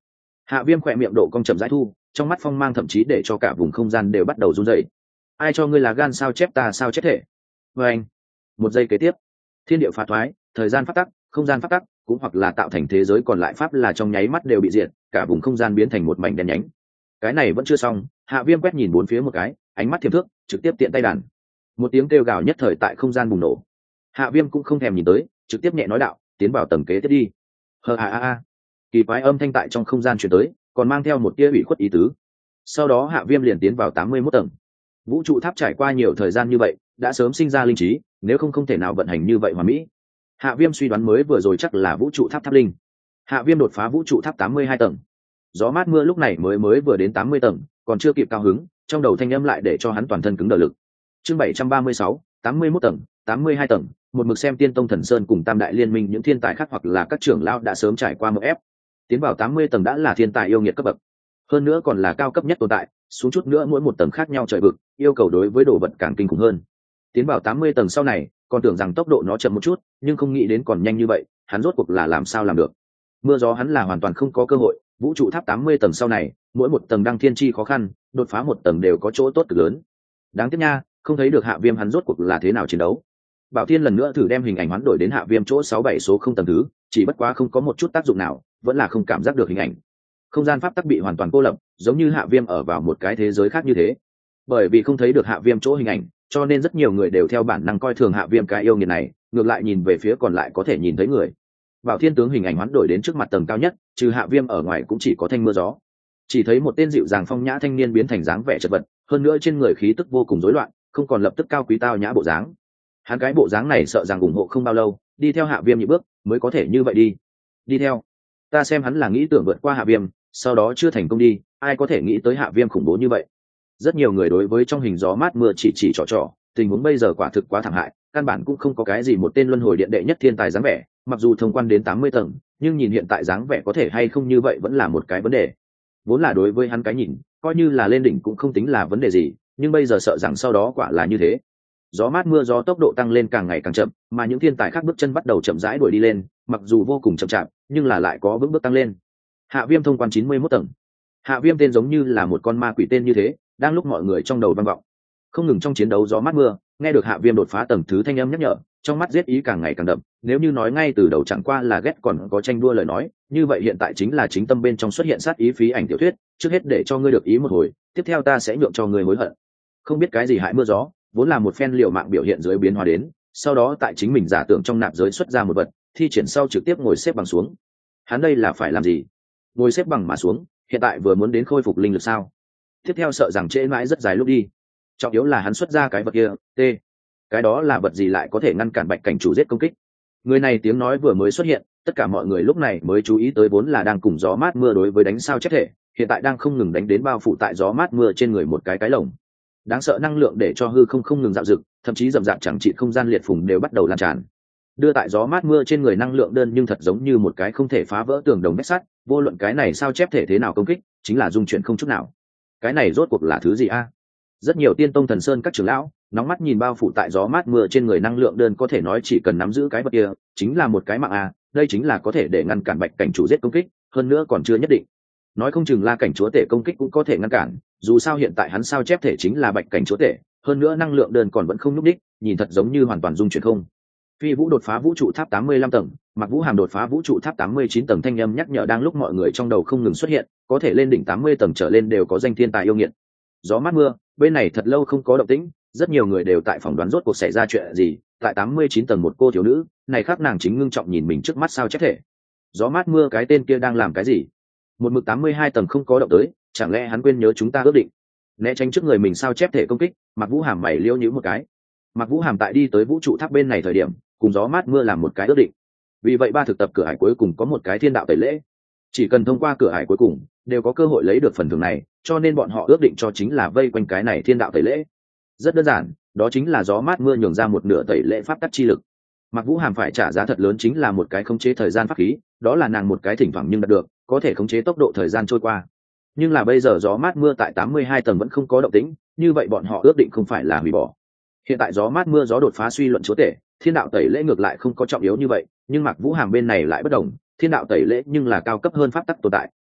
Speaker 1: Hạ Viêm khỏe miệng độ cong chậm rãi thu, trong mắt phong mang thậm chí để cho cả vùng không gian đều bắt đầu run rẩy. Ai cho ngươi là gan sao chép ta sao chép thể? Và anh, một giây kế tiếp, thiên địa phá thoái, thời gian phát tắc, không gian phát tắc, cũng hoặc là tạo thành thế giới còn lại pháp là trong nháy mắt đều bị diệt, cả vùng không gian biến thành một mảnh đen nhánh. Cái này vẫn chưa xong, Hạ Viêm quét nhìn bốn phía một cái, ánh mắt thiểm thước, trực tiếp tiện tay đàn. Một tiếng kêu gào nhất thời tại không gian bùng nổ. Hạ Viêm cũng không thèm nhìn tới, trực tiếp nhẹ nói đạo, tiến vào tầng kế tiếp đi. Hờ a a a. Kỳ quái âm thanh tại trong không gian truyền tới, còn mang theo một tia ủy khuất ý tứ. Sau đó Hạ Viêm liền tiến vào tám mươi mốt tầng. Vũ trụ tháp trải qua nhiều thời gian như vậy, đã sớm sinh ra linh trí, nếu không không thể nào vận hành như vậy hoàn mỹ. Hạ Viêm suy đoán mới vừa rồi chắc là vũ trụ tháp tháp linh. Hạ Viêm đột phá vũ trụ tháp tám mươi hai tầng. Gió mát mưa lúc này mới mới vừa đến tám mươi tầng, còn chưa kịp cao hứng, trong đầu thanh âm lại để cho hắn toàn thân cứng đờ lực. Chương bảy trăm ba mươi sáu, tám mươi mốt tầng, tám mươi hai tầng, một mực xem Tiên Tông Thần Sơn cùng Tam Đại Liên Minh những thiên tài khác hoặc là các trưởng lão đã sớm trải qua một ép. Tiến vào tám mươi tầng đã là thiên tài yêu nghiệt cấp bậc. Hơn nữa còn là cao cấp nhất tồn tại, xuống chút nữa mỗi một tầng khác nhau trời vực, yêu cầu đối với đồ vật càng kinh khủng hơn. Tiến vào tám mươi tầng sau này, còn tưởng rằng tốc độ nó chậm một chút, nhưng không nghĩ đến còn nhanh như vậy, hắn rốt cuộc là làm sao làm được. Mưa gió hắn là hoàn toàn không có cơ hội, vũ trụ tháp tám mươi tầng sau này, mỗi một tầng đăng thiên chi khó khăn, đột phá một tầng đều có chỗ tốt cực lớn. Đáng tiếc nha, không thấy được Hạ Viêm hắn rốt cuộc là thế nào chiến đấu. Bảo Thiên lần nữa thử đem hình ảnh hoán đổi đến Hạ Viêm chỗ sáu bảy số không tầng thứ, chỉ bất quá không có một chút tác dụng nào, vẫn là không cảm giác được hình ảnh. Không gian pháp tắc bị hoàn toàn cô lập, giống như Hạ Viêm ở vào một cái thế giới khác như thế. Bởi vì không thấy được Hạ Viêm chỗ hình ảnh, cho nên rất nhiều người đều theo bản năng coi thường Hạ Viêm cái yêu nghiệt này, ngược lại nhìn về phía còn lại có thể nhìn thấy người. Bảo Thiên tướng hình ảnh hoán đổi đến trước mặt tầng cao nhất, trừ Hạ Viêm ở ngoài cũng chỉ có thanh mưa gió. Chỉ thấy một tên dịu dàng phong nhã thanh niên biến thành dáng vẻ chật vật, hơn nữa trên người khí tức vô cùng rối loạn, không còn lập tức cao quý tao nhã bộ dáng. Hắn cái bộ dáng này sợ rằng ủng hộ không bao lâu, đi theo Hạ Viêm nhị bước mới có thể như vậy đi. Đi theo. Ta xem hắn là nghĩ tưởng vượt qua Hạ Viêm, sau đó chưa thành công đi, ai có thể nghĩ tới Hạ Viêm khủng bố như vậy. Rất nhiều người đối với trong hình gió mát mưa chỉ chỉ trò trò, tình huống bây giờ quả thực quá thảm hại, căn bản cũng không có cái gì một tên luân hồi điện đệ nhất thiên tài dáng vẻ, mặc dù thông quan đến tám mươi tầng, nhưng nhìn hiện tại dáng vẻ có thể hay không như vậy vẫn là một cái vấn đề. Vốn là đối với hắn cái nhìn, coi như là lên đỉnh cũng không tính là vấn đề gì, nhưng bây giờ sợ rằng sau đó quả là như thế. Gió mát mưa gió tốc độ tăng lên càng ngày càng chậm, mà những thiên tài khác bước chân bắt đầu chậm rãi đuổi đi lên, mặc dù vô cùng chậm chạp, nhưng là lại có vững bước tăng lên. Hạ Viêm thông quan chín mươi mốt tầng. Hạ Viêm tên giống như là một con ma quỷ tên như thế, đang lúc mọi người trong đầu vang vọng. Không ngừng trong chiến đấu gió mát mưa, nghe được Hạ Viêm đột phá tầng thứ thanh âm nhắc nhở, trong mắt giết ý càng ngày càng đậm, nếu như nói ngay từ đầu chẳng qua là ghét còn có tranh đua lời nói, như vậy hiện tại chính là chính tâm bên trong xuất hiện sát ý phí ảnh tiểu thuyết, trước hết để cho ngươi được ý một hồi, tiếp theo ta sẽ nhượng cho ngươi hối hận. Không biết cái gì hại mưa gió, vốn là một phen liều mạng biểu hiện dưới biến hóa đến, sau đó tại chính mình giả tưởng trong nạp giới xuất ra một vật, thi triển sau trực tiếp ngồi xếp bằng xuống. Hắn đây là phải làm gì? Ngồi xếp bằng mà xuống, hiện tại vừa muốn đến khôi phục linh lực sao? Tiếp theo sợ rằng trễ mãi rất dài lúc đi. Trọng yếu là hắn xuất ra cái vật kia, t, cái đó là vật gì lại có thể ngăn cản Bạch Cảnh chủ giết công kích? Người này tiếng nói vừa mới xuất hiện, tất cả mọi người lúc này mới chú ý tới vốn là đang cùng gió mát mưa đối với đánh sao chép thể, hiện tại đang không ngừng đánh đến bao phủ tại gió mát mưa trên người một cái cái lồng. Đáng sợ năng lượng để cho hư không không ngừng dạo dực, thậm chí rầm rạp chẳng trị không gian liệt phùng đều bắt đầu lan tràn. Đưa tại gió mát mưa trên người năng lượng đơn nhưng thật giống như một cái không thể phá vỡ tường đồng vách sắt, vô luận cái này sao chép thể thế nào công kích, chính là dung chuyển không chút nào. Cái này rốt cuộc là thứ gì a? Rất nhiều Tiên Tông Thần Sơn các trưởng lão nóng mắt nhìn bao phủ tại gió mát mưa trên người năng lượng đơn, có thể nói chỉ cần nắm giữ cái vật kia chính là một cái mạng a, đây chính là có thể để ngăn cản Bạch Cảnh chủ giết công kích, hơn nữa còn chưa nhất định. Nói không chừng La Cảnh chúa tể công kích cũng có thể ngăn cản, dù sao hiện tại hắn sao chép thể chính là Bạch Cảnh chúa tể, hơn nữa năng lượng đơn còn vẫn không nhúc đích, nhìn thật giống như hoàn toàn dung chuyển không. Phi Vũ đột phá vũ trụ tháp tám mươi lăm tầng, Mặc Vũ Hàm đột phá vũ trụ tháp tám mươi chín tầng, thanh âm nhắc nhở đang lúc mọi người trong đầu không ngừng xuất hiện, có thể lên đỉnh tám mươi tầng trở lên đều có danh thiên tài yêu nghiệt. Gió mát mưa, bên này thật lâu không có động tĩnh, rất nhiều người đều tại phỏng đoán rốt cuộc xảy ra chuyện gì. Tại tám mươi chín tầng một cô thiếu nữ, này khác nàng chính ngưng trọng nhìn mình trước mắt sao chép thể. Gió mát mưa cái tên kia đang làm cái gì? Một mực tám mươi hai tầng không có động tới, chẳng lẽ hắn quên nhớ chúng ta ước định? Né tránh trước người mình sao chép thể công kích, Mặc Vũ Hàm mày liêu nhíu một cái. Mặc Vũ Hàm tại đi tới vũ trụ tháp bên này thời điểm, cùng gió mát mưa làm một cái ước định. Vì vậy ba thực tập cửa hải cuối cùng có một cái thiên đạo tẩy lễ, chỉ cần thông qua cửa hải cuối cùng đều có cơ hội lấy được phần thưởng này, cho nên bọn họ ước định cho chính là vây quanh cái này thiên đạo tẩy lễ. Rất đơn giản, đó chính là gió mát mưa nhường ra một nửa tẩy lễ pháp tắc chi lực. Mặc Vũ Hàm phải trả giá thật lớn, chính là một cái khống chế thời gian pháp khí, đó là nàng một cái thỉnh thoảng nhưng đạt được, có thể khống chế tốc độ thời gian trôi qua. Nhưng là bây giờ gió mát mưa tại tám mươi hai tầng vẫn không có động tĩnh, như vậy bọn họ ước định không phải là hủy bỏ. Hiện tại gió mát mưa gió đột phá suy luận chúa tể, thiên đạo tẩy lễ ngược lại không có trọng yếu như vậy, nhưng Mặc Vũ Hàm bên này lại bất đồng, thiên đạo tẩy lễ nhưng là cao cấp hơn pháp tắc tồn tại,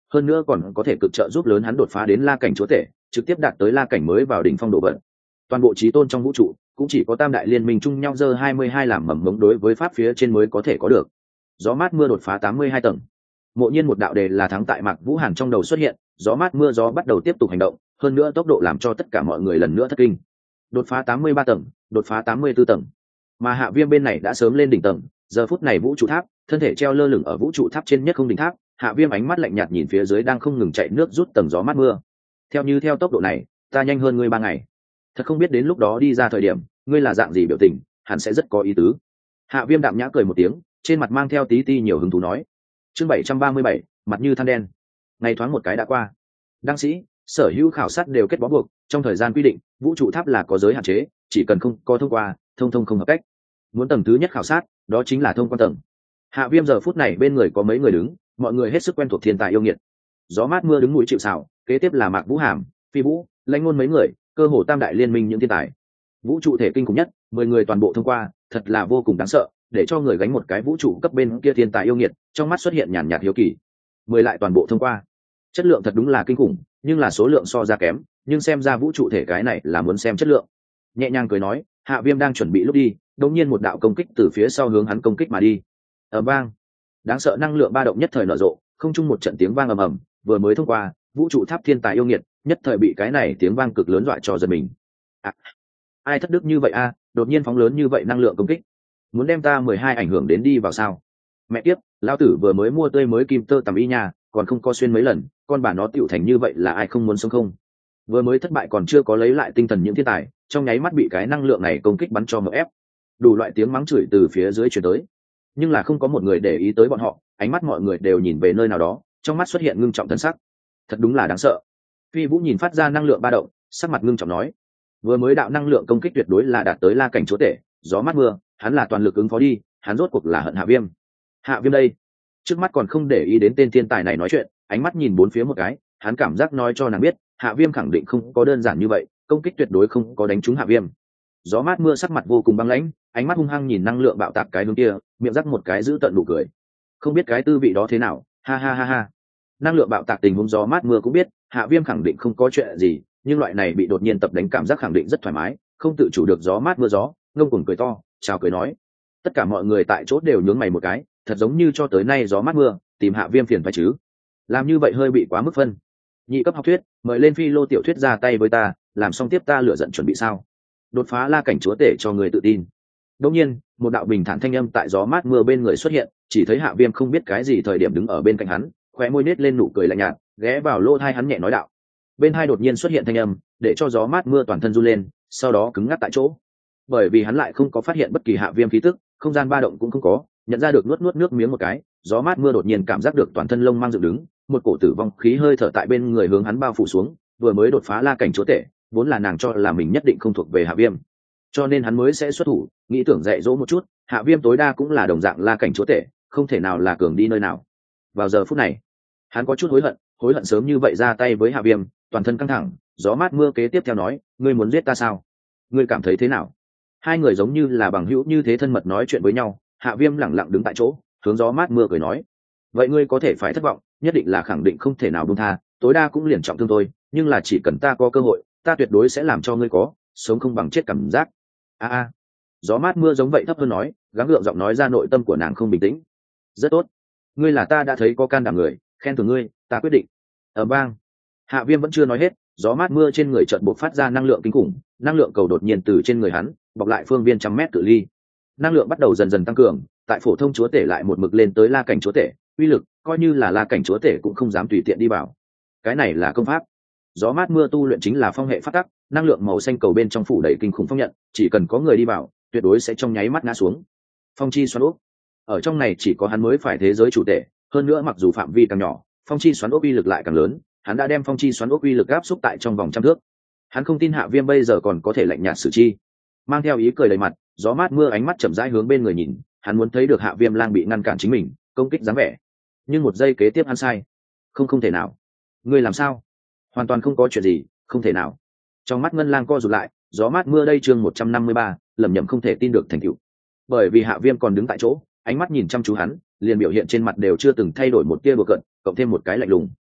Speaker 1: hơn nữa còn có thể cực trợ giúp lớn hắn đột phá đến la cảnh chúa tể, trực tiếp đạt tới la cảnh mới vào đỉnh phong độ vận. Toàn bộ chí tôn trong vũ trụ cũng chỉ có tam đại liên minh chung nhau giơ hai mươi hai làm mầm mống đối với pháp phía trên mới có thể có được. Gió mát mưa đột phá tám mươi hai tầng. Mộ nhiên một đạo đề là thắng tại Mạc Vũ Hàn trong đầu xuất hiện, gió mát mưa gió bắt đầu tiếp tục hành động, hơn nữa tốc độ làm cho tất cả mọi người lần nữa thất kinh. Đột phá tám mươi ba tầng, đột phá tám mươi tư tầng. Mà Hạ Viêm bên này đã sớm lên đỉnh tầng, giờ phút này vũ trụ tháp, thân thể treo lơ lửng ở vũ trụ tháp trên nhất không đỉnh tháp, Hạ Viêm ánh mắt lạnh nhạt nhìn phía dưới đang không ngừng chạy nước rút tầng gió mát mưa. Theo như theo tốc độ này, ta nhanh hơn ngươi ba ngày. Thật không biết đến lúc đó đi ra thời điểm, ngươi là dạng gì biểu tình, hẳn sẽ rất có ý tứ. Hạ Viêm đạm nhã cười một tiếng, trên mặt mang theo tí ti nhiều hứng thú nói. Chương bảy trăm ba mươi bảy, mặt như than đen. Ngày thoáng một cái đã qua. Đăng sĩ, sở hữu khảo sát đều kết bó buộc, trong thời gian quy định, vũ trụ tháp là có giới hạn chế, chỉ cần không có thông qua, thông thông không hợp cách. Muốn tầng thứ nhất khảo sát, đó chính là thông quan tầng. Hạ Viêm giờ phút này bên người có mấy người đứng, mọi người hết sức quen thuộc thiên tài yêu nghiệt. Gió mát mưa đứng mũi chịu sào, kế tiếp là Mạc Vũ Hàm, Phi Vũ, Lãnh Ngôn mấy người, cơ hồ tam đại liên minh những thiên tài. Vũ trụ thể kinh khủng nhất, mười người toàn bộ thông qua, thật là vô cùng đáng sợ, để cho người gánh một cái vũ trụ cấp bên kia thiên tài yêu nghiệt, trong mắt xuất hiện nhàn nhạt hiếu kỳ. Mười lại toàn bộ thông qua. Chất lượng thật đúng là kinh khủng, nhưng là số lượng so ra kém, nhưng xem ra vũ trụ thể cái này là muốn xem chất lượng. Nhẹ nhàng cười nói, Hạ Viêm đang chuẩn bị lúc đi, đột nhiên một đạo công kích từ phía sau hướng hắn công kích mà đi. Ầm vang, đáng sợ năng lượng ba động nhất thời nở rộ, không chung một trận tiếng vang ầm ầm, vừa mới thông qua, vũ trụ tháp thiên tài yêu nghiệt, nhất thời bị cái này tiếng vang cực lớn dọa cho giật mình. À, ai thất đức như vậy a, đột nhiên phóng lớn như vậy năng lượng công kích, muốn đem ta mười hai ảnh hưởng đến đi vào sao? Mẹ kiếp, lão tử vừa mới mua tươi mới kim tơ tầm y nhà, còn không có xuyên mấy lần, con bà nó tựu thành như vậy là ai không muốn sống không? Vừa mới thất bại còn chưa có lấy lại tinh thần những thiên tài, trong nháy mắt bị cái năng lượng này công kích bắn cho mờ ép. Đủ loại tiếng mắng chửi từ phía dưới truyền tới, nhưng là không có một người để ý tới bọn họ, ánh mắt mọi người đều nhìn về nơi nào đó, trong mắt xuất hiện ngưng trọng thần sắc. Thật đúng là đáng sợ. Phi Vũ nhìn phát ra năng lượng ba động, sắc mặt ngưng trọng nói, vừa mới đạo năng lượng công kích tuyệt đối là đạt tới la cảnh chúa tể, gió mát mưa, hắn là toàn lực ứng phó đi, hắn rốt cuộc là hận Hạ Viêm. Hạ Viêm đây, trước mắt còn không để ý đến tên thiên tài này nói chuyện, ánh mắt nhìn bốn phía một cái, hắn cảm giác nói cho nàng biết, Hạ Viêm khẳng định không có đơn giản như vậy, công kích tuyệt đối không có đánh trúng Hạ Viêm. Gió mát mưa sắc mặt vô cùng băng lãnh, ánh mắt hung hăng nhìn năng lượng bạo tạc cái hướng kia, miệng rắc một cái giữ tận nụ cười. Không biết cái tư vị đó thế nào, ha ha ha ha. Năng lượng bạo tạc tình huống gió mát mưa cũng biết, Hạ Viêm khẳng định không có chuyện gì, nhưng loại này bị đột nhiên tập đánh cảm giác khẳng định rất thoải mái, không tự chủ được gió mát mưa gió, ngông cuồng cười to, chào cười nói. Tất cả mọi người tại chỗ đều nhướng mày một cái, thật giống như cho tới nay gió mát mưa, tìm Hạ Viêm phiền phải chứ. Làm như vậy hơi bị quá mức phân. Nhị cấp học thuyết, mời lên phi lô tiểu thuyết ra tay với ta, làm xong tiếp ta lựa giận chuẩn bị sao? Đột phá la cảnh chúa tể cho người tự tin. Đột nhiên, một đạo bình thản thanh âm tại gió mát mưa bên người xuất hiện, chỉ thấy Hạ Viêm không biết cái gì thời điểm đứng ở bên cạnh hắn, khóe môi nết lên nụ cười lạnh nhạt, ghé vào lỗ tai hắn nhẹ nói đạo. Bên hai đột nhiên xuất hiện thanh âm, để cho gió mát mưa toàn thân run lên, sau đó cứng ngắc tại chỗ. Bởi vì hắn lại không có phát hiện bất kỳ Hạ Viêm khí tức, không gian ba động cũng không có, nhận ra được nuốt nuốt nước miếng một cái, gió mát mưa đột nhiên cảm giác được toàn thân lông mang dựng đứng, một cổ tử vong khí hơi thở tại bên người hướng hắn bao phủ xuống, vừa mới đột phá la cảnh chúa tể, vốn là nàng cho là mình nhất định không thuộc về Hạ Viêm, cho nên hắn mới sẽ xuất thủ, nghĩ tưởng dạy dỗ một chút, Hạ Viêm tối đa cũng là đồng dạng la cảnh chúa tể, không thể nào là cường đi nơi nào. Vào giờ phút này, hắn có chút hối hận, hối hận sớm như vậy ra tay với Hạ Viêm, toàn thân căng thẳng. Gió mát mưa kế tiếp theo nói, ngươi muốn giết ta sao? Ngươi cảm thấy thế nào? Hai người giống như là bằng hữu như thế thân mật nói chuyện với nhau. Hạ Viêm lẳng lặng đứng tại chỗ, hướng gió mát mưa cười nói, vậy ngươi có thể phải thất vọng, nhất định là khẳng định không thể nào buông tha, tối đa cũng liền trọng thương thôi, nhưng là chỉ cần ta có cơ hội, ta tuyệt đối sẽ làm cho ngươi có sống không bằng chết cảm giác. A a. Gió mát mưa giống vậy thấp hơn nói, gắng gượng giọng nói ra nội tâm của nàng không bình tĩnh. Rất tốt, ngươi là ta đã thấy có can đảm người, khen thưởng ngươi, ta quyết định. Ở bang. Hạ Viêm vẫn chưa nói hết, gió mát mưa trên người chợt bộc phát ra năng lượng kinh khủng, năng lượng cầu đột nhiên từ trên người hắn bọc lại phương viên trăm mét cự ly. Năng lượng bắt đầu dần dần tăng cường, tại phổ thông chúa tể lại một mực lên tới la cảnh chúa tể, uy lực coi như là la cảnh chúa tể cũng không dám tùy tiện đi vào. Cái này là công pháp. Gió mát mưa tu luyện chính là phong hệ phát tắc, năng lượng màu xanh cầu bên trong phủ đầy kinh khủng phong nhận, chỉ cần có người đi vào, tuyệt đối sẽ trong nháy mắt ngã xuống. Phong chi xoắn ốc, ở trong này chỉ có hắn mới phải thế giới chủ tể, hơn nữa mặc dù phạm vi càng nhỏ, phong chi xoắn ốc uy lực lại càng lớn, hắn đã đem phong chi xoắn ốc uy lực áp xúc tại trong vòng trăm thước. Hắn không tin Hạ Viêm bây giờ còn có thể lạnh nhạt xử chi. Mang theo ý cười đầy mặt, gió mát mưa ánh mắt chậm rãi hướng bên người nhìn, hắn muốn thấy được Hạ Viêm lang bị ngăn cản chính mình công kích dáng vẻ. Nhưng một giây kế tiếp hắn sai. Không không thể nào. Ngươi làm sao? Hoàn toàn không có chuyện gì, không thể nào. Trong mắt ngân lang co rụt lại, gió mát mưa đây chương một trăm năm mươi ba, lẩm nhẩm không thể tin được thành tựu. Bởi vì Hạ Viêm còn đứng tại chỗ, ánh mắt nhìn chăm chú hắn, liền biểu hiện trên mặt đều chưa từng thay đổi một tia bừa cận, cộng thêm một cái lạnh lùng.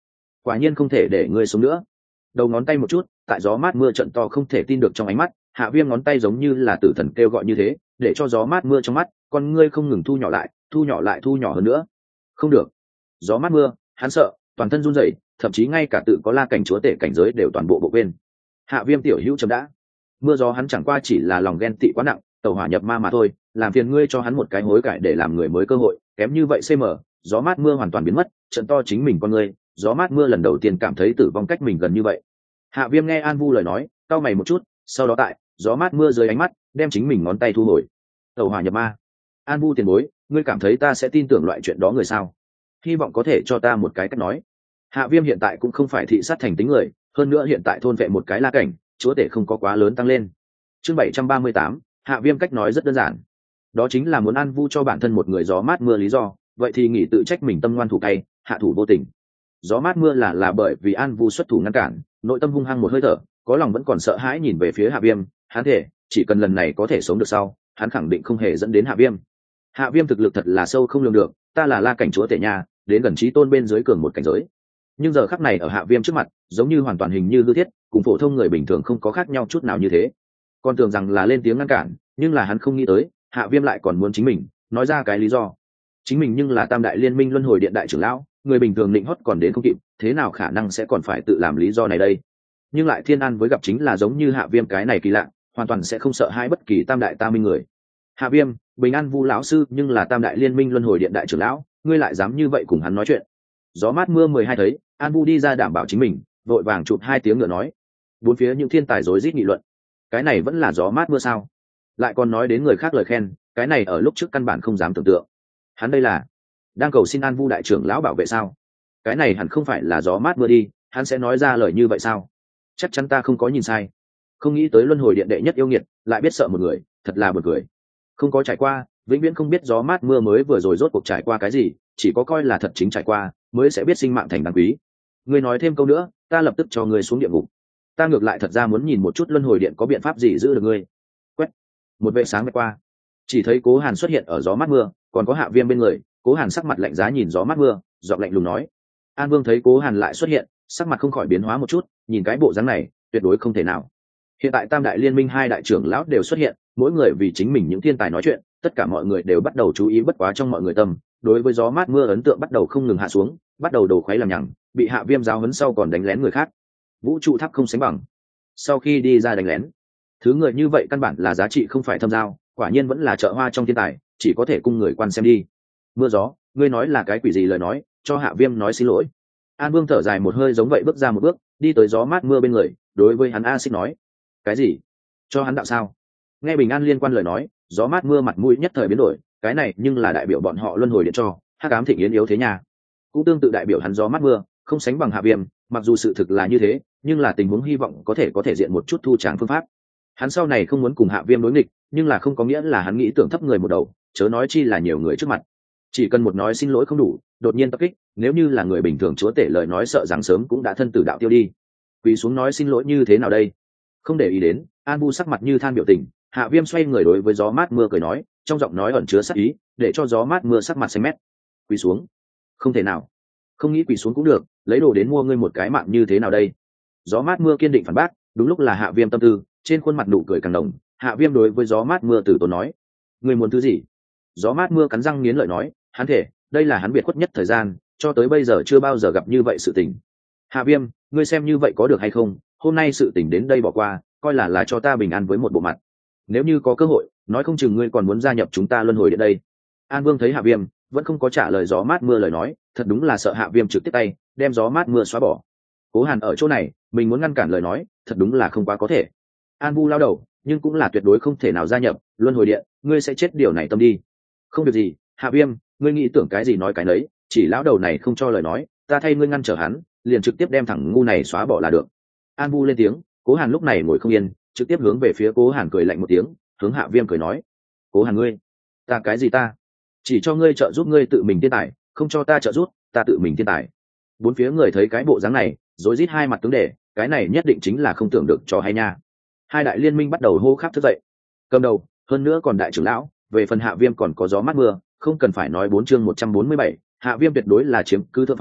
Speaker 1: quả nhiên không thể để ngươi sống nữa. Đầu ngón tay một chút, tại gió mát mưa trận to không thể tin được trong ánh mắt, Hạ Viêm ngón tay giống như là tử thần kêu gọi như thế, để cho gió mát mưa trong mắt con ngươi không ngừng thu nhỏ lại, thu nhỏ lại, thu nhỏ hơn nữa. Không được. Gió mát mưa, hắn sợ, toàn thân run rẩy, thậm chí ngay cả tự có La cảnh chúa tể cảnh giới đều toàn bộ bộ quên. Hạ Viêm tiểu hữu chấm đã. Mưa gió hắn chẳng qua chỉ là lòng ghen tị quá nặng, tẩu hỏa nhập ma mà thôi, làm phiền ngươi cho hắn một cái hối cải để làm người mới cơ hội, kém như vậy cm, gió mát mưa hoàn toàn biến mất, trận to chính mình con ngươi, gió mát mưa lần đầu tiên cảm thấy tử vong cách mình gần như vậy. Hạ Viêm nghe An Vu lời nói, cau mày một chút, sau đó tại gió mát mưa dưới ánh mắt, đem chính mình ngón tay thu hồi. Tẩu hỏa nhập ma. An Vu tiền bối, ngươi cảm thấy ta sẽ tin tưởng loại chuyện đó người sao? Hy vọng có thể cho ta một cái cách nói. Hạ Viêm hiện tại cũng không phải thị sát thành tính người, hơn nữa hiện tại thôn vệ một cái La cảnh, chúa tể không có quá lớn tăng lên. Chương bảy trăm ba mươi tám, Hạ Viêm cách nói rất đơn giản, đó chính là muốn An Vu cho bản thân một người gió mát mưa lý do, vậy thì nghỉ tự trách mình tâm ngoan thủ cay, hạ thủ vô tình. Gió mát mưa là là bởi vì An Vu xuất thủ ngăn cản, nội tâm hung hăng một hơi thở, có lòng vẫn còn sợ hãi nhìn về phía Hạ Viêm, hắn thể, chỉ cần lần này có thể sống được sau, hắn khẳng định không hề dẫn đến Hạ Viêm. Hạ Viêm thực lực thật là sâu không lường được, ta là La cảnh chúa tể nhà, đến gần chí tôn bên dưới cường một cảnh giới. Nhưng giờ khắc này ở Hạ Viêm trước mặt, giống như hoàn toàn hình như hư thiết, cùng phổ thông người bình thường không có khác nhau chút nào như thế. Con tưởng rằng là lên tiếng ngăn cản, nhưng là hắn không nghĩ tới, Hạ Viêm lại còn muốn chính mình nói ra cái lý do. Chính mình nhưng là Tam đại liên minh luân hồi điện đại trưởng lão, người bình thường định hót còn đến không kịp, thế nào khả năng sẽ còn phải tự làm lý do này đây. Nhưng lại thiên an với gặp chính là giống như Hạ Viêm cái này kỳ lạ, hoàn toàn sẽ không sợ hãi bất kỳ Tam đại ta minh người. Hạ Viêm, Bình An Vu lão sư nhưng là Tam đại liên minh luân hồi điện đại trưởng lão, ngươi lại dám như vậy cùng hắn nói chuyện. Gió mát mưa mười hai thấy An Vu đi ra đảm bảo chính mình, vội vàng chụp hai tiếng ngựa nói. Bốn phía những thiên tài rối rít nghị luận, cái này vẫn là gió mát mưa sao? Lại còn nói đến người khác lời khen, cái này ở lúc trước căn bản không dám tưởng tượng. Hắn đây là đang cầu xin An Vu đại trưởng lão bảo vệ sao? Cái này hẳn không phải là gió mát mưa đi, hắn sẽ nói ra lời như vậy sao? Chắc chắn ta không có nhìn sai. Không nghĩ tới luân hồi điện đệ nhất yêu nghiệt lại biết sợ một người, thật là buồn cười. Không có trải qua, vĩnh viễn không biết gió mát mưa mới vừa rồi rốt cuộc trải qua cái gì, chỉ có coi là thật chính trải qua mới sẽ biết sinh mạng thành đáng quý. Ngươi nói thêm câu nữa, ta lập tức cho ngươi xuống địa ngục. Ta ngược lại thật ra muốn nhìn một chút luân hồi điện có biện pháp gì giữ được ngươi. Quét. Một vệ sáng vạch qua, chỉ thấy Cố Hàn xuất hiện ở gió mát mưa, còn có Hạ Viêm bên người. Cố Hàn sắc mặt lạnh giá nhìn gió mát mưa, giọng lạnh lùng nói. An Vương thấy Cố Hàn lại xuất hiện, sắc mặt không khỏi biến hóa một chút, nhìn cái bộ dáng này, tuyệt đối không thể nào. Hiện tại Tam đại liên minh hai đại trưởng lão đều xuất hiện, mỗi người vì chính mình những thiên tài nói chuyện, tất cả mọi người đều bắt đầu chú ý, bất quá trong mọi người tâm, đối với gió mát mưa ấn tượng bắt đầu không ngừng hạ xuống, bắt đầu đồ khuấy làm nhằng, bị Hạ Viêm giáo huấn sau còn đánh lén người khác. Vũ trụ tháp không sánh bằng. Sau khi đi ra đánh lén, thứ người như vậy căn bản là giá trị không phải thâm giao, quả nhiên vẫn là chợ hoa trong thiên tài, chỉ có thể cung người quan xem đi. Mưa gió, ngươi nói là cái quỷ gì lời nói, cho Hạ Viêm nói xin lỗi. An Vương thở dài một hơi giống vậy bước ra một bước, đi tới gió mát mưa bên người, đối với hắn A Xích nói. Cái gì? Cho hắn đạo sao? Nghe Bình An liên quan lời nói, gió mát mưa mặt mũi nhất thời biến đổi, cái này nhưng là đại biểu bọn họ luân hồi điện cho, Hắc Ám Thịnh Yến yếu thế nhà. Cũng tương tự đại biểu hắn gió mát mưa, không sánh bằng Hạ Viêm, mặc dù sự thực là như thế, nhưng là tình huống hy vọng có thể có thể diện một chút thu tráng phương pháp. Hắn sau này không muốn cùng Hạ Viêm đối nghịch, nhưng là không có nghĩa là hắn nghĩ tưởng thấp người một đầu, chớ nói chi là nhiều người trước mặt. Chỉ cần một nói xin lỗi không đủ, đột nhiên tập kích, nếu như là người bình thường chúa tể lời nói sợ rằng sớm cũng đã thân tử đạo tiêu đi. Quỳ xuống nói xin lỗi như thế nào đây? Không để ý đến, An Bu sắc mặt như than biểu tình, Hạ Viêm xoay người đối với gió mát mưa cười nói, trong giọng nói ẩn chứa sát ý, để cho gió mát mưa sắc mặt xanh mét. Quỳ xuống? Không thể nào. Không nghĩ quỳ xuống cũng được, lấy đồ đến mua ngươi một cái mạng như thế nào đây? Gió mát mưa kiên định phản bác, đúng lúc là Hạ Viêm tâm tư, trên khuôn mặt nụ cười càng đồng. Hạ Viêm đối với gió mát mưa từ tốn nói, ngươi muốn thứ gì? Gió mát mưa cắn răng nghiến lợi nói, hắn thể, đây là hắn biệt khuất nhất thời gian, cho tới bây giờ chưa bao giờ gặp như vậy sự tình. Hạ Viêm, ngươi xem như vậy có được hay không? Hôm nay sự tình đến đây bỏ qua, coi là là cho ta bình an với một bộ mặt. Nếu như có cơ hội, nói không chừng ngươi còn muốn gia nhập chúng ta luân hồi điện đây. An Vương thấy Hạ Viêm vẫn không có trả lời gió mát mưa lời nói, thật đúng là sợ Hạ Viêm trực tiếp tay đem gió mát mưa xóa bỏ. Cố Hàn ở chỗ này, mình muốn ngăn cản lời nói, thật đúng là không quá có thể. An Vu lao đầu, nhưng cũng là tuyệt đối không thể nào gia nhập luân hồi điện, ngươi sẽ chết điều này tâm đi. Không việc gì, Hạ Viêm, ngươi nghĩ tưởng cái gì nói cái nấy, chỉ lão đầu này không cho lời nói, ta thay ngươi ngăn trở hắn, liền trực tiếp đem thằng ngu này xóa bỏ là được. An Vu lên tiếng. Cố Hàn lúc này ngồi không yên, trực tiếp hướng về phía Cố Hàn cười lạnh một tiếng, hướng Hạ Viêm cười nói, Cố Hàn ngươi, ta cái gì ta? Chỉ cho ngươi trợ giúp ngươi tự mình thiên tài, không cho ta trợ giúp, ta tự mình thiên tài. Bốn phía người thấy cái bộ dáng này, rối rít hai mặt tướng đề, cái này nhất định chính là không tưởng được cho hay nha. Hai đại liên minh bắt đầu hô khắp thức dậy. Cầm đầu, hơn nữa còn đại trưởng lão, về phần Hạ Viêm còn có gió mát mưa, không cần phải nói bốn chương một trăm bốn mươi bảy, Hạ Viêm tuyệt đối là chiếm cứ thượng phong,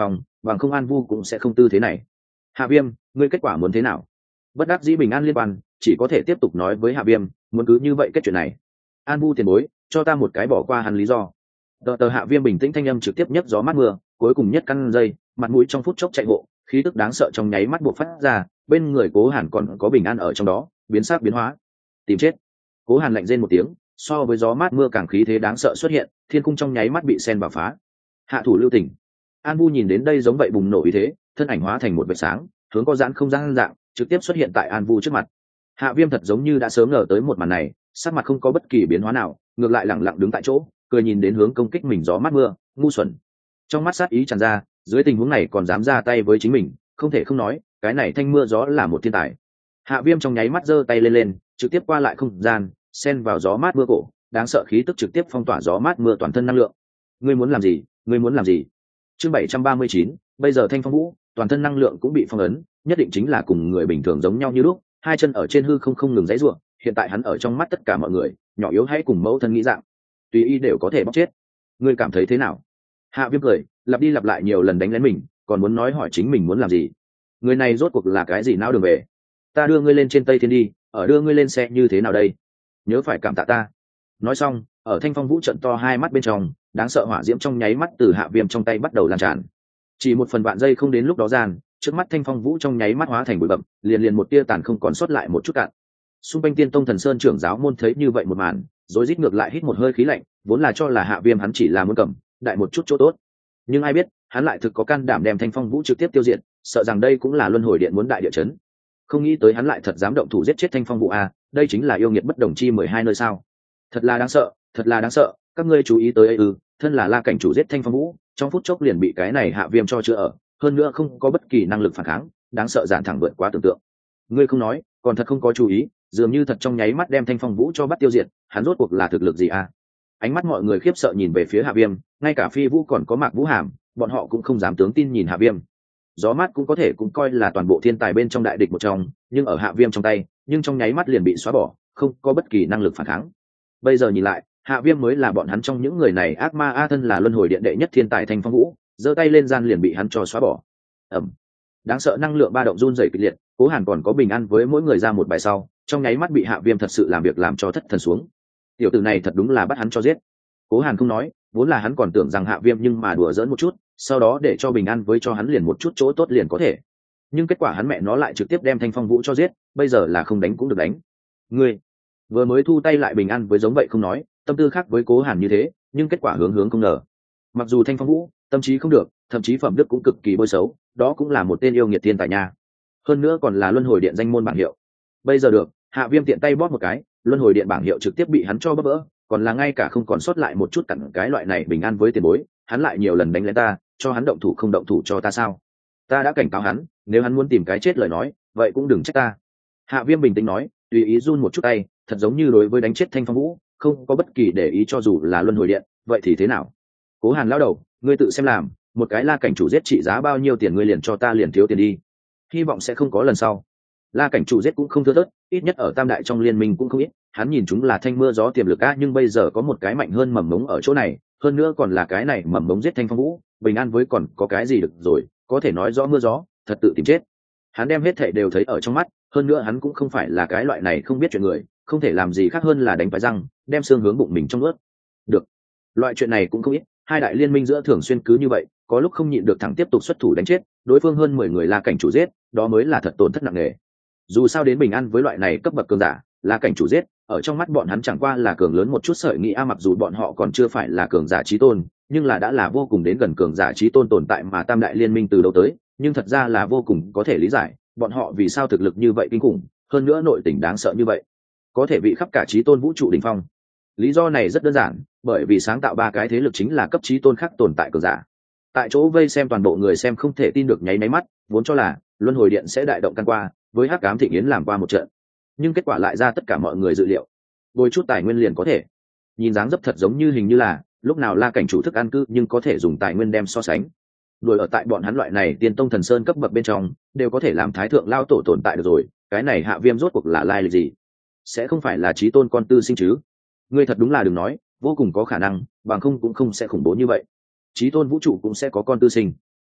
Speaker 1: bằng không An Vu cũng sẽ không tư thế này. Hạ Viêm, ngươi kết quả muốn thế nào? Bất đắc dĩ bình an liên quan, chỉ có thể tiếp tục nói với Hạ Viêm, muốn cứ như vậy kết chuyện này. An Vu tiền bối, cho ta một cái bỏ qua hắn lý do. Tờ tờ Hạ Viêm bình tĩnh thanh âm trực tiếp nhấc gió mát mưa, cuối cùng nhất căn dây, mặt mũi trong phút chốc chạy bộ, khí tức đáng sợ trong nháy mắt buộc phát ra, bên người Cố Hàn còn có bình an ở trong đó, biến sắc biến hóa. Tìm chết. Cố Hàn lạnh rên một tiếng, so với gió mát mưa càng khí thế đáng sợ xuất hiện, thiên cung trong nháy mắt bị sen vào phá. Hạ thủ lưu tình. An Vu nhìn đến đây giống vậy bùng nổ ý thế, thân ảnh hóa thành một vệt sáng, hướng có giãn không gian dạng, trực tiếp xuất hiện tại An Vu trước mặt. Hạ Viêm thật giống như đã sớm ngờ tới một màn này, sắc mặt không có bất kỳ biến hóa nào, ngược lại lẳng lặng đứng tại chỗ, cười nhìn đến hướng công kích mình gió mát mưa, ngu xuẩn. Trong mắt sát ý tràn ra, dưới tình huống này còn dám ra tay với chính mình, không thể không nói, cái này thanh mưa gió là một thiên tài. Hạ Viêm trong nháy mắt giơ tay lên lên, trực tiếp qua lại không gian, xen vào gió mát mưa cổ, đáng sợ khí tức trực tiếp phong tỏa gió mát mưa toàn thân năng lượng. Ngươi muốn làm gì? Ngươi muốn làm gì? Chương bảy trăm ba mươi chín, bây giờ Thanh Phong Vũ, toàn thân năng lượng cũng bị phong ấn, nhất định chính là cùng người bình thường giống nhau như lúc, hai chân ở trên hư không không ngừng giãy giụa, hiện tại hắn ở trong mắt tất cả mọi người, nhỏ yếu hãy cùng mẫu thân nghĩ dạng, tùy ý đều có thể bóc chết. Ngươi cảm thấy thế nào? Hạ Viêm cười, lặp đi lặp lại nhiều lần đánh lén mình, còn muốn nói hỏi chính mình muốn làm gì. Người này rốt cuộc là cái gì não đường về? Ta đưa ngươi lên trên Tây Thiên đi, ở đưa ngươi lên xe như thế nào đây? Nhớ phải cảm tạ ta. Nói xong, ở Thanh Phong Vũ trận to hai mắt bên trong, đáng sợ hỏa diễm trong nháy mắt từ Hạ Viêm trong tay bắt đầu lan tràn. Chỉ một phần vạn giây không đến lúc đó gian, trước mắt Thanh Phong Vũ trong nháy mắt hóa thành bụi bặm, liền liền một tia tàn không còn sót lại một chút cạn. Xung quanh Tiên Tông Thần Sơn trưởng giáo môn thấy như vậy một màn, rối rít ngược lại hít một hơi khí lạnh, vốn là cho là Hạ Viêm hắn chỉ là muốn cầm đại một chút chỗ tốt, nhưng ai biết, hắn lại thực có can đảm đem Thanh Phong Vũ trực tiếp tiêu diệt, sợ rằng đây cũng là luân hồi điện muốn đại địa chấn. Không nghĩ tới hắn lại thật dám động thủ giết chết Thanh Phong Vũ a, đây chính là yêu nghiệt bất đồng chi mười hai nơi sao? Thật là đáng sợ, thật là đáng sợ, các ngươi chú ý tới ấy ư? Thân là La cảnh chủ giết Thanh Phong Vũ, trong phút chốc liền bị cái này Hạ Viêm cho chữa ở, hơn nữa không có bất kỳ năng lực phản kháng, đáng sợ giản thẳng vượt quá tưởng tượng. Ngươi không nói, còn thật không có chú ý, dường như thật trong nháy mắt đem Thanh Phong Vũ cho bắt tiêu diệt, hắn rốt cuộc là thực lực gì a? Ánh mắt mọi người khiếp sợ nhìn về phía Hạ Viêm, ngay cả Phi Vũ còn có Mạc Vũ Hàm, bọn họ cũng không dám tướng tin nhìn Hạ Viêm. Gió mát cũng có thể cũng coi là toàn bộ thiên tài bên trong đại địch một trong, nhưng ở Hạ Viêm trong tay, nhưng trong nháy mắt liền bị xóa bỏ, không có bất kỳ năng lực phản kháng. Bây giờ nhìn lại, Hạ Viêm mới là bọn hắn trong những người này ác ma a, thân là luân hồi điện đệ nhất thiên tài Thanh Phong Vũ, giơ tay lên gian liền bị hắn cho xóa bỏ. Ầm. Đáng sợ năng lượng ba động run rẩy kịch liệt, Cố Hàn còn có bình an với mỗi người ra một bài sau, trong nháy mắt bị Hạ Viêm thật sự làm việc làm cho thất thần xuống. Tiểu tử này thật đúng là bắt hắn cho giết. Cố Hàn không nói, vốn là hắn còn tưởng rằng Hạ Viêm nhưng mà đùa giỡn một chút, sau đó để cho bình an với cho hắn liền một chút chỗ tốt liền có thể. Nhưng kết quả hắn mẹ nó lại trực tiếp đem Thanh Phong Vũ cho giết, bây giờ là không đánh cũng được đánh. Ngươi vừa mới thu tay lại bình an với giống vậy không nói, tâm tư khác với Cố Hàn như thế, nhưng kết quả hướng hướng không ngờ. Mặc dù Thanh Phong Vũ tâm trí không được, thậm chí phẩm đức cũng cực kỳ bôi xấu, đó cũng là một tên yêu nghiệt thiên tài nha. Hơn nữa còn là luân hồi điện danh môn bảng hiệu. Bây giờ được, Hạ Viêm tiện tay bóp một cái, luân hồi điện bảng hiệu trực tiếp bị hắn cho bóp vỡ, còn là ngay cả không còn sót lại một chút cặn cái loại này bình an với tiền bối, hắn lại nhiều lần đánh lén ta, cho hắn động thủ không động thủ cho ta sao? Ta đã cảnh cáo hắn, nếu hắn muốn tìm cái chết lời nói, vậy cũng đừng trách ta. Hạ Viêm bình tĩnh nói, tùy ý run một chút tay, thật giống như đối với đánh chết Thanh Phong Vũ, không có bất kỳ để ý cho dù là luân hồi điện, vậy thì thế nào? Cố Hàn lão đầu, ngươi tự xem làm, một cái La cảnh chủ giết trị giá bao nhiêu tiền ngươi liền cho ta liền thiếu tiền đi. Hy vọng sẽ không có lần sau. La cảnh chủ giết cũng không thưa thớt, ít nhất ở tam đại trong liên minh cũng không ít, hắn nhìn chúng là thanh mưa gió tiềm lực a, nhưng bây giờ có một cái mạnh hơn mầm mống ở chỗ này, hơn nữa còn là cái này mầm mống giết Thanh Phong Vũ, bình an với còn có cái gì được rồi, có thể nói rõ mưa gió, thật tự tìm chết. Hắn đem hết thảy đều thấy ở trong mắt, hơn nữa hắn cũng không phải là cái loại này không biết chuyện người, không thể làm gì khác hơn là đánh phải răng, đem xương hướng bụng mình trong ướt. Được, loại chuyện này cũng không ít, hai đại liên minh giữa thường xuyên cứ như vậy, có lúc không nhịn được thẳng tiếp tục xuất thủ đánh chết, đối phương hơn mười người La cảnh chủ giết, đó mới là thật tổn thất nặng nề. Dù sao đến bình an với loại này cấp bậc cường giả, La cảnh chủ giết, ở trong mắt bọn hắn chẳng qua là cường lớn một chút sợi nghĩ a, mặc dù bọn họ còn chưa phải là cường giả chí tôn, nhưng là đã là vô cùng đến gần cường giả chí tôn tồn tại mà tam đại liên minh từ đâu tới, nhưng thật ra là vô cùng có thể lý giải, bọn họ vì sao thực lực như vậy kinh khủng, hơn nữa nội tình đáng sợ như vậy, có thể vị khắp cả chí tôn vũ trụ đỉnh phong. Lý do này rất đơn giản, bởi vì sáng tạo ba cái thế lực chính là cấp chí tôn khác tồn tại cường giả. Tại chỗ vây xem toàn bộ người xem không thể tin được nháy máy mắt, vốn cho là luân hồi điện sẽ đại động căn qua, với Hắc Ám Thịnh Yến làm qua một trận, nhưng kết quả lại ra tất cả mọi người dự liệu, bồi chút tài nguyên liền có thể. Nhìn dáng dấp thật giống như hình như là lúc nào La cảnh chủ thức ăn cư, nhưng có thể dùng tài nguyên đem so sánh. Đuổi ở tại bọn hắn loại này Tiên Tông Thần Sơn cấp bậc bên trong, đều có thể làm thái thượng lao tổ tồn tại được rồi, cái này Hạ Viêm rốt cuộc là lai lịch gì? Sẽ không phải là chí tôn con tư sinh chứ? Ngươi thật đúng là đừng nói, vô cùng có khả năng, bằng không cũng không sẽ khủng bố như vậy. Chí tôn vũ trụ cũng sẽ có con tư sinh.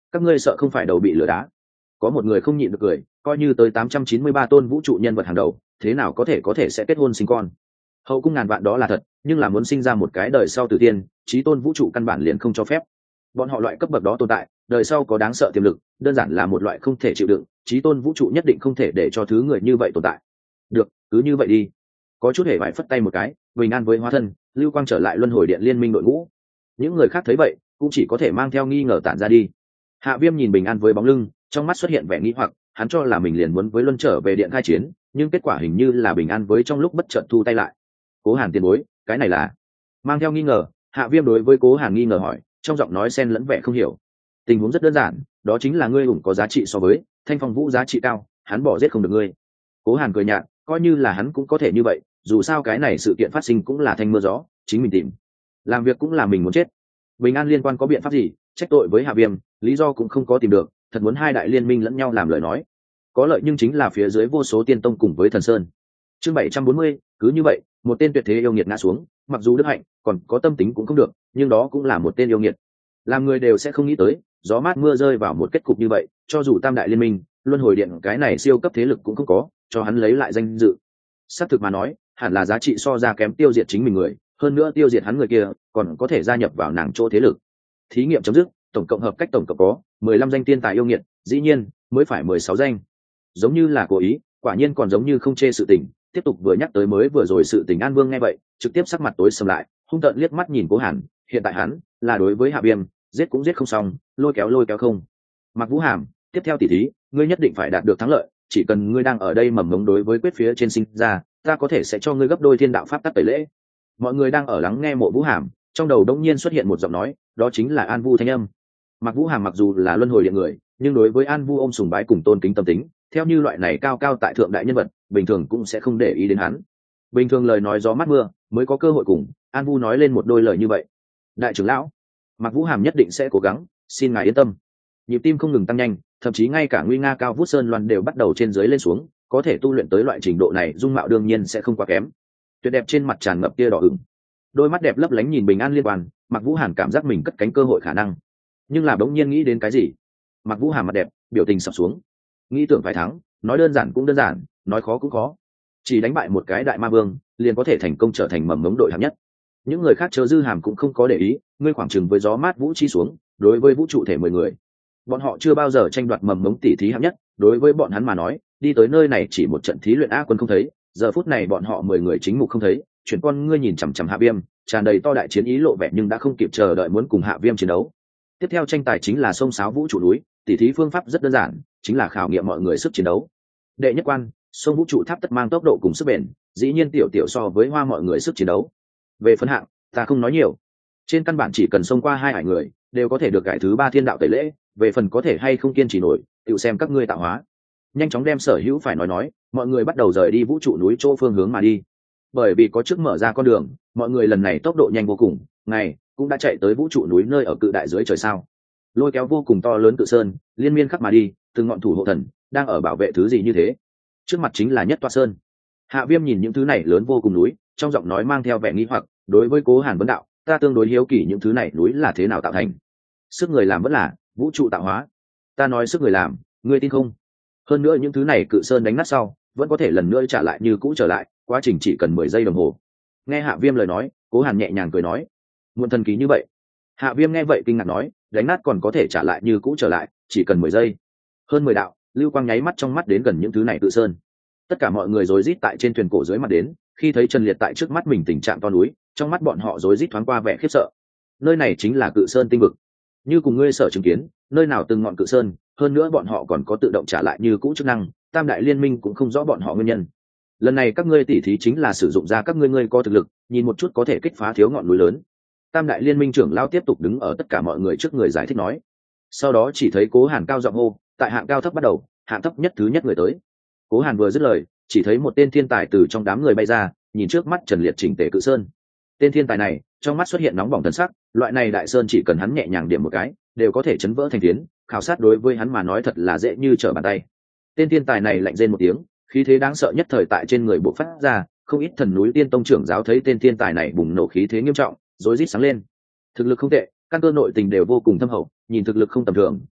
Speaker 1: các ngươi sợ không phải đầu bị lửa đá. Có một người không nhịn được cười, coi như tới tám trăm chín mươi ba tôn vũ trụ nhân vật hàng đầu, thế nào có thể có thể sẽ kết hôn sinh con. Hậu cung ngàn vạn đó là thật, nhưng là muốn sinh ra một cái đời sau tử tiên, chí tôn vũ trụ căn bản liền không cho phép. Bọn họ loại cấp bậc đó tồn tại, đời sau có đáng sợ tiềm lực, đơn giản là một loại không thể chịu đựng, chí tôn vũ trụ nhất định không thể để cho thứ người như vậy tồn tại. Được, cứ như vậy đi. Có chút hề bại phất tay một cái, bình an với hóa thân, lưu quang trở lại luân hồi điện liên minh đội ngũ. Những người khác thấy vậy, cũng chỉ có thể mang theo nghi ngờ tản ra đi. Hạ Viêm nhìn bình an với bóng lưng, trong mắt xuất hiện vẻ nghi hoặc, hắn cho là mình liền muốn với luân trở về điện khai chiến, nhưng kết quả hình như là bình an với trong lúc bất chợt thu tay lại. Cố Hàn tiền bối, cái này là? Mang theo nghi ngờ, Hạ Viêm đối với Cố Hàn nghi ngờ hỏi, trong giọng nói xen lẫn vẻ không hiểu. Tình huống rất đơn giản, đó chính là ngươi ủng có giá trị so với Thanh Phong Vũ giá trị cao, hắn bỏ giết không được ngươi. Cố Hàn cười nhạt, coi như là hắn cũng có thể như vậy, dù sao cái này sự kiện phát sinh cũng là thanh mưa gió, chính mình tìm. Làm việc cũng là mình muốn chết. Bình an liên quan có biện pháp gì, trách tội với Hạ Viêm, lý do cũng không có tìm được, thật muốn hai đại liên minh lẫn nhau làm lời nói. Có lợi nhưng chính là phía dưới vô số tiên tông cùng với Thần Sơn. Chương bảy trăm bốn mươi, cứ như vậy, một tên tuyệt thế yêu nghiệt ngã xuống, mặc dù đức hạnh, còn có tâm tính cũng không được, nhưng đó cũng là một tên yêu nghiệt. Làm người đều sẽ không nghĩ tới, gió mát mưa rơi vào một kết cục như vậy, cho dù tam đại liên minh, luân hồi điện cái này siêu cấp thế lực cũng không có, cho hắn lấy lại danh dự. Xác thực mà nói, hẳn là giá trị so ra kém tiêu diệt chính mình người, hơn nữa tiêu diệt hắn người kia, còn có thể gia nhập vào nàng chỗ thế lực. Thí nghiệm chấm dứt, tổng cộng hợp cách tổng cộng có mười lăm danh tiên tài yêu nghiệt, dĩ nhiên, mới phải mười sáu danh. Giống như là cố ý, quả nhiên còn giống như không chê sự tình, tiếp tục vừa nhắc tới mới vừa rồi sự tình. An Vương nghe vậy, trực tiếp sắc mặt tối sầm lại, hung tợn liếc mắt nhìn Cố Hàn, hiện tại hắn là đối với Hạ Viêm, giết cũng giết không xong, lôi kéo lôi kéo không. Mặc Vũ Hàm, tiếp theo tỷ thí, ngươi nhất định phải đạt được thắng lợi, chỉ cần ngươi đang ở đây mầm ngống đối với quyết phía trên sinh ra, ta có thể sẽ cho ngươi gấp đôi thiên đạo pháp tắc tẩy lễ. Mọi người đang ở lắng nghe Mộ Vũ Hàm, trong đầu đống nhiên xuất hiện một giọng nói, đó chính là An Vu thanh âm. Mặc Vũ Hàm mặc dù là luân hồi điện người, nhưng đối với An Vu ôm sùng bái cùng tôn kính tâm tính, theo như loại này cao cao tại thượng đại nhân vật, bình thường cũng sẽ không để ý đến hắn. Bình thường lời nói gió mát mưa, mới có cơ hội cùng An Vu nói lên một đôi lời như vậy. Đại trưởng lão, Mặc Vũ Hàm nhất định sẽ cố gắng, xin ngài yên tâm. Nhịp tim không ngừng tăng nhanh, thậm chí ngay cả nguy nga cao vút sơn loan đều bắt đầu trên dưới lên xuống, có thể tu luyện tới loại trình độ này, dung mạo đương nhiên sẽ không quá kém. Tuyệt đẹp trên mặt tràn ngập tia đỏ ửng, đôi mắt đẹp lấp lánh nhìn bình an liên quan. Mặc Vũ Hàn cảm giác mình cất cánh cơ hội khả năng, nhưng là bỗng nhiên nghĩ đến cái gì. Mặc Vũ Hàm mặt đẹp, biểu tình sập xuống. Nghĩ tưởng phải thắng, nói đơn giản cũng đơn giản, nói khó cũng khó. Chỉ đánh bại một cái đại ma vương, liền có thể thành công trở thành mầm ngống đội hạng nhất. Những người khác chớ dư hàm cũng không có để ý, ngươi khoảng chừng với gió mát vũ chi xuống, đối với vũ trụ thể mười người, bọn họ chưa bao giờ tranh đoạt mầm ngống tỷ thí hạng nhất. Đối với bọn hắn mà nói, đi tới nơi này chỉ một trận thí luyện á quân không thấy, giờ phút này bọn họ mười người chính mục không thấy, chuyển con ngươi nhìn chằm chằm Hạ Viêm, tràn đầy to đại chiến ý lộ vẻ, nhưng đã không kịp chờ đợi muốn cùng Hạ Viêm chiến đấu. Tiếp theo tranh tài chính là sông sáo vũ trụ núi, tỷ thí phương pháp rất đơn giản, chính là khảo nghiệm mọi người sức chiến đấu. Đệ nhất quan, sông vũ trụ tháp tất mang tốc độ cùng sức bền, dĩ nhiên tiểu tiểu so với hoa mọi người sức chiến đấu. Về phân hạng, ta không nói nhiều, trên căn bản chỉ cần xông qua hai hải người, đều có thể được cải thứ ba thiên đạo tẩy lễ. Về phần có thể hay không kiên trì nổi, tự xem các ngươi tạo hóa. Nhanh chóng đem sở hữu phải nói nói, mọi người bắt đầu rời đi vũ trụ núi chỗ phương hướng mà đi. Bởi vì có trước mở ra con đường, mọi người lần này tốc độ nhanh vô cùng, ngày cũng đã chạy tới vũ trụ núi nơi ở cự đại dưới trời sao. Lôi kéo vô cùng to lớn cự sơn, liên miên khắp mà đi, từng ngọn thủ hộ thần đang ở bảo vệ thứ gì như thế. Trước mặt chính là nhất toa sơn. Hạ Viêm nhìn những thứ này lớn vô cùng núi, trong giọng nói mang theo vẻ nghi hoặc, đối với Cố Hàn vấn đạo, ta tương đối hiếu kỳ những thứ này núi là thế nào tạo thành. Sức người làm vẫn là vũ trụ tạo hóa. Ta nói sức người làm, ngươi tin không? Hơn nữa những thứ này cự sơn đánh nát sau, vẫn có thể lần nữa trả lại như cũ trở lại, quá trình chỉ cần mười giây đồng hồ. Nghe Hạ Viêm lời nói, Cố Hàn nhẹ nhàng cười nói, muộn thần kỳ như vậy. Hạ Viêm nghe vậy kinh ngạc nói, đánh nát còn có thể trả lại như cũ trở lại, chỉ cần mười giây. Hơn mười đạo lưu quang nháy mắt trong mắt đến gần những thứ này cự sơn. Tất cả mọi người rối rít tại trên thuyền cổ dưới mặt đến, khi thấy Trần Liệt tại trước mắt mình tình trạng to núi, trong mắt bọn họ rối rít thoáng qua vẻ khiếp sợ. Nơi này chính là cự sơn tinh vực, như cùng ngươi sở chứng kiến, nơi nào từng ngọn cự sơn, hơn nữa bọn họ còn có tự động trả lại như cũ chức năng, tam đại liên minh cũng không rõ bọn họ nguyên nhân. Lần này các ngươi tỉ thí chính là sử dụng ra các ngươi ngươi có thực lực, nhìn một chút có thể kích phá thiếu ngọn núi lớn. Tam đại liên minh trưởng lao tiếp tục đứng ở tất cả mọi người trước người giải thích nói. Sau đó chỉ thấy Cố Hàn cao giọng hô, tại hạng cao thấp bắt đầu, hạng thấp nhất thứ nhất người tới. Cố Hàn vừa dứt lời, chỉ thấy một tên thiên tài từ trong đám người bay ra, nhìn trước mắt Trần Liệt chỉnh tề cự sơn. Tên thiên tài này trong mắt xuất hiện nóng bỏng thần sắc, loại này đại sơn chỉ cần hắn nhẹ nhàng điểm một cái, đều có thể chấn vỡ thành phiến, khảo sát đối với hắn mà nói thật là dễ như trở bàn tay. Tên thiên tài này lạnh rên một tiếng, khí thế đáng sợ nhất thời tại trên người bộc phát ra, không ít thần núi tiên tông trưởng giáo thấy tên thiên tài này bùng nổ khí thế nghiêm trọng, rối rít sáng lên. Thực lực không tệ, căn cơ nội tình đều vô cùng thâm hậu, nhìn thực lực không tầm thường,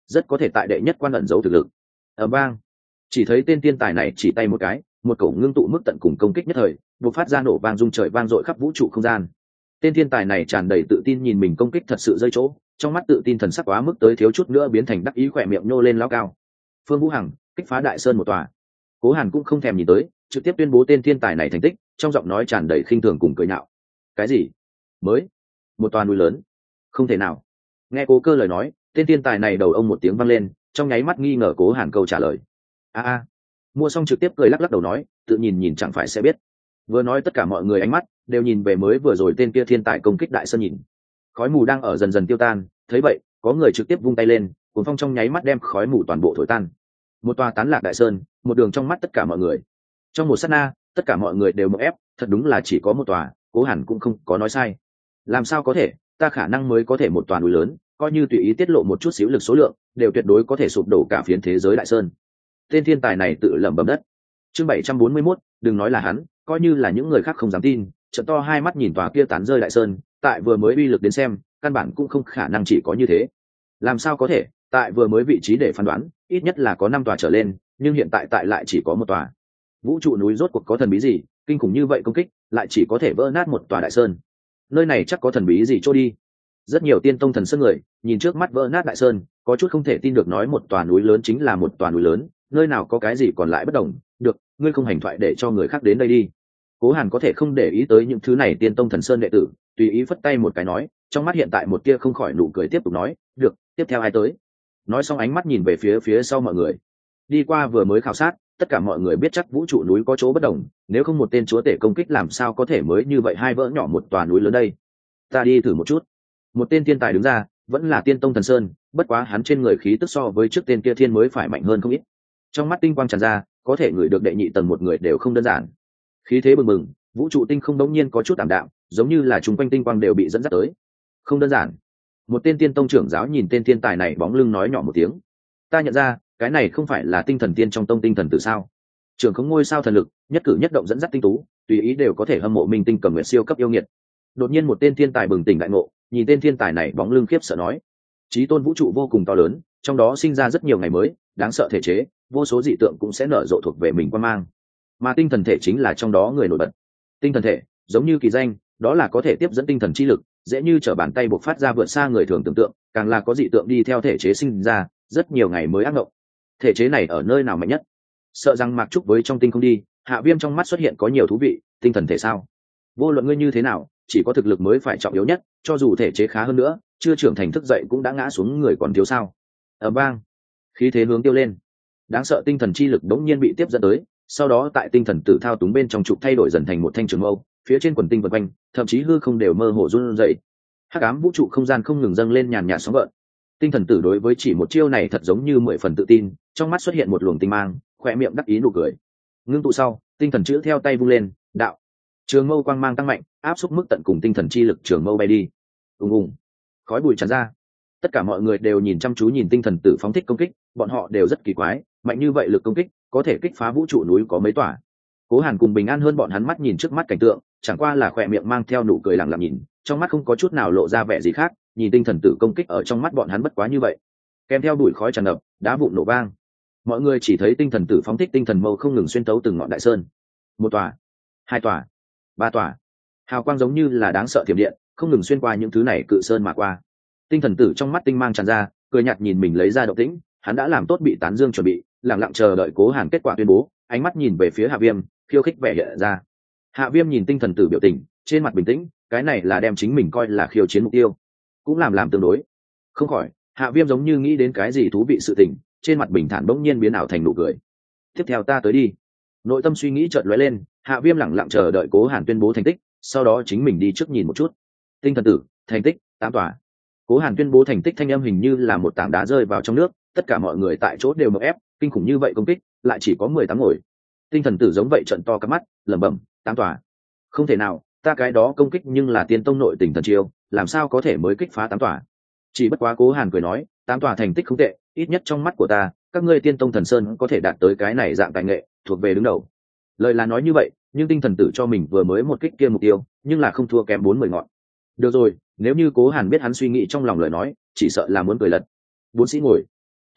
Speaker 1: rất có thể tại đệ nhất quan ẩn giấu thực lực. Ở bang, chỉ thấy tên thiên tài này chỉ tay một cái, một cổ ngưng tụ mức tận cùng công kích nhất thời buộc phát ra nổ vang rung trời vang dội khắp vũ trụ không gian. Tên thiên tài này tràn đầy tự tin nhìn mình công kích thật sự rơi chỗ, trong mắt tự tin thần sắc quá mức tới thiếu chút nữa biến thành đắc ý, khỏe miệng nhô lên lao cao. Phương Vũ Hằng kích phá đại sơn một tòa. Cố Hàn cũng không thèm nhìn tới, trực tiếp tuyên bố tên thiên tài này thành tích, trong giọng nói tràn đầy khinh thường cùng cười nhạo. Cái gì? Mới? Một tòa núi lớn? Không thể nào. Nghe Cố Cơ lời nói, tên thiên tài này đầu ông một tiếng vang lên, trong nháy mắt nghi ngờ Cố Hàn câu trả lời. A a. Mua xong trực tiếp cười lắc lắc đầu nói, tự nhìn nhìn chẳng phải sẽ biết. Vừa nói tất cả mọi người ánh mắt đều nhìn về mới vừa rồi tên kia thiên tài công kích đại sơn nhìn. Khói mù đang ở dần dần tiêu tan, thấy vậy, có người trực tiếp vung tay lên, cuốn phong trong nháy mắt đem khói mù toàn bộ thổi tan. Một tòa tán lạc đại sơn, một đường trong mắt tất cả mọi người. Trong một sát na, tất cả mọi người đều mở ép, thật đúng là chỉ có một tòa, Cố Hàn cũng không có nói sai. Làm sao có thể, ta khả năng mới có thể một tòa núi lớn, coi như tùy ý tiết lộ một chút xíu lực số lượng, đều tuyệt đối có thể sụp đổ cả phiến thế giới đại sơn. Tên thiên tài này tự lẩm bẩm đất. Chương bảy trăm bốn mươi mốt, đừng nói là hắn, coi như là những người khác không dám tin, trợn to hai mắt nhìn tòa kia tán rơi đại sơn, tại vừa mới uy lực đến xem, căn bản cũng không khả năng chỉ có như thế. Làm sao có thể, tại vừa mới vị trí để phán đoán, ít nhất là có năm tòa trở lên, nhưng hiện tại tại lại chỉ có một tòa. Vũ trụ núi rốt cuộc có thần bí gì, kinh khủng như vậy công kích, lại chỉ có thể vỡ nát một tòa đại sơn. Nơi này chắc có thần bí gì trôi đi. Rất nhiều tiên tông thần sơn người, nhìn trước mắt vỡ nát đại sơn, có chút không thể tin được, nói một tòa núi lớn chính là một tòa núi lớn, nơi nào có cái gì còn lại bất đồng. Được, ngươi không hành thoại để cho người khác đến đây đi. Cố Hàn có thể không để ý tới những thứ này tiên tông thần sơn đệ tử, tùy ý phất tay một cái nói, trong mắt hiện tại một tia không khỏi nụ cười, tiếp tục nói, được, tiếp theo ai tới. Nói xong ánh mắt nhìn về phía phía sau mọi người. Đi qua vừa mới khảo sát, tất cả mọi người biết chắc vũ trụ núi có chỗ bất đồng, nếu không một tên chúa tể công kích làm sao có thể mới như vậy hai vỡ nhỏ một tòa núi lớn đây. Ta đi thử một chút. Một tên thiên tài đứng ra, vẫn là tiên tông thần sơn, bất quá hắn trên người khí tức so với trước tên kia thiên mới phải mạnh hơn không ít. Trong mắt tinh quang tràn ra, có thể ngửi được đệ nhị tầng một người đều không đơn giản. Khí thế bừng bừng, vũ trụ tinh không đống nhiên có chút tạm đạm, giống như là chung quanh tinh quang đều bị dẫn dắt tới. Không đơn giản. Một tên tiên tông trưởng giáo nhìn tên thiên tài này bóng lưng nói nhỏ một tiếng. Ta nhận ra, cái này không phải là tinh thần tiên trong tông tinh thần tử sao? Trưởng không ngôi sao thần lực, nhất cử nhất động dẫn dắt tinh tú, tùy ý đều có thể hâm mộ minh tinh cầm nguyệt siêu cấp yêu nghiệt. Đột nhiên một tên thiên tài bừng tỉnh đại ngộ, nhìn tên thiên tài này bóng lưng khiếp sợ nói: Chí tôn vũ trụ vô cùng to lớn, trong đó sinh ra rất nhiều ngày mới, đáng sợ thể chế, vô số dị tượng cũng sẽ nở rộ thuộc về mình quan mang. Mà tinh thần thể chính là trong đó người nổi bật. Tinh thần thể, giống như kỳ danh, đó là có thể tiếp dẫn tinh thần chi lực, dễ như trở bàn tay bộc phát ra vượt xa người thường tưởng tượng, càng là có dị tượng đi theo thể chế sinh ra, rất nhiều ngày mới ác ngộng. Thể chế này ở nơi nào mạnh nhất? Sợ rằng Mạc Trúc với trong tinh không đi, Hạ Viêm trong mắt xuất hiện có nhiều thú vị, tinh thần thể sao? Vô luận ngươi như thế nào, chỉ có thực lực mới phải trọng yếu nhất, cho dù thể chế khá hơn nữa, chưa trưởng thành thức dậy cũng đã ngã xuống người còn thiếu sao? Ở bang, khí thế hướng tiêu lên, đáng sợ tinh thần chi lực đống nhiên bị tiếp dẫn tới, sau đó tại tinh thần tử thao túng bên trong trục thay đổi dần thành một thanh trường mâu, phía trên quần tinh vần quanh, thậm chí hư không đều mơ hồ run rẩy. Hắc ám vũ trụ không gian không ngừng dâng lên nhàn nhạt sóng gợn. Tinh thần tử đối với chỉ một chiêu này thật giống như mười phần tự tin, trong mắt xuất hiện một luồng tinh mang, khỏe miệng đắc ý nụ cười. Ngưng tụ sau, tinh thần chữ theo tay vung lên, đạo. Trường mâu quang mang tăng mạnh, áp xúc mức tận cùng tinh thần chi lực trường mâu bay đi. Ùng ùng, khói bụi tràn ra. Tất cả mọi người đều nhìn chăm chú nhìn tinh thần tử phóng thích công kích, bọn họ đều rất kỳ quái, mạnh như vậy lực công kích, có thể kích phá vũ trụ núi có mấy tòa. Cố Hàn cùng Bình An hơn bọn hắn mắt nhìn trước mắt cảnh tượng, chẳng qua là khỏe miệng mang theo nụ cười lẳng lặng nhìn, trong mắt không có chút nào lộ ra vẻ gì khác, nhìn tinh thần tử công kích ở trong mắt bọn hắn bất quá như vậy. Kèm theo bụi khói tràn ngập, đá vụn nổ vang. Mọi người chỉ thấy tinh thần tử phóng thích tinh thần mâu không ngừng xuyên tấu từng ngọn đại sơn. Một tòa, hai tòa, ba tòa. Hào quang giống như là đáng sợ thiểm điện, không ngừng xuyên qua những thứ này cự sơn mà qua. Tinh thần tử trong mắt tinh mang tràn ra, cười nhạt nhìn mình lấy ra động tĩnh, hắn đã làm tốt bị tán dương chuẩn bị, lặng lặng chờ đợi Cố Hàn kết quả tuyên bố, ánh mắt nhìn về phía Hạ Viêm, khiêu khích vẻ hiện ra. Hạ Viêm nhìn tinh thần tử biểu tình, trên mặt bình tĩnh, cái này là đem chính mình coi là khiêu chiến mục tiêu, cũng làm làm tương đối. Không khỏi, Hạ Viêm giống như nghĩ đến cái gì thú vị sự tình, trên mặt bình thản bỗng nhiên biến ảo thành nụ cười. Tiếp theo ta tới đi. Nội tâm suy nghĩ chợt lóe lên, Hạ Viêm lặng lặng chờ đợi Cố Hàn tuyên bố thành tích, sau đó chính mình đi trước nhìn một chút. Tinh thần tử, thành tích, tám tòa. Cố Hàn tuyên bố thành tích, thanh âm hình như là một tảng đá rơi vào trong nước, tất cả mọi người tại chỗ đều mở ép, kinh khủng như vậy công kích, lại chỉ có mười tám ngồi. Tinh thần tử giống vậy trợn to cắp mắt, lẩm bẩm, tám tòa. Không thể nào, ta cái đó công kích nhưng là tiên tông nội tình thần chiêu, làm sao có thể mới kích phá tám tòa? Chỉ bất quá Cố Hàn cười nói, tám tòa thành tích không tệ, ít nhất trong mắt của ta, các ngươi tiên tông thần sơn có thể đạt tới cái này dạng tài nghệ, thuộc về đứng đầu. Lời là nói như vậy, nhưng tinh thần tử cho mình vừa mới một kích kia mục tiêu, nhưng là không thua kém bốn mươi ngọn. Được rồi, nếu như Cố Hàn biết hắn suy nghĩ trong lòng lời nói, chỉ sợ là muốn cười lật. Bốn sĩ ngồi,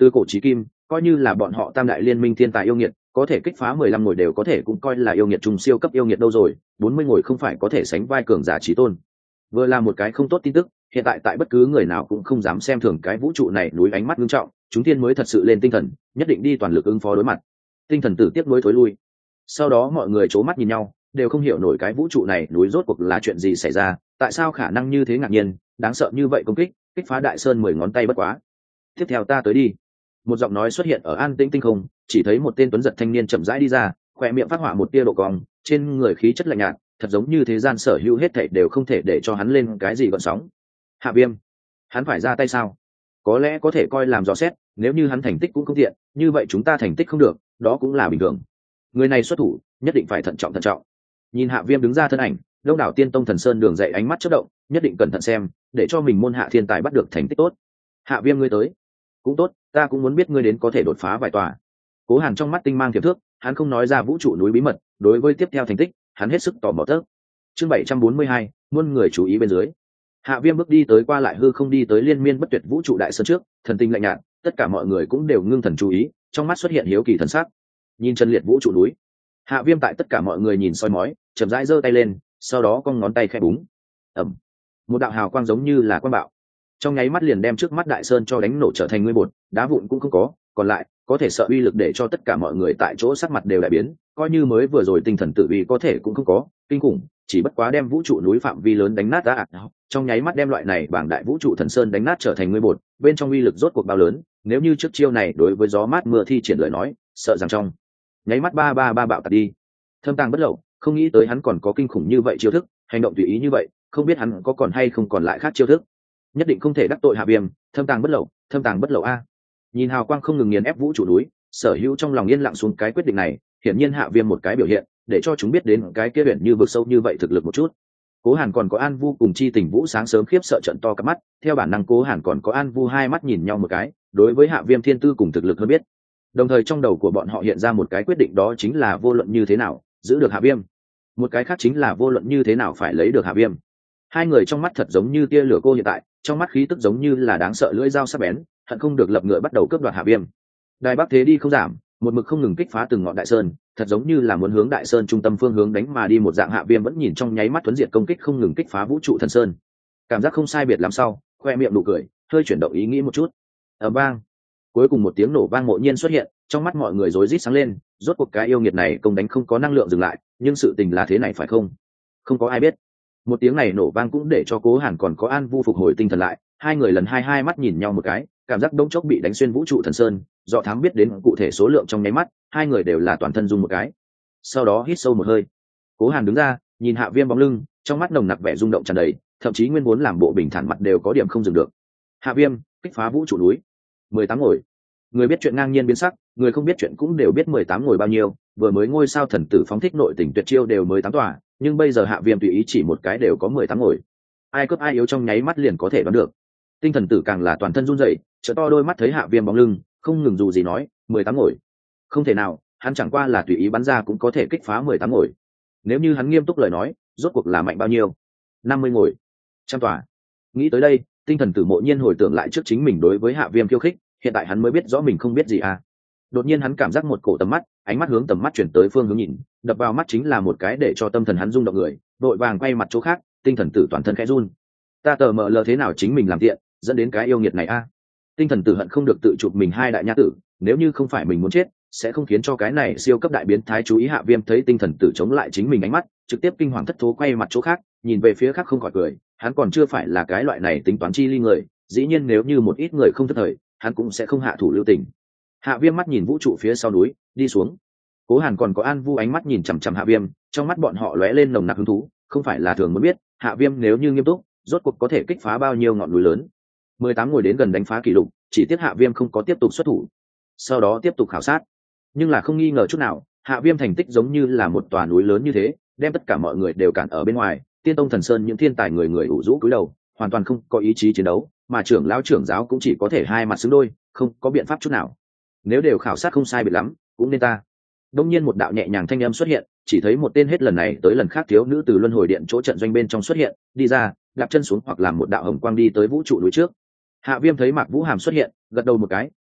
Speaker 1: Từ cổ chí kim, coi như là bọn họ tam đại liên minh thiên tài yêu nghiệt, có thể kích phá mười lăm ngồi đều có thể cũng coi là yêu nghiệt trùng siêu cấp yêu nghiệt đâu rồi, bốn mươi ngồi không phải có thể sánh vai cường giả chí tôn. Vừa là một cái không tốt tin tức, hiện tại tại bất cứ người nào cũng không dám xem thường cái vũ trụ này núi ánh mắt nghiêm trọng, chúng tiên mới thật sự lên tinh thần, nhất định đi toàn lực ứng phó đối mặt. Tinh thần tử tiếp nối thối lui. Sau đó mọi người c mắt nhìn nhau, đều không hiểu nổi cái vũ trụ này núi rốt cuộc là chuyện gì xảy ra, tại sao khả năng như thế ngạc nhiên, đáng sợ như vậy công kích, kích phá đại sơn mười ngón tay bất quá. Tiếp theo ta tới đi. Một giọng nói xuất hiện ở an tĩnh tinh không, chỉ thấy một tên tuấn giật thanh niên chậm rãi đi ra, khỏe miệng phát họa một tia độ cong, trên người khí chất lạnh nhạt, thật giống như thế gian sở hữu hết thảy đều không thể để cho hắn lên cái gì gợn sóng. Hạ Viêm, hắn phải ra tay sao? Có lẽ có thể coi làm dò xét, nếu như hắn thành tích cũng không thiện, như vậy chúng ta thành tích không được, đó cũng là bình thường. Người này xuất thủ, nhất định phải thận trọng thận trọng. Nhìn Hạ Viêm đứng ra thân ảnh, Đông đảo Tiên Tông Thần Sơn đường dậy ánh mắt chớp động, nhất định cẩn thận xem, để cho mình môn hạ thiên tài bắt được thành tích tốt. Hạ Viêm ngươi tới, cũng tốt, ta cũng muốn biết ngươi đến có thể đột phá vài tòa. Cố Hàn trong mắt tinh mang thiệp thước, hắn không nói ra vũ trụ núi bí mật, đối với tiếp theo thành tích, hắn hết sức tò mò tớp. Chương bảy trăm bốn mươi hai, muôn người chú ý bên dưới. Hạ Viêm bước đi tới qua lại hư không đi tới liên miên bất tuyệt vũ trụ đại sơn trước, thần tinh lạnh nhạt, tất cả mọi người cũng đều ngưng thần chú ý, trong mắt xuất hiện hiếu kỳ thần sắc. Nhìn chân liệt vũ trụ núi, Hạ Viêm tại tất cả mọi người nhìn soi mói, chậm rãi giơ tay lên, sau đó cong ngón tay khẽ búng. Ầm. Một đạo hào quang giống như là quang bạo, trong nháy mắt liền đem trước mắt đại sơn cho đánh nổ trở thành nguyên bột, đá vụn cũng không có, còn lại có thể sợ uy lực để cho tất cả mọi người tại chỗ sắc mặt đều đại biến, coi như mới vừa rồi tinh thần tự uy có thể cũng không có, kinh khủng, chỉ bất quá đem vũ trụ núi phạm vi lớn đánh nát đã, trong nháy mắt đem loại này bảng đại vũ trụ thần sơn đánh nát trở thành nguyên bột, bên trong uy lực rốt cuộc bao lớn, nếu như trước chiêu này đối với gió mát mưa thi triển lời nói, sợ rằng trong nháy mắt ba ba ba bạo tạt đi. Thâm Tàng Bất Lậu, không nghĩ tới hắn còn có kinh khủng như vậy chiêu thức, hành động tùy ý như vậy, không biết hắn có còn hay không còn lại khác chiêu thức. Nhất định không thể đắc tội Hạ Viêm, Thâm Tàng Bất Lậu, Thâm Tàng Bất Lậu a. Nhìn hào quang không ngừng nghiền ép vũ trụ núi, Sở Hữu trong lòng yên lặng xuống cái quyết định này, hiển nhiên Hạ Viêm một cái biểu hiện, để cho chúng biết đến cái kia biển như vực sâu như vậy thực lực một chút. Cố Hàn còn có An Vu cùng Chi Tình Vũ sáng sớm khiếp sợ trận to cả mắt, theo bản năng Cố Hàn còn có An Vu hai mắt nhìn nhau một cái, đối với Hạ Viêm thiên tư cùng thực lực hơn biết. Đồng thời trong đầu của bọn họ hiện ra một cái quyết định, đó chính là vô luận như thế nào giữ được Hạ Viêm, một cái khác chính là vô luận như thế nào phải lấy được Hạ Viêm. Hai người trong mắt thật giống như tia lửa cô hiện tại, trong mắt khí tức giống như là đáng sợ lưỡi dao sắc bén, hận không được lập ngựa bắt đầu cướp đoạt Hạ Viêm. Đài Bắc thế đi không giảm, một mực không ngừng kích phá từng ngọn đại sơn, thật giống như là muốn hướng đại sơn trung tâm phương hướng đánh mà đi một dạng. Hạ Viêm vẫn nhìn trong nháy mắt tuấn diệt công kích không ngừng kích phá vũ trụ thần sơn, cảm giác không sai biệt lắm sau, khoe miệng nụ cười, hơi chuyển động ý nghĩ một chút. Ở bang, cuối cùng một tiếng nổ vang ngộ nhiên xuất hiện, trong mắt mọi người rối rít sáng lên, rốt cuộc cái yêu nghiệt này công đánh không có năng lượng dừng lại, nhưng sự tình là thế này phải không? Không có ai biết. Một tiếng này nổ vang cũng để cho Cố Hàn còn có An Vu phục hồi tinh thần lại, hai người lần hai hai mắt nhìn nhau một cái, cảm giác đống chốc bị đánh xuyên vũ trụ thần sơn, do thám biết đến cụ thể số lượng trong nháy mắt, hai người đều là toàn thân rung một cái. Sau đó hít sâu một hơi, Cố Hàn đứng ra, nhìn Hạ Viêm bóng lưng, trong mắt nồng nặc vẻ rung động tràn đầy, thậm chí nguyên vốn làm bộ bình thản mặt đều có điểm không dừng được. Hạ Viêm kích phá vũ trụ núi, mười tám ngồi. Người biết chuyện ngang nhiên biến sắc, người không biết chuyện cũng đều biết mười tám ngồi bao nhiêu, vừa mới ngôi sao thần tử phóng thích nội tình tuyệt chiêu đều mới tám tòa, nhưng bây giờ Hạ Viêm tùy ý chỉ một cái đều có mười tám ngồi. Ai cướp ai yếu trong nháy mắt liền có thể đoán được. Tinh thần tử càng là toàn thân run rẩy, trợ to đôi mắt thấy Hạ Viêm bóng lưng, không ngừng dù gì nói, mười tám ngồi. Không thể nào, hắn chẳng qua là tùy ý bắn ra cũng có thể kích phá mười tám ngồi. Nếu như hắn nghiêm túc lời nói, rốt cuộc là mạnh bao nhiêu? năm mươi ngồi, trăm tòa. Nghĩ tới đây, tinh thần tử mộ nhiên hồi tưởng lại trước chính mình đối với Hạ Viêm khiêu khích, hiện tại hắn mới biết rõ mình không biết gì à. Đột nhiên hắn cảm giác một cổ tầm mắt, ánh mắt hướng tầm mắt chuyển tới phương hướng nhìn, đập vào mắt chính là một cái để cho tâm thần hắn rung động người, đội vàng quay mặt chỗ khác, tinh thần tử toàn thân khẽ run. Ta tờ mờ lờ thế nào chính mình làm tiện, dẫn đến cái yêu nghiệt này a. Tinh thần tử hận không được tự chụp mình hai đại nha tử, nếu như không phải mình muốn chết, sẽ không khiến cho cái này siêu cấp đại biến thái chú ý. Hạ Viêm thấy tinh thần tử chống lại chính mình ánh mắt, trực tiếp kinh hoàng thất thố quay mặt chỗ khác, nhìn về phía khác không khỏi cười, hắn còn chưa phải là cái loại này tính toán chi ly người, dĩ nhiên nếu như một ít người không thất thời, hắn cũng sẽ không hạ thủ lưu tình. Hạ Viêm mắt nhìn vũ trụ phía sau núi, đi xuống. Cố Hàn còn có An Vu ánh mắt nhìn chằm chằm Hạ Viêm, trong mắt bọn họ lóe lên nồng nặc hứng thú, không phải là thường muốn biết, Hạ Viêm nếu như nghiêm túc, rốt cuộc có thể kích phá bao nhiêu ngọn núi lớn. mười tám ngồi đến gần đánh phá kỷ lục, chỉ tiếc Hạ Viêm không có tiếp tục xuất thủ. Sau đó tiếp tục khảo sát, nhưng là không nghi ngờ chút nào, Hạ Viêm thành tích giống như là một tòa núi lớn như thế, đem tất cả mọi người đều cản ở bên ngoài. Tiên Tông Thần Sơn những thiên tài người người ủ rũ cúi đầu, hoàn toàn không có ý chí chiến đấu, mà trưởng lão trưởng giáo cũng chỉ có thể hai mặt xứng đôi, không có biện pháp chút nào. Nếu đều khảo sát không sai biệt lắm, cũng nên ta. Đông nhiên một đạo nhẹ nhàng thanh âm xuất hiện, chỉ thấy một tên hết lần này tới lần khác thiếu nữ từ luân hồi điện chỗ trận doanh bên trong xuất hiện, đi ra, đạp chân xuống hoặc làm một đạo hồng quang đi tới vũ trụ núi trước. Hạ Viêm thấy Mạc Vũ Hàm xuất hiện, gật đầu một cái,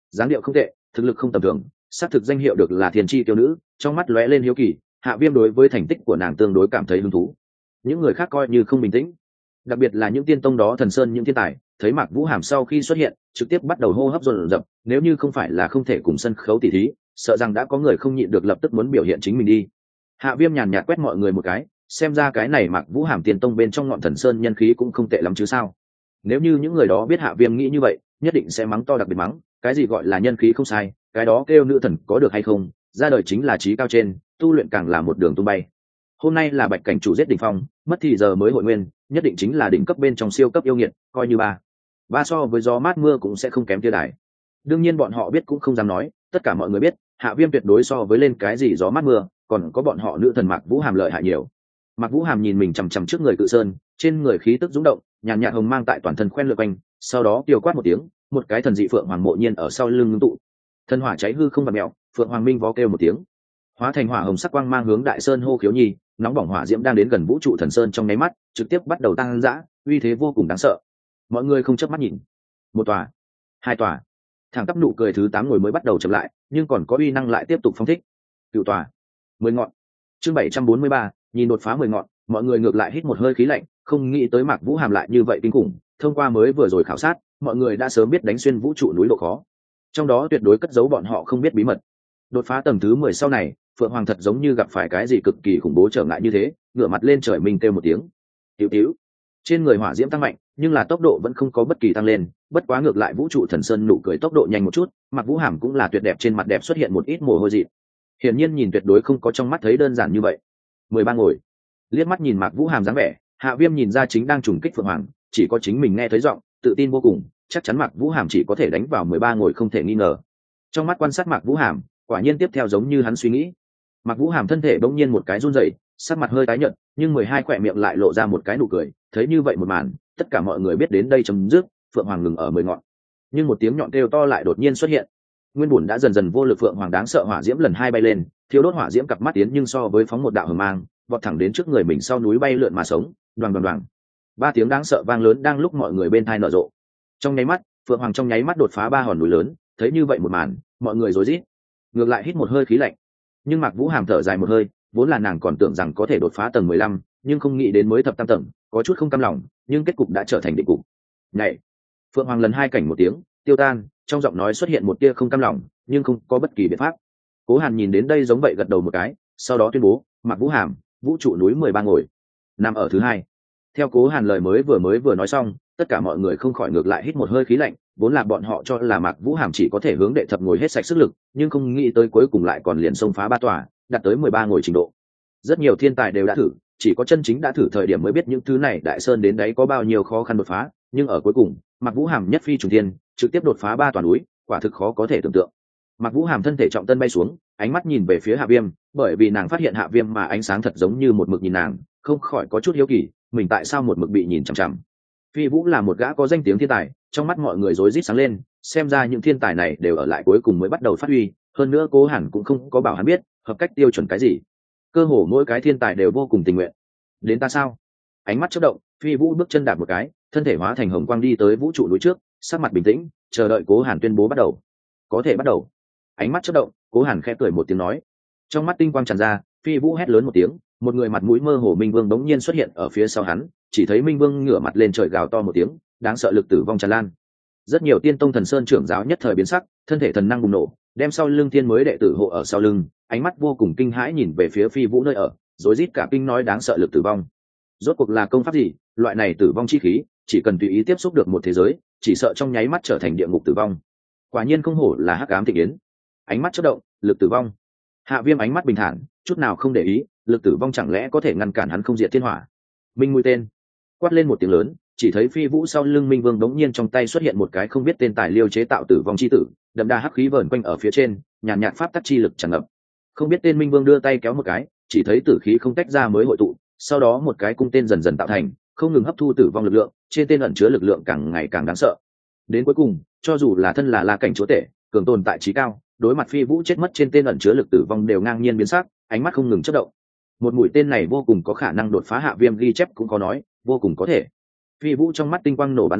Speaker 1: dáng điệu không tệ, thực lực không tầm thường, xác thực danh hiệu được là thiên chi tiêu nữ. Trong mắt lóe lên hiếu kỳ, Hạ Viêm đối với thành tích của nàng tương đối cảm thấy hứng thú. Những người khác coi như không bình tĩnh, đặc biệt là những tiên tông đó thần sơn những thiên tài, thấy Mạc Vũ Hàm sau khi xuất hiện trực tiếp bắt đầu hô hấp dồn dập, nếu như không phải là không thể cùng sân khấu tỉ thí, sợ rằng đã có người không nhịn được lập tức muốn biểu hiện chính mình đi. Hạ Viêm nhàn nhạt quét mọi người một cái, xem ra cái này Mạc Vũ Hàm tiên tông bên trong ngọn thần sơn nhân khí cũng không tệ lắm chứ sao. Nếu như những người đó biết Hạ Viêm nghĩ như vậy, nhất định sẽ mắng to đặc biệt mắng, cái gì gọi là nhân khí không sai, cái đó kêu nữ thần có được hay không, ra đời chính là trí cao trên, tu luyện càng là một đường tung bay. Hôm nay là Bạch cảnh chủ giết đỉnh phong, mất thì giờ mới hội nguyên, nhất định chính là đỉnh cấp bên trong siêu cấp yêu nghiệt, coi như ba ba so với gió mát mưa cũng sẽ không kém tia đài. Đương nhiên bọn họ biết cũng không dám nói, tất cả mọi người biết Hạ Viêm tuyệt đối so với lên cái gì gió mát mưa, còn có bọn họ nữ thần Mạc Vũ Hàm lợi hại nhiều. Mạc Vũ Hàm nhìn mình chằm chằm trước người Cự Sơn, trên người khí tức dũng động, nhàn nhạt hồng mang tại toàn thân khoen lượn quanh, sau đó tiêu quát một tiếng, một cái thần dị phượng hoàng mộ nhiên ở sau lưng ngưng tụ, thân hỏa cháy hư không bạt mèo, phượng hoàng minh vó kêu một tiếng, hóa thành hỏa hồng sắc quang mang hướng đại sơn hô khiếu nhi, nóng bỏng hỏa diễm đang đến gần vũ trụ thần sơn trong nháy mắt trực tiếp bắt đầu tăng dã, uy thế vô cùng đáng sợ. Mọi người không chớp mắt nhìn, một tòa, hai tòa, thẳng tắp nụ cười thứ tám ngồi mới bắt đầu chậm lại, nhưng còn có uy năng lại tiếp tục phóng thích. Cửu tòa, mười ngọn. Chương bảy trăm bốn mươi ba, nhìn đột phá mười ngọn, mọi người ngược lại hít một hơi khí lạnh, không nghĩ tới Mạc Vũ Hàm lại như vậy kinh khủng. Thông qua mới vừa rồi khảo sát, mọi người đã sớm biết đánh xuyên vũ trụ núi độ khó, trong đó tuyệt đối cất giấu bọn họ không biết bí mật. Đột phá tầng thứ mười sau này, Phượng Hoàng thật giống như gặp phải cái gì cực kỳ khủng bố trở ngại như thế, ngửa mặt lên trời mình kêu một tiếng, "Tiểu tiểu." Trên người hỏa diễm tăng mạnh, nhưng là tốc độ vẫn không có bất kỳ tăng lên, bất quá ngược lại vũ trụ thần sơn nụ cười tốc độ nhanh một chút, Mạc Vũ Hàm cũng là tuyệt đẹp, trên mặt đẹp xuất hiện một ít mồ hôi dị. Hiển nhiên nhìn tuyệt đối không có trong mắt thấy đơn giản như vậy. mười ba ngồi. Liếc mắt nhìn Mạc Vũ Hàm dáng vẻ, Hạ Viêm nhìn ra chính đang trùng kích Phượng Hoàng, chỉ có chính mình nghe thấy giọng, tự tin vô cùng, chắc chắn Mạc Vũ Hàm chỉ có thể đánh vào mười ba ngồi không thể nghi ngờ. Trong mắt quan sát Mạc Vũ Hàm, quả nhiên tiếp theo giống như hắn suy nghĩ. Mạc Vũ Hàm thân thể bỗng nhiên một cái run rẩy, sắc mặt hơi tái nhợt, nhưng mười hai khỏe miệng lại lộ ra một cái nụ cười, thấy như vậy một màn, tất cả mọi người biết đến đây chấm dứt, Phượng Hoàng ngừng ở mười ngọn. Nhưng một tiếng nhọn kêu to lại đột nhiên xuất hiện. Nguyên bùn đã dần dần vô lực Phượng Hoàng đáng sợ hỏa diễm lần hai bay lên, thiếu đốt hỏa diễm cặp mắt tiến nhưng so với phóng một đạo hờ mang, vọt thẳng đến trước người mình sau núi bay lượn mà sống, đoàng đoàng đoàng. Ba tiếng đáng sợ vang lớn đang lúc mọi người bên tai nở rộ. Trong nháy mắt, Phượng Hoàng trong nháy mắt đột phá ba hòn núi lớn, thấy như vậy một màn, mọi người rối rít, ngược lại hít một hơi khí lạnh. Nhưng Mạc Vũ Hàm thở dài một hơi, vốn là nàng còn tưởng rằng có thể đột phá tầng mười lăm, nhưng không nghĩ đến mới thập tam tầng, có chút không cam lòng, nhưng kết cục đã trở thành định cục. Này, Phượng Hoàng lần hai cảnh một tiếng, tiêu tan, trong giọng nói xuất hiện một tia không cam lòng, nhưng không có bất kỳ biện pháp. Cố Hàn nhìn đến đây giống vậy gật đầu một cái, sau đó tuyên bố, Mạc Vũ Hàm, vũ trụ núi mười ba ngồi, nằm ở thứ hai. Theo Cố Hàn lời mới vừa mới vừa nói xong, tất cả mọi người không khỏi ngược lại hít một hơi khí lạnh, vốn là bọn họ cho là Mạc Vũ Hàm chỉ có thể hướng đệ thập ngồi hết sạch sức lực, nhưng không nghĩ tới cuối cùng lại còn liền xông phá ba tòa, đạt tới mười ba ngồi trình độ. Rất nhiều thiên tài đều đã thử, chỉ có chân chính đã thử thời điểm mới biết những thứ này đại sơn đến đấy có bao nhiêu khó khăn đột phá, nhưng ở cuối cùng, Mạc Vũ Hàm nhất phi trùng thiên, trực tiếp đột phá ba tòa núi, quả thực khó có thể tưởng tượng. Mạc Vũ Hàm thân thể trọng tân bay xuống, ánh mắt nhìn về phía Hạ Viêm, bởi vì nàng phát hiện Hạ Viêm mà ánh sáng thật giống như một mực nhìn nàng, không khỏi có chút hiếu kỳ, mình tại sao một mực bị nhìn chằm chằm. Phi Vũ là một gã có danh tiếng thiên tài, trong mắt mọi người rối rít sáng lên, xem ra những thiên tài này đều ở lại cuối cùng mới bắt đầu phát huy, hơn nữa Cố Hàn cũng không có bảo hắn biết hợp cách tiêu chuẩn cái gì, cơ hồ mỗi cái thiên tài đều vô cùng tình nguyện. Đến ta sao? Ánh mắt chớp động, Phi Vũ bước chân đạp một cái, thân thể hóa thành hồng quang đi tới vũ trụ núi trước, sắc mặt bình tĩnh, chờ đợi Cố Hàn tuyên bố bắt đầu. Có thể bắt đầu. Ánh mắt chớp động, Cố Hàn khẽ cười một tiếng nói. Trong mắt tinh quang tràn ra, Phi Vũ hét lớn một tiếng, một người mặt mũi mơ hồ Minh Vương bỗng nhiên xuất hiện ở phía sau hắn, chỉ thấy Minh Vương ngửa mặt lên trời gào to một tiếng, đáng sợ lực tử vong tràn lan. Rất nhiều tiên tông thần sơn trưởng giáo nhất thời biến sắc, thân thể thần năng bùng nổ, đem sau lưng thiên mới đệ tử hộ ở sau lưng, ánh mắt vô cùng kinh hãi nhìn về phía Phi Vũ nơi ở, rối rít cả kinh nói đáng sợ lực tử vong. Rốt cuộc là công pháp gì? Loại này tử vong chi khí, chỉ cần tùy ý tiếp xúc được một thế giới, chỉ sợ trong nháy mắt trở thành địa ngục tử vong. Quả nhiên không hổ là Hắc Ám Thị Yến. Ánh mắt chớp động, lực tử vong. Hạ Viêm ánh mắt bình thản, chút nào không để ý, lực tử vong chẳng lẽ có thể ngăn cản hắn không diệt thiên hỏa? Minh mũi tên. Quát lên một tiếng lớn, chỉ thấy Phi Vũ sau lưng Minh Vương đống nhiên trong tay xuất hiện một cái không biết tên tài liêu chế tạo tử vong chi tử, đậm đà hắc khí vờn quanh ở phía trên, nhàn nhạt pháp tắc chi lực tràn ngập. Không biết tên Minh Vương đưa tay kéo một cái, chỉ thấy tử khí không tách ra mới hội tụ, sau đó một cái cung tên dần dần tạo thành, không ngừng hấp thu tử vong lực lượng, trên tên ẩn chứa lực lượng càng ngày càng đáng sợ. Đến cuối cùng, cho dù là thân là La cảnh chúa tể, cường tồn tại trí cao, đối mặt Phi Vũ chết mất trên tên ẩn chứa lực tử vong đều ngang nhiên biến sắc, ánh mắt không ngừng chớp động. Một mũi tên này vô cùng có khả năng đột phá Hạ Viêm ghi chép cũng có nói, vô cùng có thể. Phi Vũ trong mắt tinh quang nổ bắn ra,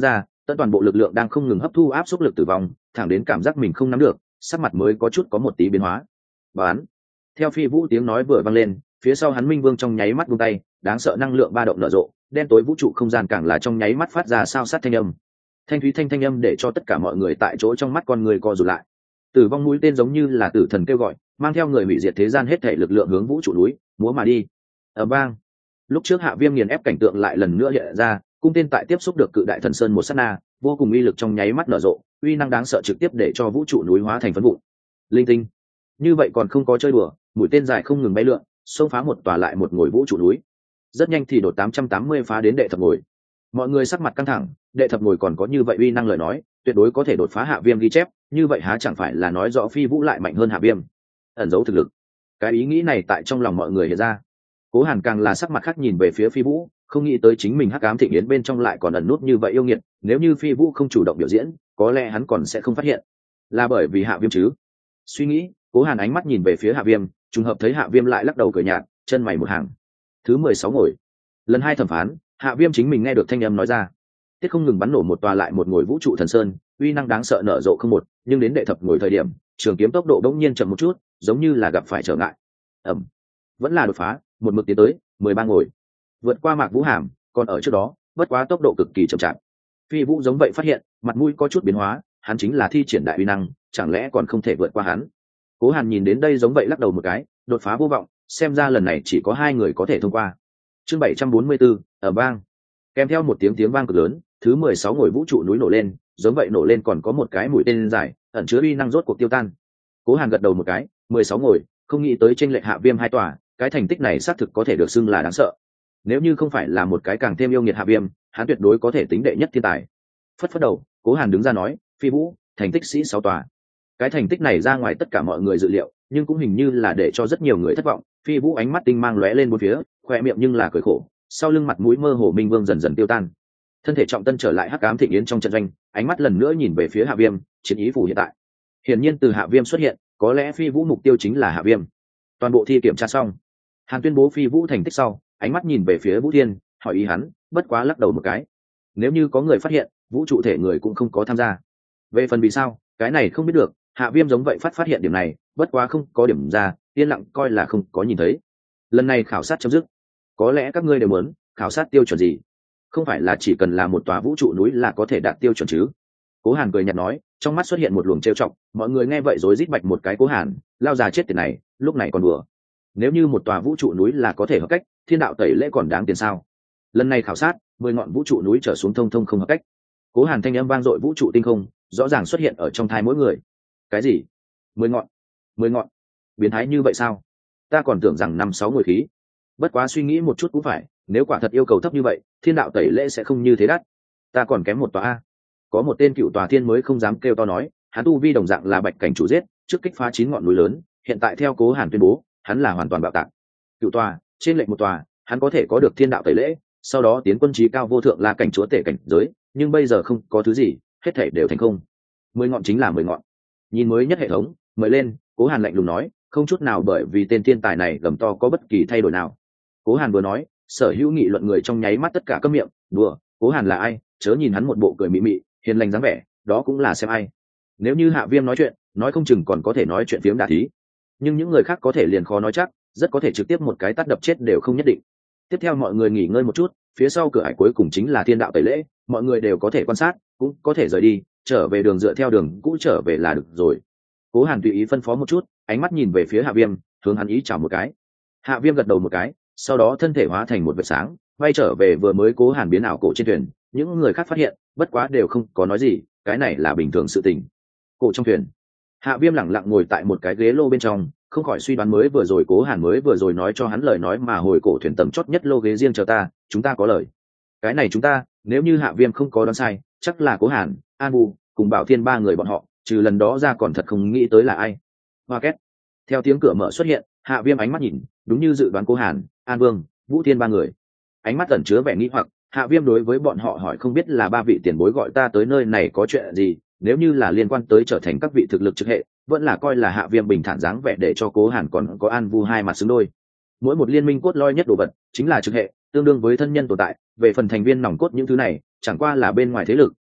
Speaker 1: tất toàn bộ lực lượng đang không ngừng hấp thu áp suất lực tử vong, thẳng đến cảm giác mình không nắm được, sắc mặt mới có chút có một tí biến hóa. Bán. Theo Phi Vũ tiếng nói vừa vang lên, phía sau hắn Minh Vương trong nháy mắt buông tay, đáng sợ năng lượng ba động nở rộ, đen tối vũ trụ không gian càng là trong nháy mắt phát ra sao sát thanh âm. Thanh thúy thanh thanh âm để cho tất cả mọi người tại chỗ trong mắt con người co rụt lại. Tử vong mũi tên giống như là tử thần kêu gọi, mang theo người hủy diệt thế gian hết thảy lực lượng hướng vũ trụ núi múa mà đi. Ở bang. Lúc trước Hạ Viêm nghiền ép cảnh tượng lại lần nữa hiện ra, cung tên tại tiếp xúc được cự đại thần sơn một sát na, vô cùng uy lực trong nháy mắt nở rộ, uy năng đáng sợ trực tiếp để cho vũ trụ núi hóa thành phấn vụn. Linh tinh. Như vậy còn không có chơi đùa, mũi tên dài không ngừng bay lượn, xông phá một tòa lại một ngồi vũ trụ núi. Rất nhanh thì đột tám trăm tám mươi phá đến đệ thập ngồi. Mọi người sắc mặt căng thẳng, đệ thập ngồi còn có như vậy uy năng lời nói, tuyệt đối có thể đột phá Hạ Viêm ghi chép, như vậy há chẳng phải là nói rõ Phi Vũ lại mạnh hơn Hạ Viêm, ẩn giấu thực lực. Cái ý nghĩ này tại trong lòng mọi người hiện ra. Cố Hàn càng là sắc mặt khác nhìn về phía Phi Vũ, không nghĩ tới chính mình Hắc Ám Thịnh Yến bên trong lại còn ẩn nút như vậy yêu nghiệt, nếu như Phi Vũ không chủ động biểu diễn, có lẽ hắn còn sẽ không phát hiện. Là bởi vì Hạ Viêm chứ? Suy nghĩ, Cố Hàn ánh mắt nhìn về phía Hạ Viêm, trùng hợp thấy Hạ Viêm lại lắc đầu cười nhạt, chân mày một hàng. Thứ mười sáu ngồi. Lần hai thẩm phán, Hạ Viêm chính mình nghe được thanh âm nói ra. Tiết không ngừng bắn nổ một tòa lại một ngồi vũ trụ thần sơn, uy năng đáng sợ nở rộ không một, nhưng đến đệ thập ngồi thời điểm, trường kiếm tốc độ bỗng nhiên chậm một chút, giống như là gặp phải trở ngại. Ầm. Vẫn là đột phá, một mực tiến tới, mười ba ngồi. Vượt qua Mạc Vũ Hàm, còn ở trước đó, bất quá tốc độ cực kỳ chậm chạp. Phi Vũ giống vậy phát hiện, mặt mũi có chút biến hóa, hắn chính là thi triển đại uy năng, chẳng lẽ còn không thể vượt qua hắn? Cố Hàn nhìn đến đây giống vậy lắc đầu một cái, đột phá vô vọng, xem ra lần này chỉ có hai người có thể thông qua. Chương bảy trăm bốn mươi bốn, ở bang. Kèm theo một tiếng tiếng vang cực lớn, thứ mười sáu ngồi vũ trụ núi nổ lên, giống vậy nổ lên còn có một cái mũi tên dài, ẩn chứa uy năng rốt cuộc tiêu tan. Cố Hàn gật đầu một cái, mười sáu ngồi, không nghĩ tới chênh lệch Hạ Viêm hai tòa, cái thành tích này xác thực có thể được xưng là đáng sợ. Nếu như không phải là một cái càng thêm yêu nghiệt Hạ Viêm, hắn tuyệt đối có thể tính đệ nhất thiên tài. Phất phất đầu, Cố Hàn đứng ra nói, Phi Vũ, thành tích sĩ sáu tòa. Cái thành tích này ra ngoài tất cả mọi người dự liệu, nhưng cũng hình như là để cho rất nhiều người thất vọng. Phi Vũ ánh mắt tinh mang lóe lên bốn phía, khoe miệng nhưng là cười khổ, sau lưng mặt mũi mơ hồ Minh Vương dần dần tiêu tan. Thân thể trọng tân trở lại Hắc Ám Thịnh Yến trong trận doanh, ánh mắt lần nữa nhìn về phía Hạ Viêm, chiến ý phủ hiện tại. Hiển nhiên từ Hạ Viêm xuất hiện, có lẽ Phi Vũ mục tiêu chính là Hạ Viêm. Toàn bộ thi kiểm tra xong, Hàn tuyên bố Phi Vũ thành tích sau, ánh mắt nhìn về phía Vũ Thiên, hỏi ý hắn, bất quá lắc đầu một cái. Nếu như có người phát hiện, vũ trụ thể người cũng không có tham gia. Về phần vì sao, cái này không biết được, Hạ Viêm giống vậy phát phát hiện điểm này, bất quá không có điểm ra, yên lặng coi là không có nhìn thấy. Lần này khảo sát chấm dứt. Có lẽ các ngươi đều muốn khảo sát tiêu chuẩn gì? Không phải là chỉ cần là một tòa vũ trụ núi là có thể đạt tiêu chuẩn chứ? Cố Hàn cười nhạt nói, trong mắt xuất hiện một luồng trêu chọc, mọi người nghe vậy rối rít bạch một cái. Cố Hàn, lao già chết tiệt này, lúc này còn đùa. Nếu như một tòa vũ trụ núi là có thể hợp cách, thiên đạo tẩy lễ còn đáng tiền sao? Lần này khảo sát, mười ngọn vũ trụ núi trở xuống thông thông không hợp cách. Cố Hàn thanh âm vang dội vũ trụ tinh không, rõ ràng xuất hiện ở trong thai mỗi người. Cái gì? Mười ngọn? Mười ngọn? Biến thái như vậy sao? Ta còn tưởng rằng năm sáu ngồi khí. Bất quá suy nghĩ một chút cũng phải, nếu quả thật yêu cầu thấp như vậy, thiên đạo tẩy lễ sẽ không như thế đắt. Ta còn kém một tòa a. Có một tên cựu tòa thiên mới không dám kêu to nói, hắn tu vi đồng dạng là bạch cảnh chủ giết, trước kích phá chín ngọn núi lớn, hiện tại theo Cố Hàn tuyên bố, hắn là hoàn toàn bạo tạc. Cựu tòa, trên lệnh một tòa, hắn có thể có được thiên đạo tẩy lễ, sau đó tiến quân trí cao vô thượng là cảnh chúa tể cảnh giới, nhưng bây giờ không có thứ gì, hết thảy đều thành không. Mười ngọn chính là mười ngọn. Nhìn mới nhất hệ thống, mời lên. Cố Hàn lạnh lùng nói, không chút nào bởi vì tên thiên tài này gầm to có bất kỳ thay đổi nào. Cố Hàn vừa nói, sở hữu nghị luận người trong nháy mắt tất cả câm miệng. Đùa, Cố Hàn là ai? Chớ nhìn hắn một bộ cười mị mị, hiền lành dáng vẻ, đó cũng là xem ai. Nếu như Hạ Viêm nói chuyện, nói không chừng còn có thể nói chuyện phiếm đả thí, nhưng những người khác có thể liền khó nói chắc, rất có thể trực tiếp một cái tát đập chết đều không nhất định. Tiếp theo mọi người nghỉ ngơi một chút, phía sau cửa ải cuối cùng chính là thiên đạo tẩy lễ, mọi người đều có thể quan sát, cũng có thể rời đi, trở về đường dựa theo đường cũ trở về là được rồi. Cố Hàn tùy ý phân phó một chút, ánh mắt nhìn về phía Hạ Viêm, hướng hắn ý chào một cái. Hạ Viêm gật đầu một cái, sau đó thân thể hóa thành một vệt sáng, bay trở về vừa mới Cố Hàn biến ảo cổ trên thuyền. Những người khác phát hiện, bất quá đều không có nói gì, cái này là bình thường sự tình. Cổ trong thuyền, Hạ Viêm lẳng lặng ngồi tại một cái ghế lô bên trong, không khỏi suy đoán mới vừa rồi Cố Hàn mới vừa rồi nói cho hắn lời nói mà hồi cổ thuyền tầm chót nhất lô ghế riêng chờ ta, chúng ta có lời. Cái này chúng ta, nếu như Hạ Viêm không có đoán sai, chắc là Cố Hàn, An Vu cùng Bảo Thiên ba người bọn họ, trừ lần đó ra còn thật không nghĩ tới là ai. Hoa két. Theo tiếng cửa mở xuất hiện, Hạ Viêm ánh mắt nhìn, đúng như dự đoán Cố Hàn, An Vương, Vũ Thiên ba người. Ánh mắt ẩn chứa vẻ nghi hoặc, Hạ Viêm đối với bọn họ hỏi không biết là ba vị tiền bối gọi ta tới nơi này có chuyện gì, nếu như là liên quan tới trở thành các vị thực lực trực hệ, vẫn là coi là Hạ Viêm bình thản dáng vẻ để cho Cố Hàn còn có An Vu hai mặt xứng đôi. Mỗi một liên minh cốt lõi nhất đồ vật chính là trực hệ, tương đương với thân nhân tồn tại, về phần thành viên nòng cốt những thứ này, chẳng qua là bên ngoài thế lực,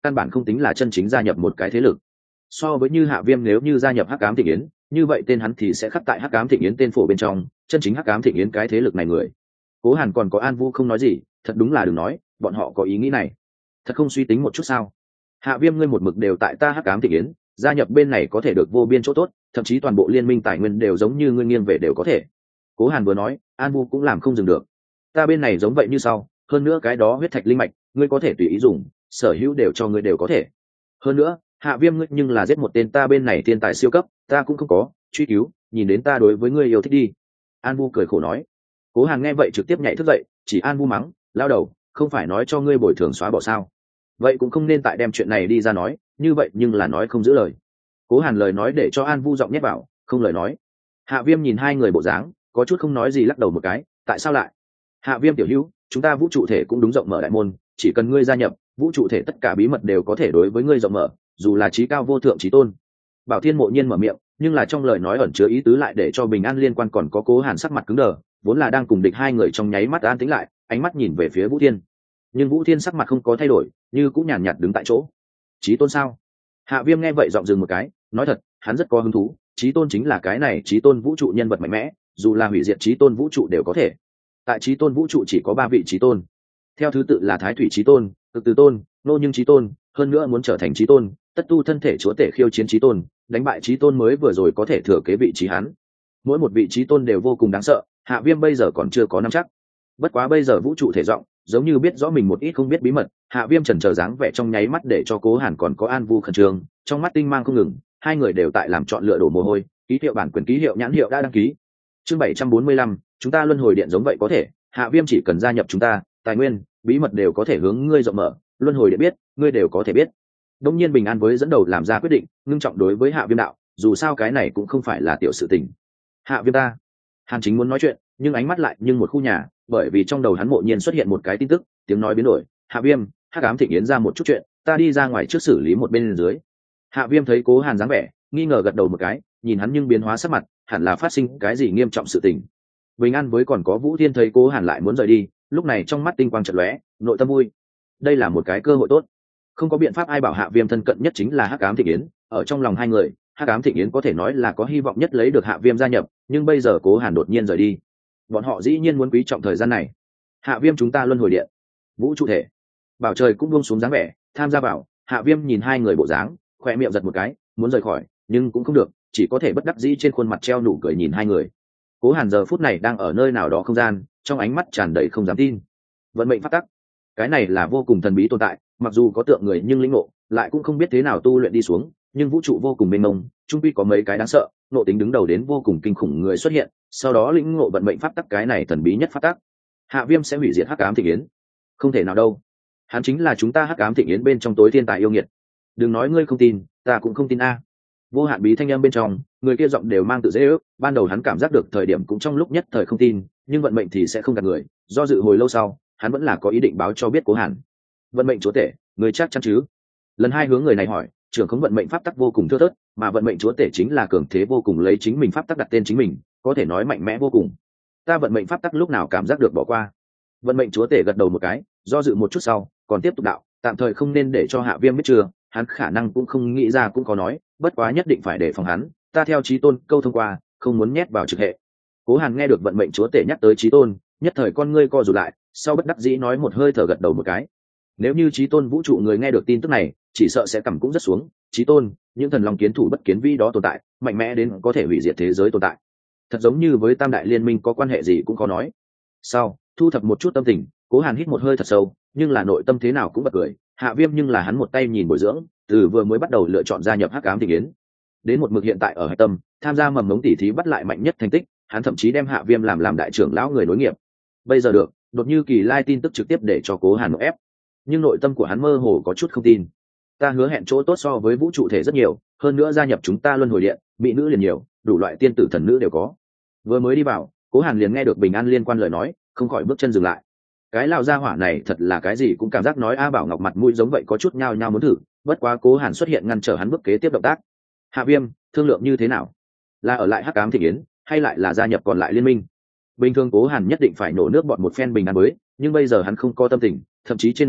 Speaker 1: căn bản không tính là chân chính gia nhập một cái thế lực. So với như Hạ Viêm nếu như gia nhập Hắc Ám Thịnh Yến, như vậy tên hắn thì sẽ khắc tại Hắc Ám Thịnh Yến tên phổ bên trong, chân chính Hắc Ám Thịnh Yến cái thế lực này người. Cố Hàn còn có An Vu không nói gì, thật đúng là đừng nói, bọn họ có ý nghĩ này. Thật không suy tính một chút sao? Hạ Viêm ngươi một mực đều tại ta Hắc Ám Thịnh Yến, gia nhập bên này có thể được vô biên chỗ tốt, thậm chí toàn bộ liên minh tài nguyên đều giống như ngươi nghiêng về đều có thể. Cố Hàn vừa nói, An Vu cũng làm không dừng được. Ta bên này giống vậy như sau, hơn nữa cái đó huyết thạch linh mạch, ngươi có thể tùy ý dùng, sở hữu đều cho ngươi đều có thể. Hơn nữa, Hạ Viêm ngươi nhưng là giết một tên ta bên này thiên tài siêu cấp, ta cũng không có truy cứu, nhìn đến ta đối với ngươi yêu thích đi. An Vu cười khổ nói. Cố Hàn nghe vậy trực tiếp nhảy thức dậy, chỉ An Vu mắng, lao đầu, không phải nói cho ngươi bồi thường xóa bỏ sao? Vậy cũng không nên tại đem chuyện này đi ra nói, như vậy nhưng là nói không giữ lời. Cố Hàn lời nói để cho An Vu giọng nhét vào, không lời nói. Hạ Viêm nhìn hai người bộ dáng, có chút không nói gì lắc đầu một cái, tại sao lại? Hạ Viêm tiểu hữu, chúng ta vũ trụ thể cũng đúng rộng mở đại môn, chỉ cần ngươi gia nhập, vũ trụ thể tất cả bí mật đều có thể đối với ngươi rộng mở, dù là trí cao vô thượng trí tôn. Bảo Thiên Mộ Nhiên mở miệng, nhưng là trong lời nói ẩn chứa ý tứ lại để cho Bình An liên quan còn có Cố Hàn sắc mặt cứng đờ, vốn là đang cùng địch hai người trong nháy mắt an tĩnh lại, ánh mắt nhìn về phía Vũ Thiên. Nhưng Vũ Thiên sắc mặt không có thay đổi, như cũng nhàn nhạt đứng tại chỗ. Trí tôn sao? Hạ Viêm nghe vậy giọng dừng một cái, nói thật, hắn rất có hứng thú, trí tôn chính là cái này trí tôn vũ trụ nhân vật mạnh mẽ, dù là hủy diệt trí tôn vũ trụ đều có thể. Tại trí tôn vũ trụ chỉ có ba vị trí tôn, theo thứ tự là Thái Thủy trí tôn, Cực Từ tôn, Nô Nhưng trí tôn, hơn nữa muốn trở thành trí tôn, tất tu thân thể chúa tể khiêu chiến trí tôn, đánh bại trí tôn mới vừa rồi có thể thừa kế vị trí hắn. Mỗi một vị trí tôn đều vô cùng đáng sợ, Hạ Viêm bây giờ còn chưa có nắm chắc. Bất quá bây giờ vũ trụ thể rộng, giống như biết rõ mình một ít không biết bí mật, Hạ Viêm chần chờ dáng vẻ trong nháy mắt để cho Cố Hàn còn có An Vu khẩn trương, trong mắt tinh mang không ngừng, hai người đều tại làm chọn lựa đổ mồ hôi, ký hiệu bản quyền ký hiệu nhãn hiệu đã đăng ký. Chương bảy trăm bốn mươi lăm, chúng ta luân hồi điện giống vậy có thể, Hạ Viêm chỉ cần gia nhập chúng ta, tài nguyên, bí mật đều có thể hướng ngươi rộng mở, luân hồi điện biết, ngươi đều có thể biết. Đông Nhiên Bình An với dẫn đầu làm ra quyết định, ngưng trọng đối với Hạ Viêm đạo, dù sao cái này cũng không phải là tiểu sự tình. Hạ Viêm ta. Hàn Chính muốn nói chuyện, nhưng ánh mắt lại nhưng một khu nhà, bởi vì trong đầu hắn mộ nhiên xuất hiện một cái tin tức, tiếng nói biến đổi, Hạ Viêm, Hắc Ám Thịnh Yến ra một chút chuyện, ta đi ra ngoài trước xử lý một bên dưới. Hạ Viêm thấy Cố Hàn dáng vẻ, nghi ngờ gật đầu một cái, nhìn hắn nhưng biến hóa sắc mặt, hẳn là phát sinh cái gì nghiêm trọng sự tình. Bình An với còn có Vũ Thiên thấy Cố Hàn lại muốn rời đi, lúc này trong mắt tinh quang chợt lóe, nội tâm vui. Đây là một cái cơ hội tốt. Không có biện pháp ai bảo Hạ Viêm thân cận nhất chính là Hắc Ám Thịnh Yến, ở trong lòng hai người, Hắc Ám Thịnh Yến có thể nói là có hy vọng nhất lấy được Hạ Viêm gia nhập, nhưng bây giờ Cố Hàn đột nhiên rời đi, bọn họ dĩ nhiên muốn quý trọng thời gian này. Hạ Viêm chúng ta luân hồi điện, vũ trụ thể. Bảo Trời cũng buông xuống dáng vẻ, tham gia vào. Hạ Viêm nhìn hai người bộ dáng, khỏe miệng giật một cái, muốn rời khỏi, nhưng cũng không được, chỉ có thể bất đắc dĩ trên khuôn mặt treo nụ cười nhìn hai người. Cố Hàn giờ phút này đang ở nơi nào đó không gian, trong ánh mắt tràn đầy không dám tin. Vận mệnh pháp tắc, cái này là vô cùng thần bí tồn tại, mặc dù có tượng người nhưng lĩnh ngộ, lại cũng không biết thế nào tu luyện đi xuống, nhưng vũ trụ vô cùng mênh mông, trung quy có mấy cái đáng sợ, nộ tính đứng đầu đến vô cùng kinh khủng người xuất hiện, sau đó lĩnh ngộ vận mệnh pháp tắc cái này thần bí nhất pháp tắc. Hạ Viêm sẽ hủy diệt Hắc Ám Thịnh Yến? Không thể nào đâu, hắn chính là chúng ta Hắc Ám Thịnh Yến bên trong tối thiên tài yêu nghiệt. Đừng nói ngươi không tin, ta cũng không tin a. Vô Hạn Bí thanh âm bên trong, người kia giọng đều mang tự dễ ước, ban đầu hắn cảm giác được thời điểm cũng trong lúc nhất thời không tin, nhưng vận mệnh thì sẽ không gạt người, do dự hồi lâu sau, hắn vẫn là có ý định báo cho biết Cố Hàn. Vận mệnh chúa tể, người chắc chắn chứ? Lần hai hướng người này hỏi, trưởng khống vận mệnh pháp tắc vô cùng thưa thớt, mà vận mệnh chúa tể chính là cường thế vô cùng lấy chính mình pháp tắc đặt tên chính mình, có thể nói mạnh mẽ vô cùng. Ta vận mệnh pháp tắc lúc nào cảm giác được bỏ qua? Vận mệnh chúa tể gật đầu một cái, do dự một chút sau, còn tiếp tục đạo, tạm thời không nên để cho Hạ Viêm biết chưa, hắn khả năng cũng không nghĩ ra cũng có nói, bất quá nhất định phải để phòng hắn, ta theo chí tôn câu thông qua, không muốn nhét vào trực hệ. Cố Hàn nghe được vận mệnh chúa tể nhắc tới chí tôn, nhất thời con ngươi co rụt lại, sau bất đắc dĩ nói một hơi thở gật đầu một cái. Nếu như chí tôn vũ trụ người nghe được tin tức này, chỉ sợ sẽ cầm cũng rất xuống. Chí tôn, những thần long kiến thủ bất kiến vi đó tồn tại, mạnh mẽ đến có thể hủy diệt thế giới tồn tại, thật giống như với tam đại liên minh có quan hệ gì cũng có nói. Sau thu thập một chút tâm tình, Cố Hàn hít một hơi thật sâu, nhưng là nội tâm thế nào cũng bật cười. Hạ Viêm nhưng là hắn một tay nhìn bồi dưỡng, từ vừa mới bắt đầu lựa chọn gia nhập Hắc Ám Thịnh Yến, đến một mực hiện tại ở hạch tâm tham gia mầm mống tỷ thí bắt lại mạnh nhất thành tích, hắn thậm chí đem Hạ Viêm làm làm đại trưởng lão người nối nghiệp. Bây giờ được, đột như kỳ lai tin tức trực tiếp để cho Cố Hàn nổ ép, nhưng nội tâm của hắn mơ hồ có chút không tin. Ta hứa hẹn chỗ tốt so với vũ trụ thể rất nhiều, hơn nữa gia nhập chúng ta luân hồi điện, mỹ nữ liền nhiều, đủ loại tiên tử thần nữ đều có. Vừa mới đi vào, Cố Hàn liền nghe được Bình An liên quan lời nói, không khỏi bước chân dừng lại. Cái lão gia hỏa này thật là cái gì cũng cảm giác nói A Bảo Ngọc mặt mũi giống vậy có chút nhao nhao muốn thử, bất quá Cố Hàn xuất hiện ngăn trở hắn bước kế tiếp động tác. Hạ Viêm, thương lượng như thế nào? Là ở lại Hắc Ám Thịnh Yến, hay lại là gia nhập còn lại liên minh? Bình thường Cố Hàn nhất định phải nổ nước bọn một phen Bình An mới, nhưng bây giờ hắn không có tâm tình, thậm chí trên mặt mặt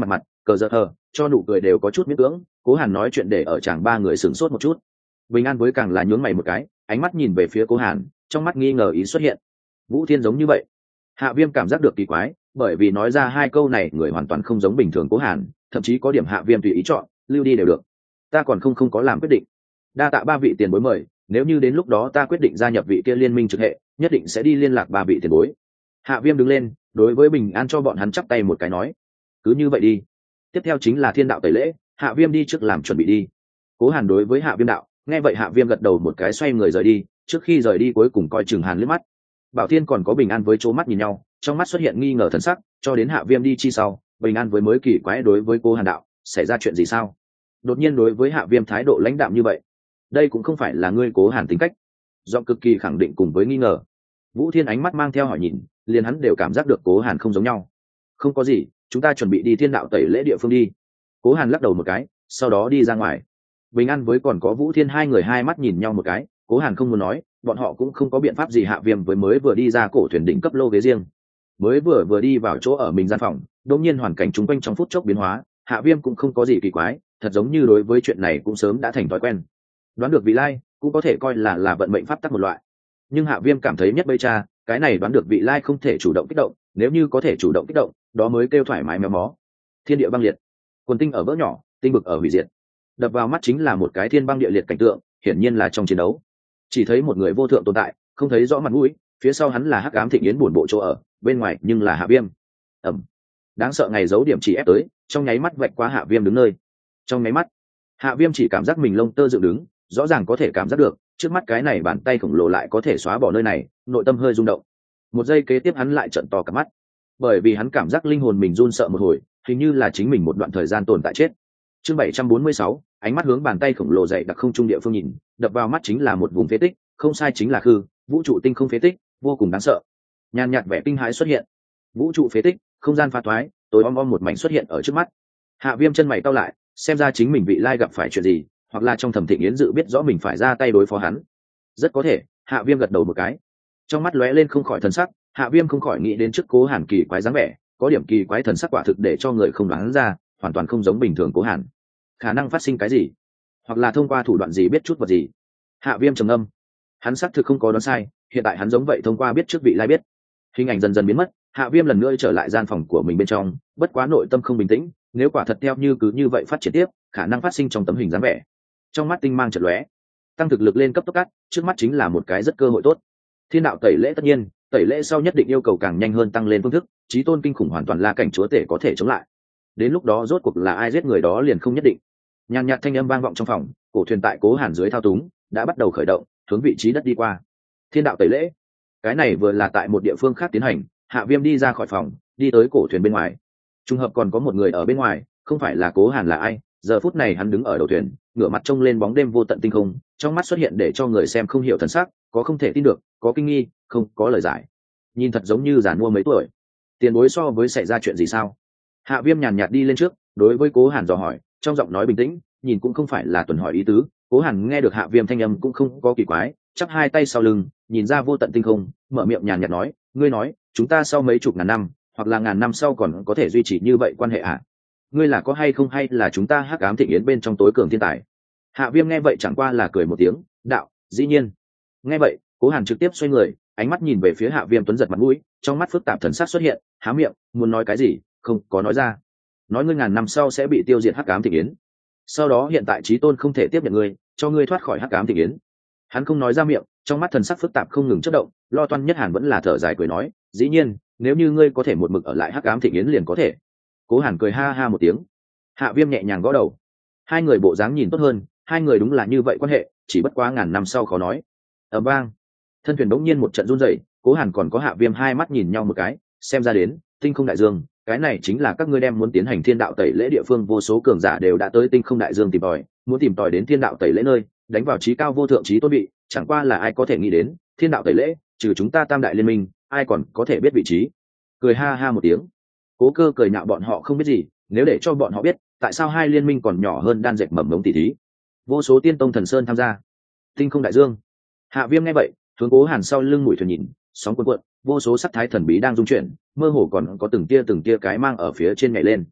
Speaker 1: cờ giật hờ cho nụ cười đều có chút miễn cưỡng. Cố Hàn nói chuyện để ở chàng ba người sửng sốt một chút. Bình An với càng là nhướng mày một cái, ánh mắt nhìn về phía Cố Hàn, trong mắt nghi ngờ ý xuất hiện. Vũ Thiên giống như vậy. Hạ Viêm cảm giác được kỳ quái, bởi vì nói ra hai câu này người hoàn toàn không giống bình thường Cố Hàn, thậm chí có điểm Hạ Viêm tùy ý chọn, lưu đi đều được. Ta còn không không có làm quyết định. Đa tạ ba vị tiền bối mời, nếu như đến lúc đó ta quyết định gia nhập vị kia liên minh trực hệ, nhất định sẽ đi liên lạc ba vị tiền bối. Hạ Viêm đứng lên, đối với Bình An cho bọn hắn chắp tay một cái nói, cứ như vậy đi. Tiếp theo chính là thiên đạo tẩy lễ, Hạ Viêm đi trước làm chuẩn bị đi. Cố Hàn đối với Hạ Viêm đạo, nghe vậy Hạ Viêm gật đầu một cái xoay người rời đi, trước khi rời đi cuối cùng coi chừng Hàn liếc mắt. Bảo Thiên còn có Bình An với chố mắt nhìn nhau, trong mắt xuất hiện nghi ngờ thần sắc, cho đến Hạ Viêm đi chi sau, Bình An với mới kỳ quái đối với Cố Hàn đạo, xảy ra chuyện gì sao? Đột nhiên đối với Hạ Viêm thái độ lãnh đạm như vậy, đây cũng không phải là ngươi Cố Hàn tính cách. Giọng cực kỳ khẳng định cùng với nghi ngờ. Vũ Thiên ánh mắt mang theo hỏi nhìn, liền hắn đều cảm giác được Cố Hàn không giống nhau. Không có gì, chúng ta chuẩn bị đi thiên đạo tẩy lễ địa phương đi. Cố Hàn lắc đầu một cái, sau đó đi ra ngoài. Bình An với còn có Vũ Thiên hai người hai mắt nhìn nhau một cái, Cố Hàn không muốn nói, bọn họ cũng không có biện pháp gì. Hạ Viêm với mới vừa đi ra cổ thuyền đỉnh cấp lô ghế riêng, mới vừa vừa đi vào chỗ ở mình gian phòng, đột nhiên hoàn cảnh chung quanh trong phút chốc biến hóa. Hạ Viêm cũng không có gì kỳ quái, thật giống như đối với chuyện này cũng sớm đã thành thói quen. Đoán được vị lai, cũng có thể coi là là vận mệnh pháp tắc một loại. Nhưng Hạ Viêm cảm thấy nhất bây cha, cái này đoán được vị lai không thể chủ động kích động, nếu như có thể chủ động kích động, đó mới kêu thoải mái méo mó. Thiên địa băng liệt, quần tinh ở vỡ nhỏ, tinh vực ở hủy diệt. Đập vào mắt chính là một cái thiên băng địa liệt cảnh tượng, hiển nhiên là trong chiến đấu. Chỉ thấy một người vô thượng tồn tại, không thấy rõ mặt mũi, phía sau hắn là Hắc Ám Thịnh Yến buồn bộ chỗ ở, bên ngoài nhưng là Hạ Viêm. Ầm. Đáng sợ ngày dấu điểm chỉ ép tới, trong nháy mắt vạch qua Hạ Viêm đứng nơi. Trong nháy mắt, Hạ Viêm chỉ cảm giác mình lông tơ dựng đứng, rõ ràng có thể cảm giác được, trước mắt cái này bàn tay khổng lồ lại có thể xóa bỏ nơi này, nội tâm hơi rung động. Một giây kế tiếp hắn lại trợn to cả mắt, bởi vì hắn cảm giác linh hồn mình run sợ một hồi, hình như là chính mình một đoạn thời gian tồn tại chết. Chương bảy trăm bốn mươi sáu, ánh mắt hướng bàn tay khổng lồ dày đặc không trung địa phương nhìn, đập vào mắt chính là một vùng phế tích, không sai chính là khư, vũ trụ tinh không phế tích, vô cùng đáng sợ. Nhàn nhạt vẻ kinh hãi xuất hiện. Vũ trụ phế tích, không gian pha thoái, tối om om một mảnh xuất hiện ở trước mắt. Hạ Viêm chân mày cau lại, xem ra chính mình vị lai gặp phải chuyện gì, hoặc là trong Thẩm Thịnh Yến dự biết rõ mình phải ra tay đối phó hắn. Rất có thể. Hạ Viêm gật đầu một cái, trong mắt lóe lên không khỏi thần sắc. Hạ Viêm không khỏi nghĩ đến trước Cố Hàn kỳ quái dáng vẻ, có điểm kỳ quái thần sắc quả thực để cho người không đoán ra, hoàn toàn không giống bình thường Cố Hàn. Khả năng phát sinh cái gì, hoặc là thông qua thủ đoạn gì biết chút vật gì. Hạ Viêm trầm ngâm, hắn xác thực không có đoán sai, hiện tại hắn giống vậy thông qua biết trước vị lai biết. Hình ảnh dần dần biến mất, Hạ Viêm lần nữa trở lại gian phòng của mình bên trong, bất quá nội tâm không bình tĩnh, nếu quả thật theo như cứ như vậy phát triển tiếp, khả năng phát sinh trong tấm hình dáng vẻ. Trong mắt tinh mang chợt lóe, tăng thực lực lên cấp tốc cắt, trước mắt chính là một cái rất cơ hội tốt. Thiên đạo tẩy lễ tất nhiên, tẩy lễ sau nhất định yêu cầu càng nhanh hơn tăng lên phương thức, chí tôn kinh khủng hoàn toàn là cảnh chúa tể có thể chống lại. Đến lúc đó rốt cuộc là ai giết người đó liền không nhất định. Nhàn nhạt thanh âm vang vọng trong phòng, cổ thuyền tại Cố Hàn dưới thao túng đã bắt đầu khởi động, hướng vị trí đất đi qua. Thiên đạo tẩy lễ, cái này vừa là tại một địa phương khác tiến hành. Hạ Viêm đi ra khỏi phòng, đi tới cổ thuyền bên ngoài. Trùng hợp còn có một người ở bên ngoài, không phải là Cố Hàn là ai? Giờ phút này hắn đứng ở đầu thuyền, ngửa mặt trông lên bóng đêm vô tận tinh không, trong mắt xuất hiện để cho người xem không hiểu thần sắc, có không thể tin được, có kinh nghi, không có lời giải. Nhìn thật giống như giàn mua mấy tuổi. Tiền bối so với xảy ra chuyện gì sao? Hạ Viêm nhàn nhạt đi lên trước, đối với Cố Hàn dò hỏi, trong giọng nói bình tĩnh, nhìn cũng không phải là tuần hỏi ý tứ. Cố Hàn nghe được Hạ Viêm thanh âm cũng không có kỳ quái, chắp hai tay sau lưng, nhìn ra vô tận tinh không, mở miệng nhàn nhạt nói, ngươi nói, chúng ta sau mấy chục ngàn năm, hoặc là ngàn năm sau còn có thể duy trì như vậy quan hệ à? Ngươi là có hay không, hay là chúng ta Hắc Ám Thịnh Yến bên trong tối cường thiên tài? Hạ Viêm nghe vậy chẳng qua là cười một tiếng, đạo, dĩ nhiên. Nghe vậy, Cố Hàn trực tiếp xoay người, ánh mắt nhìn về phía Hạ Viêm tuấn giật mặt mũi, trong mắt phức tạp thần sắc xuất hiện, há miệng, muốn nói cái gì, không có nói ra. Nói ngươi ngàn năm sau sẽ bị tiêu diệt Hắc Ám Thịnh Yến. Sau đó hiện tại chí tôn không thể tiếp nhận ngươi, cho ngươi thoát khỏi Hắc Ám Thịnh Yến. Hắn không nói ra miệng, trong mắt thần sắc phức tạp không ngừng chớp động, Lo Toan Nhất Hàn vẫn là thở dài cười nói, dĩ nhiên, nếu như ngươi có thể một mực ở lại Hắc Ám Thịnh Yến liền có thể. Cố Hàn cười ha ha một tiếng. Hạ Viêm nhẹ nhàng gõ đầu. Hai người bộ dáng nhìn tốt hơn, hai người đúng là như vậy quan hệ, chỉ bất quá ngàn năm sau khó nói. Ầm vang, thân thuyền bỗng nhiên một trận run rẩy, Cố Hàn còn có Hạ Viêm hai mắt nhìn nhau một cái, xem ra đến, tinh không đại dương, cái này chính là các ngươi đem muốn tiến hành thiên đạo tẩy lễ địa phương. Vô số cường giả đều đã tới tinh không đại dương tìm tòi, muốn tìm tòi đến thiên đạo tẩy lễ nơi, đánh vào chí cao vô thượng chí tôn vị, chẳng qua là ai có thể nghĩ đến, thiên đạo tẩy lễ, trừ chúng ta Tam đại liên minh, ai còn có thể biết vị trí. Cười ha ha một tiếng. Cố Cơ cười nhạo bọn họ không biết gì, nếu để cho bọn họ biết, tại sao hai liên minh còn nhỏ hơn đan dệt mầm mống tỷ thí. Vô số tiên tông thần sơn tham gia. Tinh không đại dương. Hạ Viêm nghe vậy, hướng Cố Hàn sau lưng mũi thuyền nhìn, sóng cuộn cuộn, vô số sắc thái thần bí đang dung chuyển, mơ hồ còn có từng tia từng tia cái mang ở phía trên nhảy lên.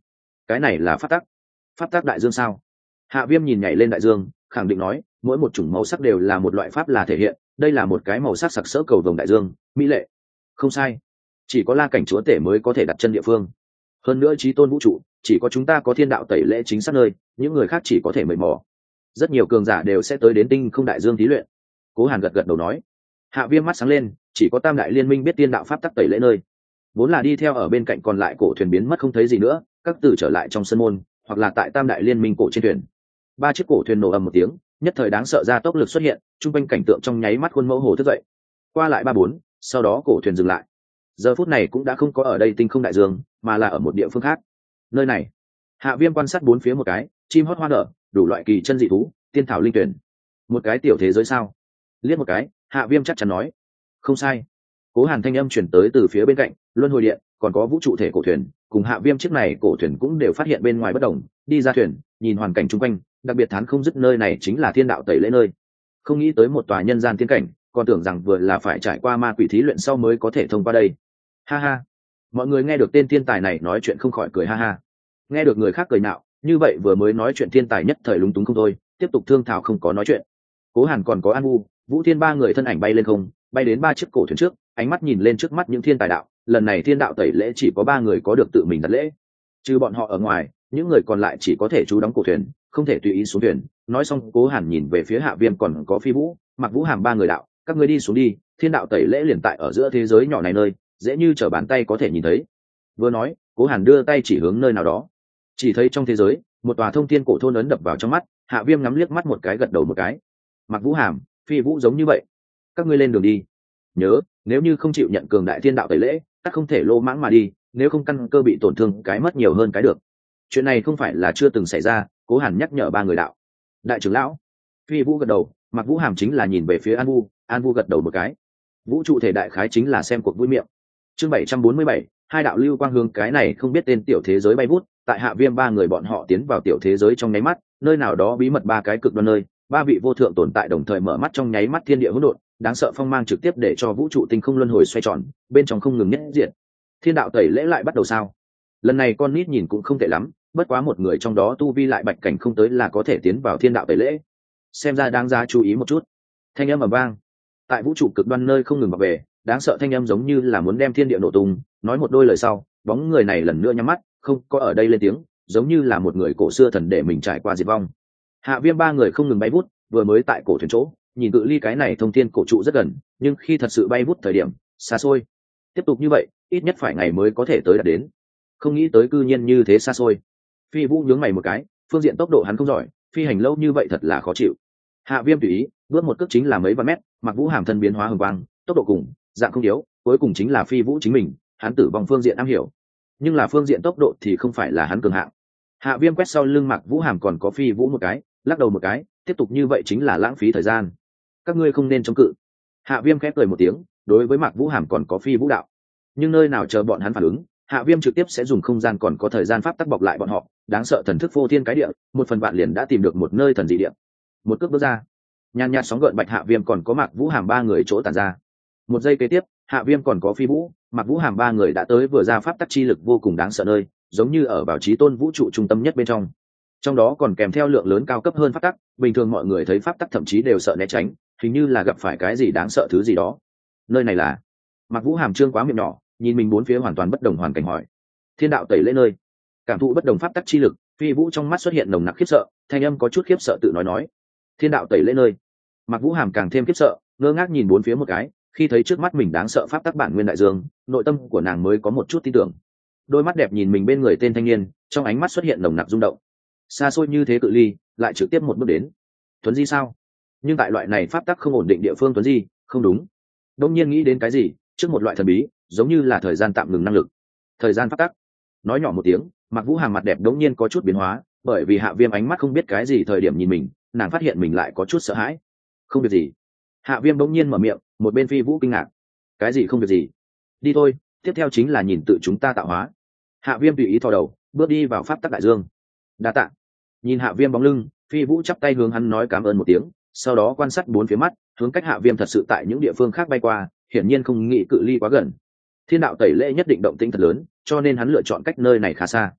Speaker 1: cái này là pháp tắc. Pháp tắc đại dương sao? Hạ Viêm nhìn nhảy lên đại dương, khẳng định nói, mỗi một chủng màu sắc đều là một loại pháp là thể hiện, đây là một cái màu sắc sặc sỡ cầu vồng đại dương, mỹ lệ. Không sai, chỉ có La Cảnh chúa tể mới có thể đặt chân địa phương. Hơn nữa chí tôn vũ trụ, chỉ có chúng ta có thiên đạo tẩy lễ chính xác nơi, những người khác chỉ có thể mời mò. Rất nhiều cường giả đều sẽ tới đến tinh không đại dương thí luyện. Cố Hàn gật gật đầu nói. Hạ Viêm mắt sáng lên, chỉ có Tam đại liên minh biết tiên đạo pháp tắc tẩy lễ nơi. Vốn là đi theo ở bên cạnh còn lại cổ thuyền biến mất không thấy gì nữa, các từ trở lại trong sân môn, hoặc là tại Tam đại liên minh cổ trên thuyền. Ba chiếc cổ thuyền nổ ầm một tiếng, nhất thời đáng sợ ra tốc lực xuất hiện, trung quanh cảnh tượng trong nháy mắt khuôn mẫu hồ thức dậy. Qua lại ba bốn, sau đó cổ thuyền dừng lại. Giờ phút này cũng đã không có ở đây tinh không đại dương, mà là ở một địa phương khác. Nơi này, Hạ Viêm quan sát bốn phía một cái, chim hót hoa nở, đủ loại kỳ chân dị thú, tiên thảo linh tuyển. Một cái tiểu thế giới sao? Liếc một cái, Hạ Viêm chắc chắn nói, không sai. Cố Hàn thanh âm chuyển tới từ phía bên cạnh, luân hồi điện, còn có vũ trụ thể cổ thuyền, cùng Hạ Viêm chiếc này cổ thuyền cũng đều phát hiện bên ngoài bất đồng, đi ra thuyền, nhìn hoàn cảnh chung quanh, đặc biệt thán không dứt nơi này chính là thiên đạo tẩy lễ nơi. Không nghĩ tới một tòa nhân gian tiên cảnh, còn tưởng rằng vừa là phải trải qua ma quỷ thí luyện sau mới có thể thông qua đây. Ha ha. Mọi người nghe được tên thiên tài này nói chuyện không khỏi cười ha ha. Nghe được người khác cười nạo, như vậy vừa mới nói chuyện thiên tài nhất thời lúng túng không thôi, tiếp tục thương thảo không có nói chuyện. Cố Hàn còn có An Vu, Vũ Thiên ba người thân ảnh bay lên không, bay đến ba chiếc cổ thuyền trước, ánh mắt nhìn lên trước mắt những thiên tài đạo, lần này thiên đạo tẩy lễ chỉ có ba người có được tự mình đặt lễ. Trừ bọn họ ở ngoài, những người còn lại chỉ có thể trú đóng cổ thuyền, không thể tùy ý xuống thuyền. Nói xong, Cố Hàn nhìn về phía Hạ Viêm còn có Phi Vũ, Mặc Vũ Hàm ba người đạo, các ngươi đi xuống đi, thiên đạo tẩy lễ liền tại ở giữa thế giới nhỏ này nơi, dễ như trở bàn tay có thể nhìn thấy. Vừa nói, Cố Hàn đưa tay chỉ hướng nơi nào đó. Chỉ thấy trong thế giới, một tòa thông thiên cổ thôn ấn đập vào trong mắt, Hạ Viêm ngắm liếc mắt một cái gật đầu một cái. Mặc Vũ Hàm, Phi Vũ giống như vậy, các ngươi lên đường đi. Nhớ, nếu như không chịu nhận cường đại thiên đạo tẩy lễ, các không thể lô mãng mà đi, nếu không căn cơ bị tổn thương cái mất nhiều hơn cái được. Chuyện này không phải là chưa từng xảy ra, Cố Hàn nhắc nhở ba người đạo. Đại trưởng lão, Phi Vũ gật đầu, Mặc Vũ Hàm chính là nhìn về phía An Vu, An Vu gật đầu một cái. Vũ trụ thể đại khái chính là xem cuộc vui miệng. Chương bảy trăm bốn mươi bảy, hai đạo lưu quang hướng cái này không biết tên tiểu thế giới bay vút, tại Hạ Viêm ba người bọn họ tiến vào tiểu thế giới trong nháy mắt, nơi nào đó bí mật ba cái cực đoan nơi, ba vị vô thượng tồn tại đồng thời mở mắt trong nháy mắt thiên địa hỗn độn, đáng sợ phong mang trực tiếp để cho vũ trụ tinh không luân hồi xoay tròn, bên trong không ngừng nhất diệt. Thiên đạo tẩy lễ lại bắt đầu sao? Lần này con nít nhìn cũng không tệ lắm, bất quá một người trong đó tu vi lại bạch cảnh không tới là có thể tiến vào thiên đạo tẩy lễ. Xem ra đáng giá chú ý một chút. Thanh âm ầm vang, tại vũ trụ cực đoan nơi không ngừng vào về, đáng sợ thanh âm giống như là muốn đem thiên địa nổ tung. Nói một đôi lời sau, bóng người này lần nữa nhắm mắt, không có ở đây lên tiếng, giống như là một người cổ xưa thần để mình trải qua diệt vong. Hạ Viêm ba người không ngừng bay vút, vừa mới tại cổ thuyền chỗ, nhìn cự ly cái này thông thiên cổ trụ rất gần, nhưng khi thật sự bay vút thời điểm xa xôi. Tiếp tục như vậy, ít nhất phải ngày mới có thể tới đạt đến. Không nghĩ tới cư nhiên như thế xa xôi. Phi Vũ nhướng mày một cái, phương diện tốc độ hắn không giỏi, phi hành lâu như vậy thật là khó chịu. Hạ Viêm tùy ý, bước một cước chính là mấy vạn mét, Mặc Vũ Hàm thân biến hóa hừng quang, tốc độ cùng, dạng không yếu, cuối cùng chính là Phi Vũ chính mình, hắn tử vong phương diện am hiểu, nhưng là phương diện tốc độ thì không phải là hắn cường hạng. Hạ Viêm quét sau lưng Mặc Vũ Hàm còn có Phi Vũ một cái, lắc đầu một cái, tiếp tục như vậy chính là lãng phí thời gian. Các ngươi không nên chống cự. Hạ Viêm khép cười một tiếng, đối với Mặc Vũ Hàm còn có Phi Vũ đạo. Nhưng nơi nào chờ bọn hắn phản ứng, Hạ Viêm trực tiếp sẽ dùng không gian còn có thời gian pháp tắc bọc lại bọn họ, đáng sợ thần thức phô thiên cái địa, một phần bạn liền đã tìm được một nơi thần dị địa. Một cước bước ra, nhàn nhạt sóng gợn bạch Hạ Viêm còn có Mặc Vũ Hàm ba người chỗ tản ra. Một giây kế tiếp, Hạ Viêm còn có Phi Vũ, Mặc Vũ Hàm ba người đã tới vừa ra pháp tắc chi lực vô cùng đáng sợ nơi, giống như ở vào chí tôn vũ trụ trung tâm nhất bên trong. Trong đó còn kèm theo lượng lớn cao cấp hơn pháp tắc, bình thường mọi người thấy pháp tắc thậm chí đều sợ né tránh, hình như là gặp phải cái gì đáng sợ thứ gì đó. Nơi này là? Mặc Vũ Hàm trương quá miệng nhỏ, nhìn mình bốn phía hoàn toàn bất đồng hoàn cảnh hỏi. Thiên đạo tẩy lễ nơi. Cảm thụ bất đồng pháp tắc chi lực, Phi Vũ trong mắt xuất hiện nồng nặc khiếp sợ, thanh âm có chút khiếp sợ tự nói nói. Thiên đạo tẩy lễ nơi. Mặc Vũ Hàm càng thêm khiếp sợ, ngơ ngác nhìn bốn phía một cái, khi thấy trước mắt mình đáng sợ pháp tắc bản nguyên đại dương, nội tâm của nàng mới có một chút tin tưởng. Đôi mắt đẹp nhìn mình bên người tên thanh niên, trong ánh mắt xuất hiện nồng nặc rung động. Xa xôi như thế cự ly, lại trực tiếp một bước đến. Tuấn Di sao? Nhưng tại loại này pháp tắc không ổn định địa phương Tuấn Di, không đúng. Đông nhiên nghĩ đến cái gì, trước một loại thần bí, giống như là thời gian tạm ngừng năng lực. Thời gian pháp tắc. Nói nhỏ một tiếng, Mặc Vũ Hàm mặt đẹp đống nhiên có chút biến hóa, bởi vì Hạ Viêm ánh mắt không biết cái gì thời điểm nhìn mình, nàng phát hiện mình lại có chút sợ hãi. Không việc gì. Hạ Viêm đống nhiên mở miệng, một bên Phi Vũ kinh ngạc. Cái gì không việc gì? Đi thôi, tiếp theo chính là nhìn tự chúng ta tạo hóa. Hạ Viêm tùy ý thò đầu, bước đi vào pháp tắc đại dương. Đa tạ. Nhìn Hạ Viêm bóng lưng, Phi Vũ chắp tay hướng hắn nói cảm ơn một tiếng, sau đó quan sát bốn phía mắt, hướng cách Hạ Viêm thật sự tại những địa phương khác bay qua, hiển nhiên không nghĩ cự ly quá gần. Thiên đạo tẩy lễ nhất định động tĩnh thật lớn, cho nên hắn lựa chọn cách nơi này khá xa.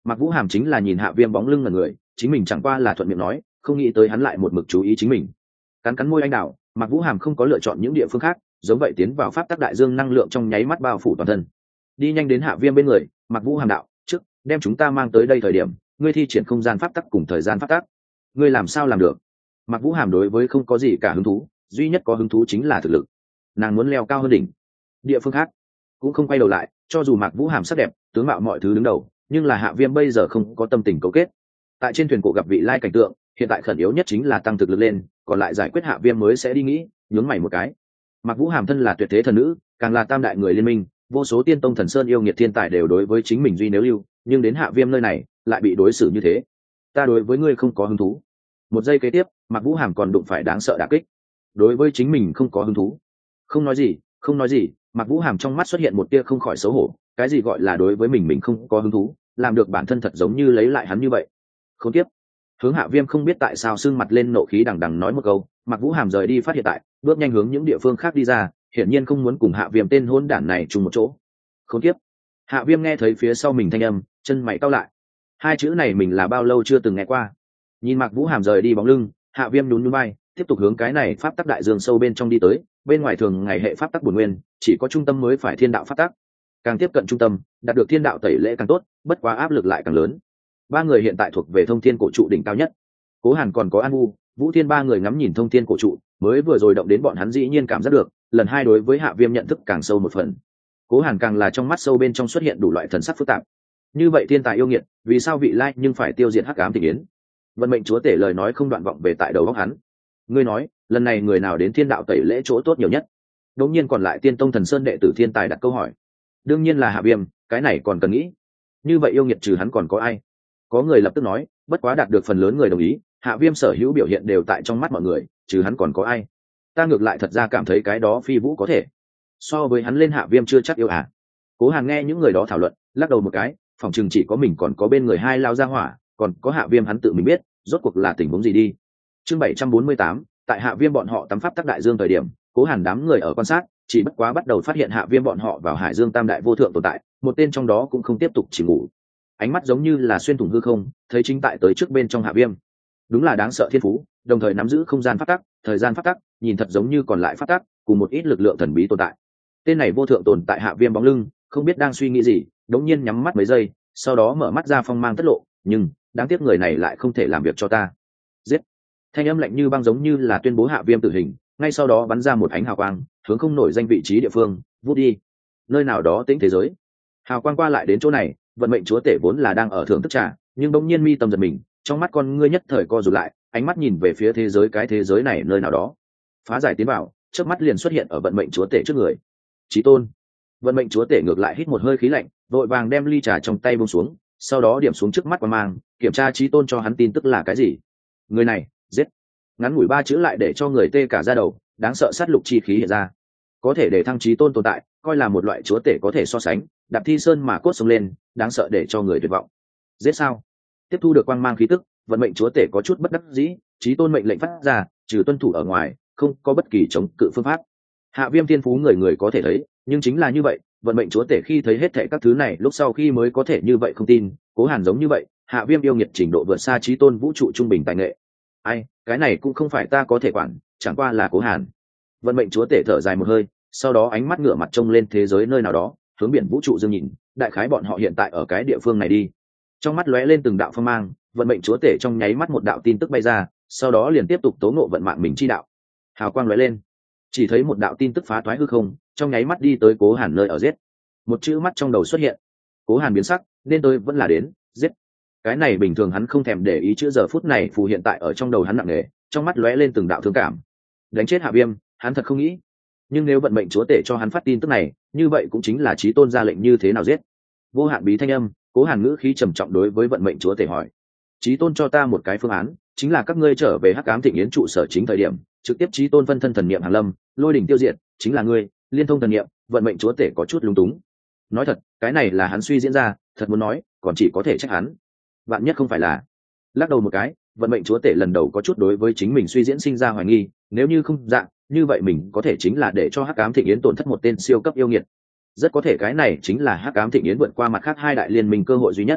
Speaker 1: Mạc Vũ Hàm chính là nhìn Hạ Viêm bóng lưng là người, chính mình chẳng qua là thuận miệng nói, không nghĩ tới hắn lại một mực chú ý chính mình. Cắn cắn môi anh đào, Mạc Vũ Hàm không có lựa chọn những địa phương khác, giống vậy tiến vào pháp tắc đại dương năng lượng trong nháy mắt bao phủ toàn thân. Đi nhanh đến Hạ Viêm bên người, Mạc Vũ Hàm đạo, "Trước, đem chúng ta mang tới đây thời điểm, ngươi thi triển không gian pháp tắc cùng thời gian pháp tắc. Ngươi làm sao làm được?" Mạc Vũ Hàm đối với không có gì cả hứng thú, duy nhất có hứng thú chính là thực lực. Nàng muốn leo cao hơn đỉnh. Địa phương khác cũng không quay đầu lại, cho dù Mạc Vũ Hàm sắc đẹp, tướng mạo mọi thứ đứng đầu, nhưng là Hạ Viêm bây giờ không có tâm tình cấu kết. Tại trên thuyền cổ gặp vị lai cảnh tượng, hiện tại khẩn yếu nhất chính là tăng thực lực lên, còn lại giải quyết Hạ Viêm mới sẽ đi nghĩ, nhướng mày một cái. Mạc Vũ Hàm thân là tuyệt thế thần nữ, càng là tam đại người liên minh, vô số tiên tông thần sơn yêu nghiệt thiên tài đều đối với chính mình duy nếu lưu, nhưng đến Hạ Viêm nơi này lại bị đối xử như thế. Ta đối với ngươi không có hứng thú. Một giây kế tiếp, Mạc Vũ Hàm còn đụng phải đáng sợ đả kích. Đối với chính mình không có hứng thú. Không nói gì, không nói gì, Mạc Vũ Hàm trong mắt xuất hiện một tia không khỏi xấu hổ, cái gì gọi là đối với mình mình không có hứng thú, làm được bản thân thật giống như lấy lại hắn như vậy. Không tiếp. Hướng Hạ Viêm không biết tại sao sưng mặt lên nộ khí đằng đằng nói một câu, Mạc Vũ Hàm rời đi phát hiện tại, bước nhanh hướng những địa phương khác đi ra, hiển nhiên không muốn cùng Hạ Viêm tên hỗn đản này chung một chỗ. Không tiếp. Hạ Viêm nghe thấy phía sau mình thanh âm, chân mày cau lại. Hai chữ này mình là bao lâu chưa từng nghe qua. Nhìn Mạc Vũ Hàm rời đi bóng lưng, Hạ Viêm nhún nhún vai, tiếp tục hướng cái này pháp tắc đại dương sâu bên trong đi tới, bên ngoài thường ngày hệ pháp tắc bổn nguyên, chỉ có trung tâm mới phải thiên đạo pháp tắc. Càng tiếp cận trung tâm, đạt được thiên đạo tẩy lễ càng tốt, bất quá áp lực lại càng lớn. Ba người hiện tại thuộc về thông thiên cổ trụ đỉnh cao nhất. Cố Hàn còn có An Vu, Vũ Thiên ba người ngắm nhìn thông thiên cổ trụ, mới vừa rồi động đến bọn hắn dĩ nhiên cảm giác được, lần hai đối với Hạ Viêm nhận thức càng sâu một phần. Cố Hàn càng là trong mắt sâu bên trong xuất hiện đủ loại thần sắc phức tạp. Như vậy thiên tài yêu nghiệt, vì sao vị lai nhưng phải tiêu diệt Hắc Ám Thị Yến? Vận mệnh chúa tể lời nói không đoạn vọng về tại đầu óc hắn. Ngươi nói, lần này người nào đến thiên đạo tẩy lễ chỗ tốt nhiều nhất? Đương nhiên còn lại Tiên Tông Thần Sơn đệ tử thiên tài đặt câu hỏi. Đương nhiên là Hạ Viêm, cái này còn cần nghĩ. Như vậy yêu nghiệt trừ hắn còn có ai? Có người lập tức nói, bất quá đạt được phần lớn người đồng ý, Hạ Viêm sở hữu biểu hiện đều tại trong mắt mọi người, trừ hắn còn có ai? Ta ngược lại thật ra cảm thấy cái đó Phi Vũ có thể. So với hắn lên Hạ Viêm chưa chắc yêu à? Cố Hàn nghe những người đó thảo luận, lắc đầu một cái, phòng chừng chỉ có mình còn có bên người hai lao ra hỏa, còn có Hạ Viêm hắn tự mình biết, rốt cuộc là tình huống gì đi. Chương bảy trăm bốn mươi tám, tại Hạ Viêm bọn họ tắm pháp tắc đại dương thời điểm, Cố Hàn đám người ở quan sát, chỉ bất quá bắt đầu phát hiện Hạ Viêm bọn họ vào Hải Dương Tam đại vô thượng tồn tại, một tên trong đó cũng không tiếp tục chỉ ngủ. Ánh mắt giống như là xuyên thủng hư không, thấy chính tại tới trước bên trong Hạ Viêm. Đúng là đáng sợ thiên phú, đồng thời nắm giữ không gian pháp tắc, thời gian pháp tắc, nhìn thật giống như còn lại pháp tắc, cùng một ít lực lượng thần bí tồn tại. Tên này vô thượng tồn tại Hạ Viêm bóng lưng, không biết đang suy nghĩ gì, đống nhiên nhắm mắt mấy giây, sau đó mở mắt ra phong mang tất lộ, nhưng đáng tiếc người này lại không thể làm việc cho ta. Giết! Thanh âm lạnh như băng giống như là tuyên bố Hạ Viêm tử hình, ngay sau đó bắn ra một ánh hào quang, hướng không nổi danh vị trí địa phương, vút đi. Nơi nào đó tĩnh thế giới. Hào quang qua lại đến chỗ này, vận mệnh chúa tể vốn là đang ở thưởng thức trà, nhưng bỗng nhiên mi tâm giật mình, trong mắt con ngươi nhất thời co rụt lại, ánh mắt nhìn về phía thế giới cái thế giới này nơi nào đó. Phá giải tiến vào, chớp mắt liền xuất hiện ở vận mệnh chúa tể trước người. Chí tôn. Vận mệnh chúa tể ngược lại hít một hơi khí lạnh, vội vàng đem ly trà trong tay buông xuống, sau đó điểm xuống trước mắt qua mang, kiểm tra chí tôn cho hắn tin tức là cái gì. Người này, giết. Ngắn ngủi ba chữ lại để cho người tê cả da đầu, đáng sợ sát lục chi khí hiện ra. Có thể để thăng chí tôn tồn tại, coi là một loại chúa tể có thể so sánh, đạp thi sơn mà cốt sống lên, đáng sợ để cho người tuyệt vọng. Giết sao? Tiếp thu được quang mang khí tức, vận mệnh chúa tể có chút bất đắc dĩ, chí tôn mệnh lệnh phát ra, trừ tuân thủ ở ngoài, không có bất kỳ chống cự phương pháp. Hạ Viêm thiên phú người người có thể thấy, nhưng chính là như vậy, vận mệnh chúa tể khi thấy hết thảy các thứ này, lúc sau khi mới có thể như vậy không tin. Cố Hàn giống như vậy, Hạ Viêm yêu nghiệt trình độ vượt xa chí tôn vũ trụ trung bình tài nghệ. Ai, cái này cũng không phải ta có thể quản, chẳng qua là Cố Hàn. Vận mệnh chúa tể thở dài một hơi, sau đó ánh mắt ngửa mặt trông lên thế giới nơi nào đó, hướng biển vũ trụ dương nhìn, đại khái bọn họ hiện tại ở cái địa phương này đi. Trong mắt lóe lên từng đạo phong mang, vận mệnh chúa tể trong nháy mắt một đạo tin tức bay ra, sau đó liền tiếp tục tố ngộ vận mạng mình chi đạo. Hào quang lóe lên, chỉ thấy một đạo tin tức phá toái hư không, trong nháy mắt đi tới Cố Hàn nơi ở giết. Một chữ mắt trong đầu xuất hiện. Cố Hàn biến sắc, nên tôi vẫn là đến, giết. Cái này bình thường hắn không thèm để ý, chữ giờ phút này phù hiện tại ở trong đầu hắn nặng nề, trong mắt lóe lên từng đạo thương cảm. Đánh chết Hạ Viêm, hắn thật không nghĩ. Nhưng nếu vận mệnh chúa tể cho hắn phát tin tức này, như vậy cũng chính là chí tôn ra lệnh như thế nào giết. Vô hạn bí thanh âm, Cố Hàn ngữ khí trầm trọng đối với vận mệnh chúa tể hỏi. Chí tôn cho ta một cái phương án, chính là các ngươi trở về Hắc Ám Thịnh Yến trụ sở chính thời điểm, trực tiếp chí tôn phân thân thần niệm hàng lâm, lôi đỉnh tiêu diệt, chính là ngươi, liên thông thần niệm. Vận mệnh chúa tể có chút lung túng. Nói thật, cái này là hắn suy diễn ra, thật muốn nói, còn chỉ có thể trách hắn. Vạn nhất không phải là. Lắc đầu một cái, vận mệnh chúa tể lần đầu có chút đối với chính mình suy diễn sinh ra hoài nghi, nếu như không dạng, như vậy mình có thể chính là để cho Hắc Ám Thịnh Yến tổn thất một tên siêu cấp yêu nghiệt. Rất có thể cái này chính là Hắc Ám Thịnh Yến vượt qua mặt khác hai đại liên minh cơ hội duy nhất.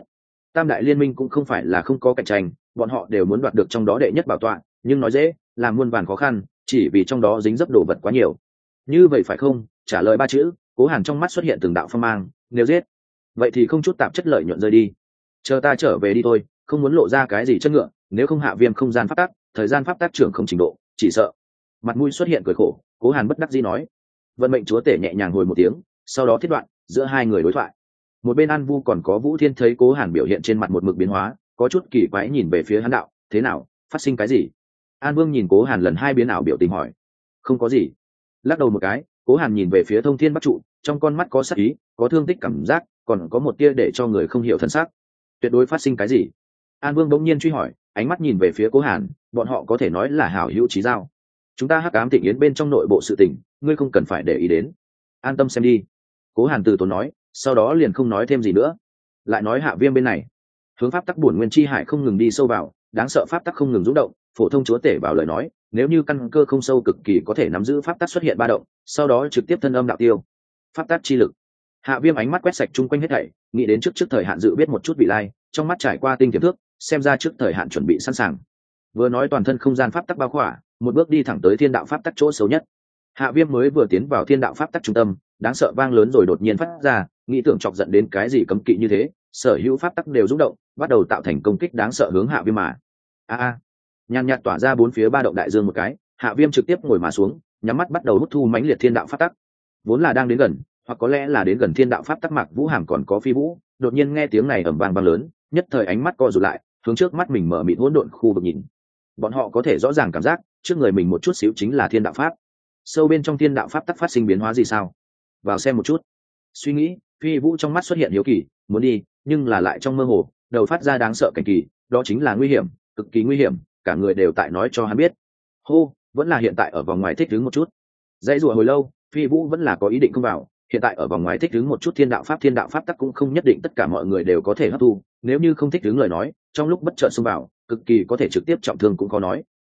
Speaker 1: Tam đại liên minh cũng không phải là không có cạnh tranh, bọn họ đều muốn đoạt được trong đó đệ nhất bảo tọa, nhưng nói dễ làm muôn vàn khó khăn, chỉ vì trong đó dính dấp đồ vật quá nhiều. Như vậy phải không? Trả lời ba chữ, Cố Hàn trong mắt xuất hiện từng đạo phong mang. Nếu giết, vậy thì không chút tạp chất lợi nhuận rơi đi, chờ ta trở về đi thôi, không muốn lộ ra cái gì chất ngựa, nếu không hạ viêm không gian pháp tắc, thời gian pháp tác trưởng không trình độ, chỉ sợ. Mặt mũi xuất hiện cười khổ, Cố Hàn bất đắc dĩ nói. Vận mệnh chúa tể nhẹ nhàng hồi một tiếng, sau đó thiết đoạn giữa hai người đối thoại. Một bên An Vu còn có Vũ Thiên thấy Cố Hàn biểu hiện trên mặt một mực biến hóa, có chút kỳ quái nhìn về phía hắn đạo, thế nào, phát sinh cái gì? An Vương nhìn Cố Hàn lần hai biến ảo biểu tình hỏi. Không có gì. Lắc đầu một cái, Cố Hàn nhìn về phía Thông Thiên Bắc trụ, trong con mắt có sắc ý, có thương tích cảm giác, còn có một tia để cho người không hiểu thân xác. Tuyệt đối phát sinh cái gì? An Vương bỗng nhiên truy hỏi, ánh mắt nhìn về phía Cố Hàn, bọn họ có thể nói là hảo hữu chí giao. Chúng ta hắc ám thịnh yến bên trong nội bộ sự tình, ngươi không cần phải để ý đến, an tâm xem đi. Cố Hàn từ tốn nói, sau đó liền không nói thêm gì nữa. Lại nói Hạ Viêm bên này, hướng pháp tắc bổn nguyên chi hải không ngừng đi sâu vào, đáng sợ pháp tắc không ngừng rung động. Phổ thông chúa tể bảo lời nói, nếu như căn cơ không sâu cực kỳ có thể nắm giữ pháp tắc xuất hiện ba động, sau đó trực tiếp thân âm đạo tiêu. Pháp tắc chi lực. Hạ Viêm ánh mắt quét sạch chung quanh hết thảy, nghĩ đến trước trước thời hạn dự biết một chút vị lai, trong mắt trải qua tinh tiềm thước, xem ra trước thời hạn chuẩn bị sẵn sàng. Vừa nói toàn thân không gian pháp tắc bao khỏa, một bước đi thẳng tới thiên đạo pháp tắc chỗ xấu nhất. Hạ Viêm mới vừa tiến vào thiên đạo pháp tắc trung tâm, đáng sợ vang lớn rồi đột nhiên phát ra, nghĩ tưởng chọc giận đến cái gì cấm kỵ như thế, sở hữu pháp tắc đều rung động, bắt đầu tạo thành công kích đáng sợ hướng Hạ Viêm mà. A a, nhàn nhạt tỏa ra bốn phía ba động đại dương một cái, Hạ Viêm trực tiếp ngồi mà xuống, nhắm mắt bắt đầu hút thu mãnh liệt thiên đạo pháp tắc. Vốn là đang đến gần, hoặc có lẽ là đến gần thiên đạo pháp tắc Mạc Vũ Hàm còn có Phi Vũ, đột nhiên nghe tiếng này ầm vang vang lớn, nhất thời ánh mắt co rụt lại, hướng trước mắt mình mở mịt hỗn độn khu vực nhìn. Bọn họ có thể rõ ràng cảm giác, trước người mình một chút xíu chính là thiên đạo pháp. Sâu bên trong thiên đạo pháp tắc phát sinh biến hóa gì sao? Vào xem một chút. Suy nghĩ, Phi Vũ trong mắt xuất hiện hiếu kỳ, muốn đi, nhưng là lại trong mơ hồ, đầu phát ra đáng sợ cảnh kỳ, đó chính là nguy hiểm, cực kỳ nguy hiểm, cả người đều tại nói cho hắn biết. Hô, vẫn là hiện tại ở vòng ngoài thích đứng một chút. Dãy rủa hồi lâu, Phi Vũ vẫn là có ý định không vào, hiện tại ở vòng ngoài thích đứng một chút thiên đạo pháp thiên đạo pháp tắc cũng không nhất định tất cả mọi người đều có thể hấp thu, nếu như không thích đứng lời nói, trong lúc bất chợt xông vào, cực kỳ có thể trực tiếp trọng thương cũng có nói.